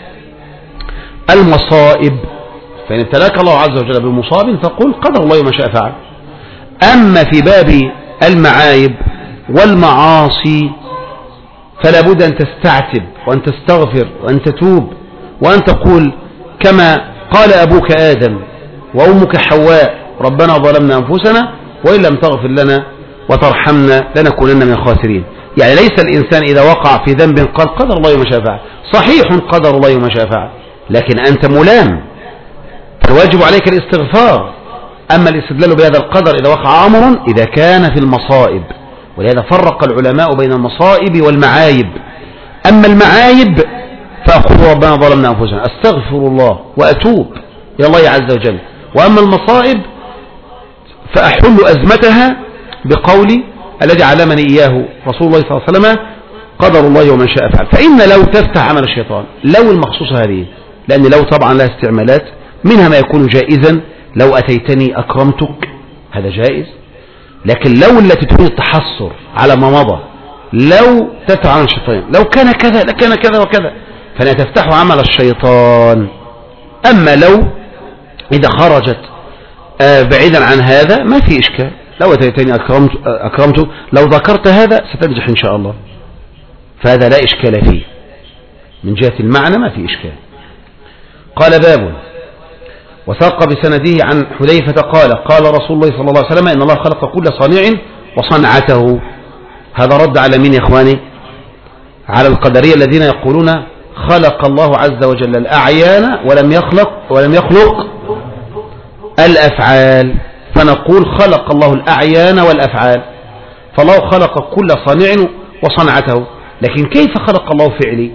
المصائب، فإن ابتلاك الله عز وجل بمصاب فقل قدر الله وما شاء فعل. أما في باب المعايب والمعاصي فلا بد أن تستعتب وأن تستغفر وأن تتوب وأن تقول كما قال أبوك آدم وأمك حواء ربنا ظلمنا أنفسنا وإن لم تغفر لنا وترحمنا لنكونن من الخاسرين. يعني ليس الإنسان إذا وقع في ذنب قال قدر الله ما شاء فعل، صحيح قدر الله ما شاء فعل، لكن أنت ملام فالواجب عليك الاستغفار. أما الاستدلال بهذا القدر إذا وقع أمر إذا كان في المصائب، ولهذا فرق العلماء بين المصائب والمعايب. أما المعايب فأقول ربنا ظلمنا أنفسنا أستغفر الله وأتوب إلى الله عز وجل، وأما المصائب فأحل أزمتها بقولي الذي علمني إياه رسول الله صلى الله عليه وسلم قدر الله ومن شاء فعل. فإن لو تفتح عمل الشيطان، لو المخصوصة هذه، لأن لو طبعا لها استعمالات، منها ما يكون جائزا، لو أتيتني أكرمتك، هذا جائز. لكن لو التي تريد التحصر على ما مضى، لو تفتح عمل الشيطان لو كان كذا لكان كذا وكذا، فلا تفتح عمل الشيطان. أما لو إذا خرجت بعيدا عن هذا ما في إشكال، لو أتيتني أكرمت أكرمته، لو ذكرت هذا ستنجح إن شاء الله، فهذا لا إشكال فيه من جهة المعنى، ما في إشكال. قال باب وساق بسنده عن حذيفة قال قال رسول الله صلى الله عليه وسلم إن الله خلق كل صانع وصنعته. هذا رد على مين يا إخواني؟ على القدرية الذين يقولون خلق الله عز وجل الأعيان ولم يخلق ولم يخلق الأفعال، فنقول خلق الله الأعيان والأفعال، فالله خلق كل صانع وصنعته. لكن كيف خلق الله فعلي؟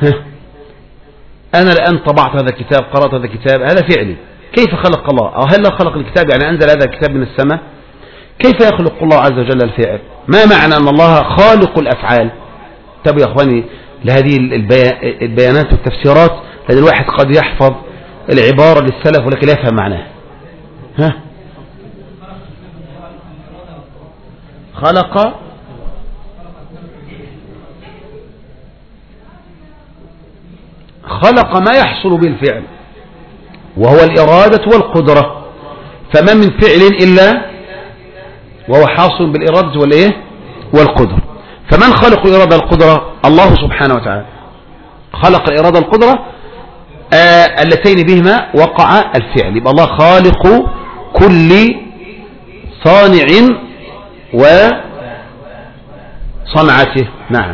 أنا الآن طبعت هذا الكتاب، قرأت هذا الكتاب، هذا فعلي. كيف خلق الله؟ أو هل خلق الكتاب يعني أنزل هذا الكتاب من السماء؟ كيف يخلق الله عز وجل الفعل؟ ما معنى أن الله خالق الأفعال؟ طب يا أخواني لهذه البيانات والتفسيرات، لأن الواحد قد يحفظ العبارة للسلف ولكن لا يفهم معناها. ها؟ خلق خلق ما يحصل بالفعل وهو الإرادة والقدرة، فما من فعل إلا وهو حاصل بالإرادة والإيه والقدرة. فمن خلق الإرادة والقدرة؟ الله سبحانه وتعالى خلق الإرادة والقدرة آه اللتين بهما وقع الفعل. يبقى الله خالق كل صانع وصنعته. نعم.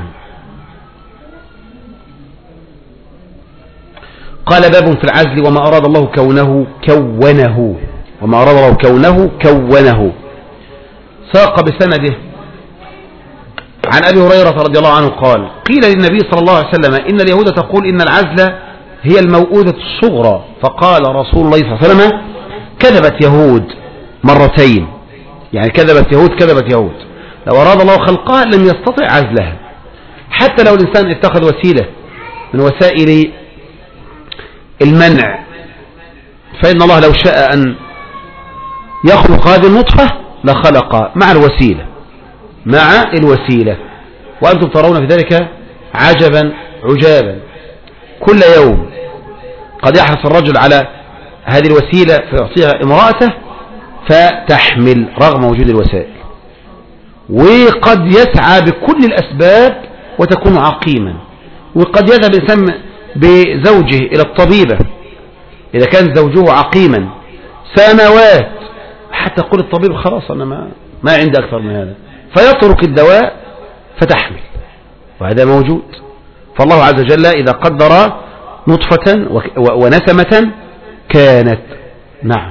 قال باب في العزل وما أراد الله كونه كونه وما أراد الله كونه كونه. ساق بسنده عن أبي هريرة رضي الله عنه قال قيل للنبي صلى الله عليه وسلم إن اليهود تقول إن العزل هي الموؤودة الصغرى، فقال رسول الله صلى الله عليه وسلم كذبت يهود مرتين، يعني كذبت يهود كذبت يهود لو أراد الله خلقها لم يستطع عزلها. حتى لو الإنسان اتخذ وسيلة من وسائل المنع، فإن الله لو شاء أن يخلق هذه النطفة لخلق مع الوسيلة مع الوسيلة. وأنتم ترون في ذلك عجبا عجابا، كل يوم قد يحرص الرجل على هذه الوسيلة فيعطيها امرأته فتحمل رغم وجود الوسائل، وقد يسعى بكل الأسباب وتكون عقيما، وقد يذهب الإنسان بزوجه إلى الطبيبة إذا كان زوجه عقيما سنوات حتى يقول الطبيب خلاص أنا ما, ما عندي أكثر من هذا، فيترك الدواء فتحمل، وهذا موجود. فالله عز وجل إذا قدر نطفة ونسمة كانت. نعم.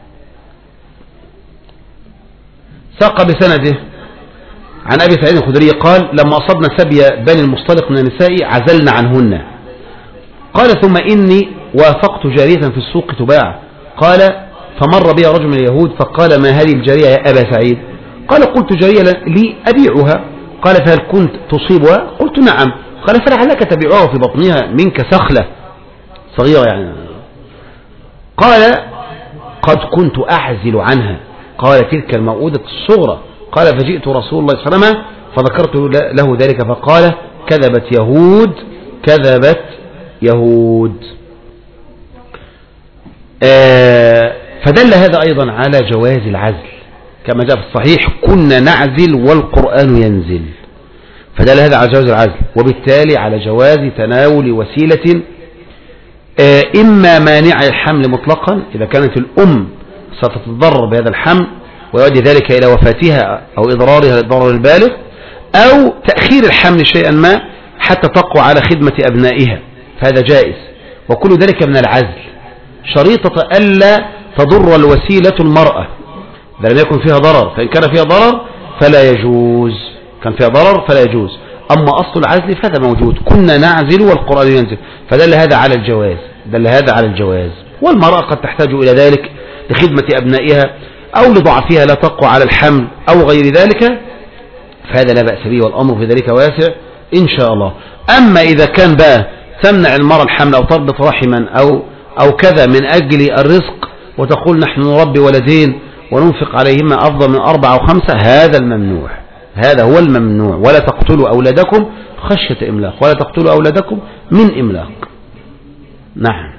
ساق بسنده عن أبي سعيد الخدري قال لما أصبنا سبي بني المصطلق من النساء عزلنا عنهن. قال ثم إني وافقت جارية في السوق تباع، قال فمر بها رجل من اليهود فقال ما هذه الجارية يا أبا سعيد؟ قال قلت جارية لي أبيعها. قال فهل كنت تصيبها؟ قلت نعم. قال فلعلك تبيعها في بطنها منك سخلة صغيرة يعني. قال قد كنت أعزل عنها. قال تلك الموؤودة الصغرى. قال فجئت رسول الله صلى الله عليه وسلم فذكرت له ذلك فقال كذبت يهود كذبت يهود. آه فدل هذا أيضا على جواز العزل، كما جاء في الصحيح كنا نعزل والقرآن ينزل، فدل هذا على جواز العزل، وبالتالي على جواز تناول وسيلة إما مانع الحمل مطلقا إذا كانت الأم ستتضرر بهذا الحمل ويؤدي ذلك إلى وفاتها أو إضرارها للضرر البالغ، أو تأخير الحمل شيئا ما حتى تقوى على خدمة أبنائها، فهذا جائز، وكل ذلك من العزل، شريطة ألا تضر الوسيلة المرأة إذا لم يكن فيها ضرر، فإن كان فيها ضرر فلا يجوز، كان فيها ضرر فلا يجوز. أما أصل العزل فهذا موجود، كنا نعزل والقرآن ينزل، فدل هذا على الجواز، دل هذا على الجواز. والمرأة قد تحتاج إلى ذلك لخدمة أبنائها أو لضعفها لا تقوى على الحمل أو غير ذلك، فهذا لا بأس به، والأمر في ذلك واسع إن شاء الله. أما إذا كان بقى تمنع المرأة الحمل أو تربط رحما أو أو كذا من أجل الرزق، وتقول نحن نربي ولدين وننفق عليهما أفضل من أربعة أو خمسة، هذا الممنوع، هذا هو الممنوع. ولا تقتلوا أولادكم خشية إملاق، ولا تقتلوا أولادكم من إملاق. نعم.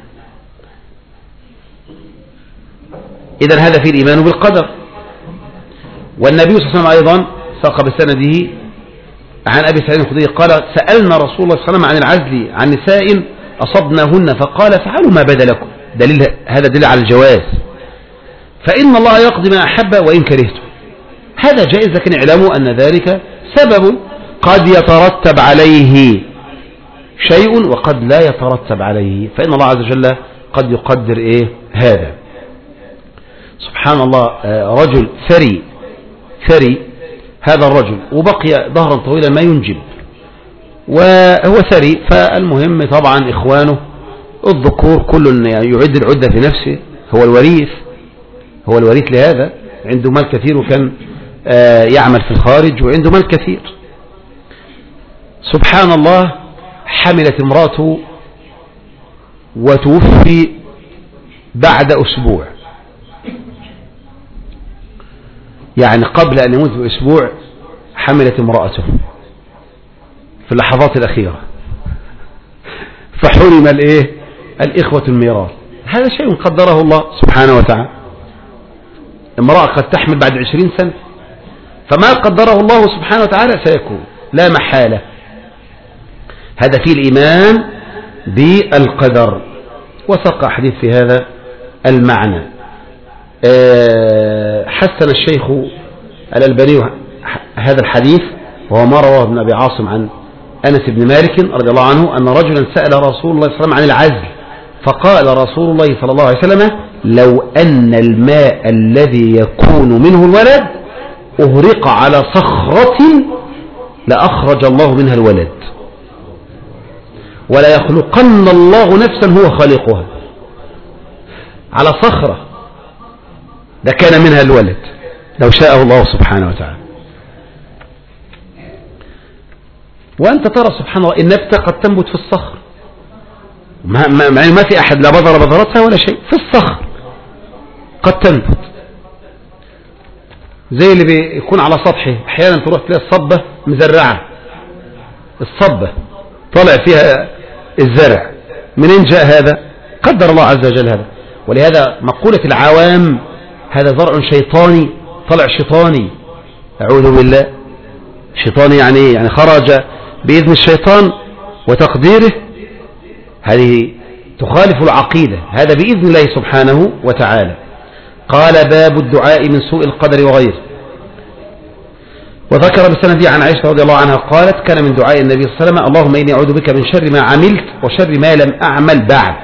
إذن هذا في الإيمان بالقدر. والنبي صلى الله عليه وسلم أيضا ساق بسنده عن أبي سعيد الخدري قال سألنا رسول الله صلى الله عليه وسلم عن العزل عن نساء أصبناهن فقال فعلوا ما بدا لكم، دليل هذا دليل على الجواز، فإن الله يقضي ما أحب وإن كرهته، هذا جائز، لكن اعلموا أن ذلك سبب قد يترتب عليه شيء وقد لا يترتب عليه، فإن الله عز وجل قد يقدر إيه هذا. سبحان الله، رجل ثري ثري هذا الرجل وبقي ظهرا طويلا ما ينجب وهو ثري، فالمهم طبعا إخوانه الذكور كل يعد العدة في نفسه، هو الوريث هو الوريث لهذا، عنده مال كثير وكان يعمل في الخارج وعنده مال كثير. سبحان الله، حملت امراته وتوفي بعد أسبوع، يعني قبل أن يموت بأسبوع حملت امرأته في اللحظات الأخيرة، فحرم الإيه الإخوة الميراث. هذا شيء قدره الله سبحانه وتعالى. امرأة قد تحمل بعد عشرين سنة، فما قدره الله سبحانه وتعالى سيكون لا محالة. هذا فيه الإيمان بالقدر، وساق حديث في هذا المعنى. حسن الشيخ الألباني هذا الحديث، وهو ما رواه ابن أبي عاصم عن أنس بن مالك رضي الله عنه أن رجلا سأل رسول الله صلى الله عليه وسلم عن العزل، فقال رسول الله صلى الله عليه وسلم لو أن الماء الذي يكون منه الولد أهرق على صخرة لأخرج الله منها الولد، ولا يخلقن الله نفسا هو خالقها. على صخرة ده كان منها الولد لو شاءه الله سبحانه وتعالى. وأنت ترى سبحان الله النبتة قد تنبت في الصخر، ما, ما, ما في أحد لا بذر بذرتها ولا شيء، في الصخر قد تنبت، زي اللي بيكون على سطحه أحيانا تروح تلاقي الصبة مزرعة، الصبة طلع فيها الزرع، منين جاء هذا؟ قدر الله عز وجل هذا. ولهذا مقولة العوام هذا زرع شيطاني، طلع شيطاني، أعوذ بالله. شيطاني يعني ايه؟ يعني خرج بإذن الشيطان وتقديره، هذه تخالف العقيدة، هذا بإذن الله سبحانه وتعالى. قال باب الدعاء من سوء القدر وغيره. وذكر بسند عن عائشة رضي الله عنها قالت كان من دعاء النبي صلى الله عليه وسلم اللهم إني أعوذ بك من شر ما عملت وشر ما لم أعمل بعد،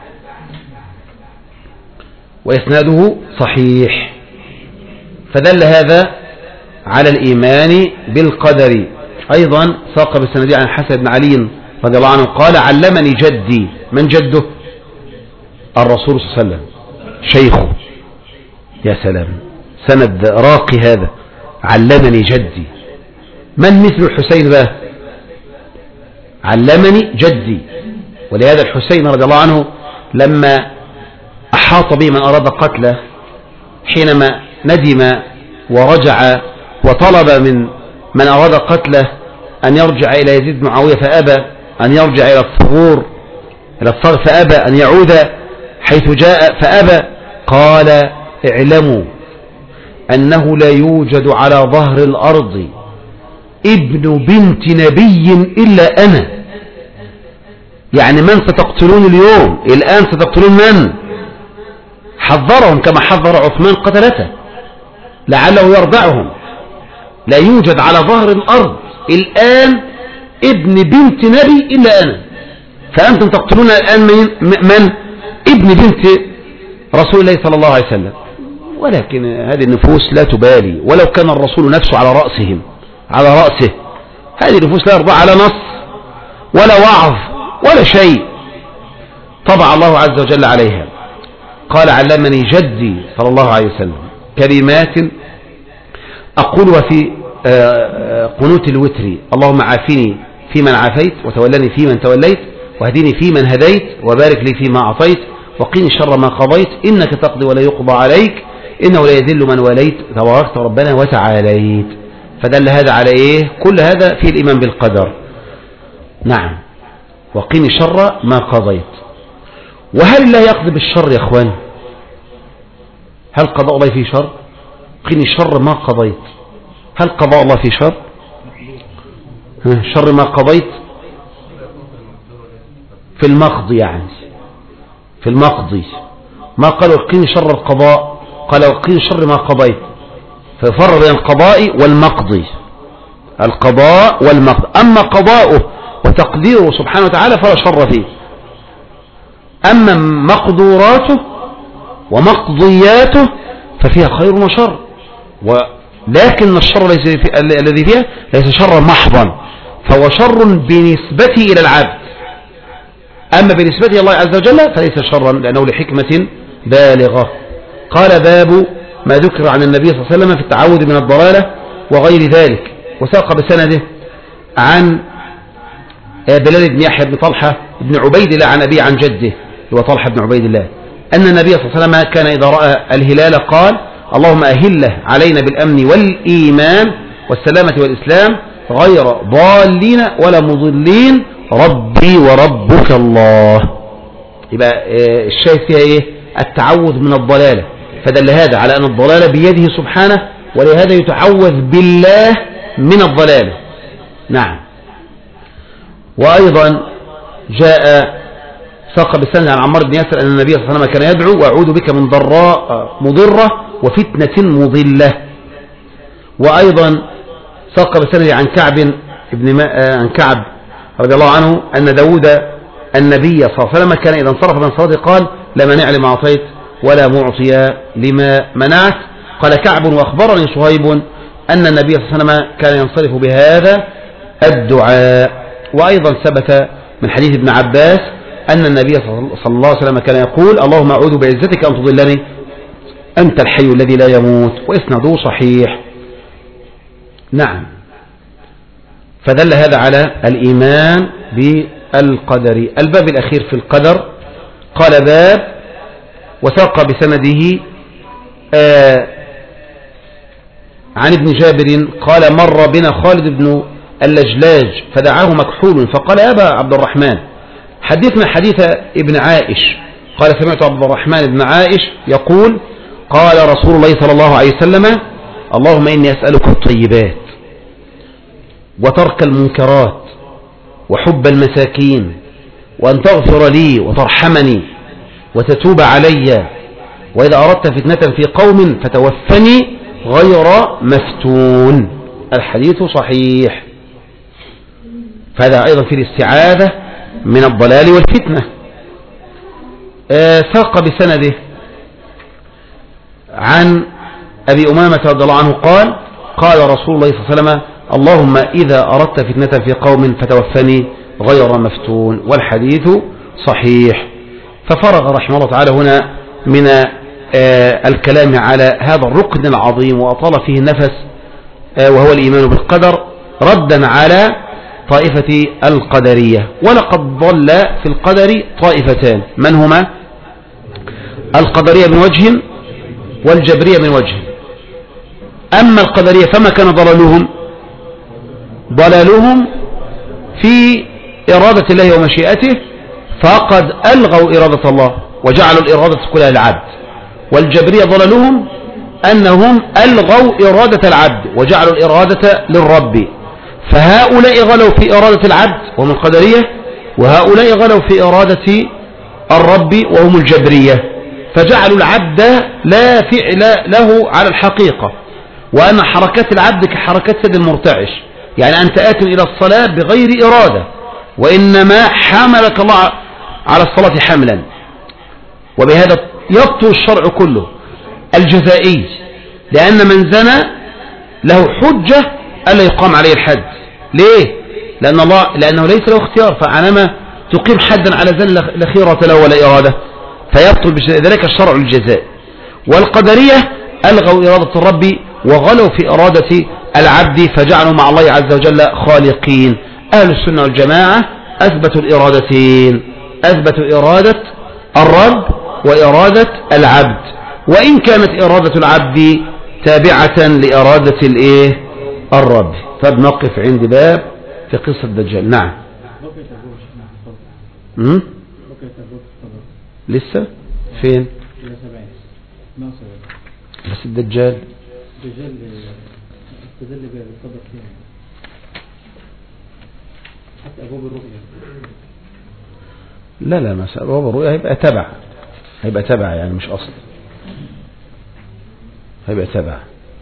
وإسناده صحيح. فدل هذا على الإيمان بالقدر. أيضا ساق بسند عن حسن بن علي رضي الله عنه قال علمني جدي. من جده؟ الرسول صلى الله عليه وسلم شيخه. يا سلام، سند راقي هذا، علمني جدي. من مثل الحسين بقى؟ علمني جدي. ولهذا الحسين رضي الله عنه لما أحاط به من أراد قتله حينما ندم ورجع وطلب من من أراد قتله أن يرجع إلى يزيد بن معاوية فأبى، أن يرجع إلى الثغور إلى الثغر فأبى، أن يعود حيث جاء فأبى، قال اعلموا أنه لا يوجد على ظهر الأرض ابن بنت نبي إلا أنا. يعني من ستقتلون اليوم؟ الآن ستقتلون من؟ حذرهم كما حذر عثمان قتلته لعله يردعهم. لا يوجد على ظهر الأرض الآن ابن بنت نبي إلا أنا، فأنتم تقتلون الآن من, من؟ ابن بنت رسول الله صلى الله عليه وسلم. ولكن هذه النفوس لا تبالي، ولو كان الرسول نفسه على رأسهم على رأسه، هذه النفوس لا يرضى على نص ولا وعظ ولا شيء، طبع الله عز وجل عليها. قال علمني جدي صلى الله عليه وسلم كلمات أقولها في قنوت الوتر: اللهم عافني فيمن عافيت، وتولني فيمن توليت، واهدني فيمن هديت، وبارك لي فيما أعطيت، وقيني شر ما قضيت، إنك تقضي ولا يقضى عليك، إنه لا يذل من وليت، تباركت ربنا وتعاليت. فدل هذا على إيه؟ كل هذا فيه الإيمان بالقدر. نعم، وقيني شر ما قضيت. وهل الله يقضي بالشر يا أخوان؟ هل قضاء الله فيه شر؟ قيني شر ما قضيت، هل قضاء الله فيه شر؟ شر ما قضيت في المقضي، يعني في المقضي ما قال وقيني شر القضاء، قال وقيني شر ما قضيت، فيفرق بين القضاء والمقضي. القضاء والمقضي، أما قضاؤه وتقديره سبحانه وتعالى فلا شر فيه، أما مقدوراته ومقضياته ففيها خير وشر، ولكن الشر الذي فيها ليس شرا محضا، فهو شر بنسبته إلى العبد، أما بنسبته إلى الله عز وجل فليس شرا لأنه لحكمة بالغة. قال باب ما ذكر عن النبي صلى الله عليه وسلم في التعوذ من الضلالة وغير ذلك. وساق بسنده عن بلال بن يحيى بن طلحة بن عبيد الله عن أبي عن جده هو طلحة بن عبيد الله أن النبي صلى الله عليه وسلم كان إذا رأى الهلال قال: اللهم أهله علينا بالأمن والإيمان والسلامة والإسلام غير ضالين ولا مضلين ربي وربك الله. يبقى الشاهد فيها إيه؟ التعوذ من الضلالة، فدل هذا على أن الضلالة بيده سبحانه، ولهذا يتعوذ بالله من الضلالة. نعم. وأيضا جاء ساق بسند عن عمار بن ياسر أن النبي صلى الله عليه وسلم كان يدعو: وأعوذ بك من ضراء مضرة وفتنة مضلة. وأيضا ساق بسند عن كعب ابن ما... عن كعب رضي الله عنه أن داود النبي صلى الله عليه وسلم كان إذا انصرف من صلاته قال: لا مانع لما أعطيت ولا معطي لما منعت. قال كعب: وأخبرني صهيب أن النبي صلى الله عليه وسلم كان ينصرف بهذا الدعاء. وأيضا ثبت من حديث ابن عباس أن النبي صلى الله عليه وسلم كان يقول: اللهم أعوذ بعزتك أن تضلني أنت الحي الذي لا يموت، وإسناده صحيح. نعم. فدل هذا على الإيمان بالقدر. الباب الأخير في القدر قال باب وساق بسنده آه عن ابن جابر قال: مر بنا خالد بن اللجلاج فدعاه مكحول فقال: يا أبا عبد الرحمن حدثنا حديث ابن عائش. قال: سمعت عبد الرحمن بن عائش يقول: قال رسول الله صلى الله عليه وسلم: اللهم إني أسألك الطيبات وترك المنكرات وحب المساكين، وأن تغفر لي وترحمني وتتوب علي، وإذا أردت فتنة في قوم فتوفني غير مفتون. الحديث صحيح. فهذا أيضا في الاستعاذة من الضلال والفتنة. ساق بسنده عن أبي أمامة رضي الله عنه قال: قال رسول الله صلى الله عليه وسلم: اللهم إذا أردت فتنة في قوم فتوفني غير مفتون. والحديث صحيح. ففرغ رحمه الله تعالى هنا من الكلام على هذا الركن العظيم وأطال فيه النفس وهو الإيمان بالقدر، ردا على طائفة القدرية. ولقد ضل في القدر طائفتان، من هما؟ القدرية من وجه والجبرية من وجه. أما القدرية فما كان ضلالهم؟ ضلالهم في إرادة الله ومشيئته، فقد ألغوا إرادة الله وجعلوا الإرادة كلها للعبد. والجبرية ضلالهم أنهم ألغوا إرادة العبد وجعلوا الإرادة للرب، فهؤلاء غلوا في إرادة العبد وهم القدرية، وهؤلاء غلوا في إرادة الرب وهم الجبرية، فجعلوا العبد لا فعل له على الحقيقة، وأن حركات العبد كحركات سيد المرتعش، يعني أنت آت إلى الصلاة بغير إرادة، وإنما حملك الله على الصلاة حملا. وبهذا يبطل الشرع كله الجزائي، لأن من زنى له حجة ألا يقام عليه الحد. ليه؟ لأن الله لأنه ليس له اختيار، فعلما تقيم حدا على زن لا خيرة له ولا إرادة، فيبطل بذلك الشرع الجزاء. والقدرية ألغوا إرادة الرب وغلوا في إرادة العبد، فجعلوا مع الله عز وجل خالقين. أهل السنة والجماعة أثبتوا الإرادتين، أثبتوا إرادة الرب وإرادة العبد، وإن كانت إرادة العبد تابعة لإرادة الإيه الرب. فبنقف عند باب في قصة الدجال. نعم. امم لسه فين؟ بس الدجال الدجال استدل بالقدر فيها حتى أبواب الرؤيا. لا لا مسألة أبواب الرؤيا هيبقى تبع، هيبقى تبع يعني مش أصل، هيبقى تبع.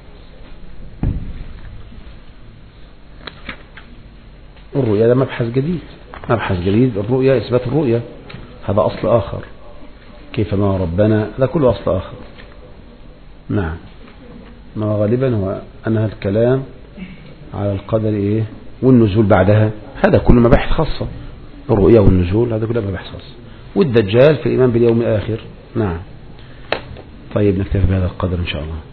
الرؤيا ده مبحث جديد، مبحث جديد. الرؤيا إثبات الرؤيا هذا أصل آخر، كيف ما ربنا هذا كله أصل آخر. نعم. ما غالبا هو أن هذا الكلام على القدر إيه والنزول بعدها، هذا كله مباحث خاصة. الرؤيا والنزول هذا كله مباحث خاصة، والدجال في الإيمان باليوم الآخر. نعم. طيب نكتفي بهذا القدر إن شاء الله.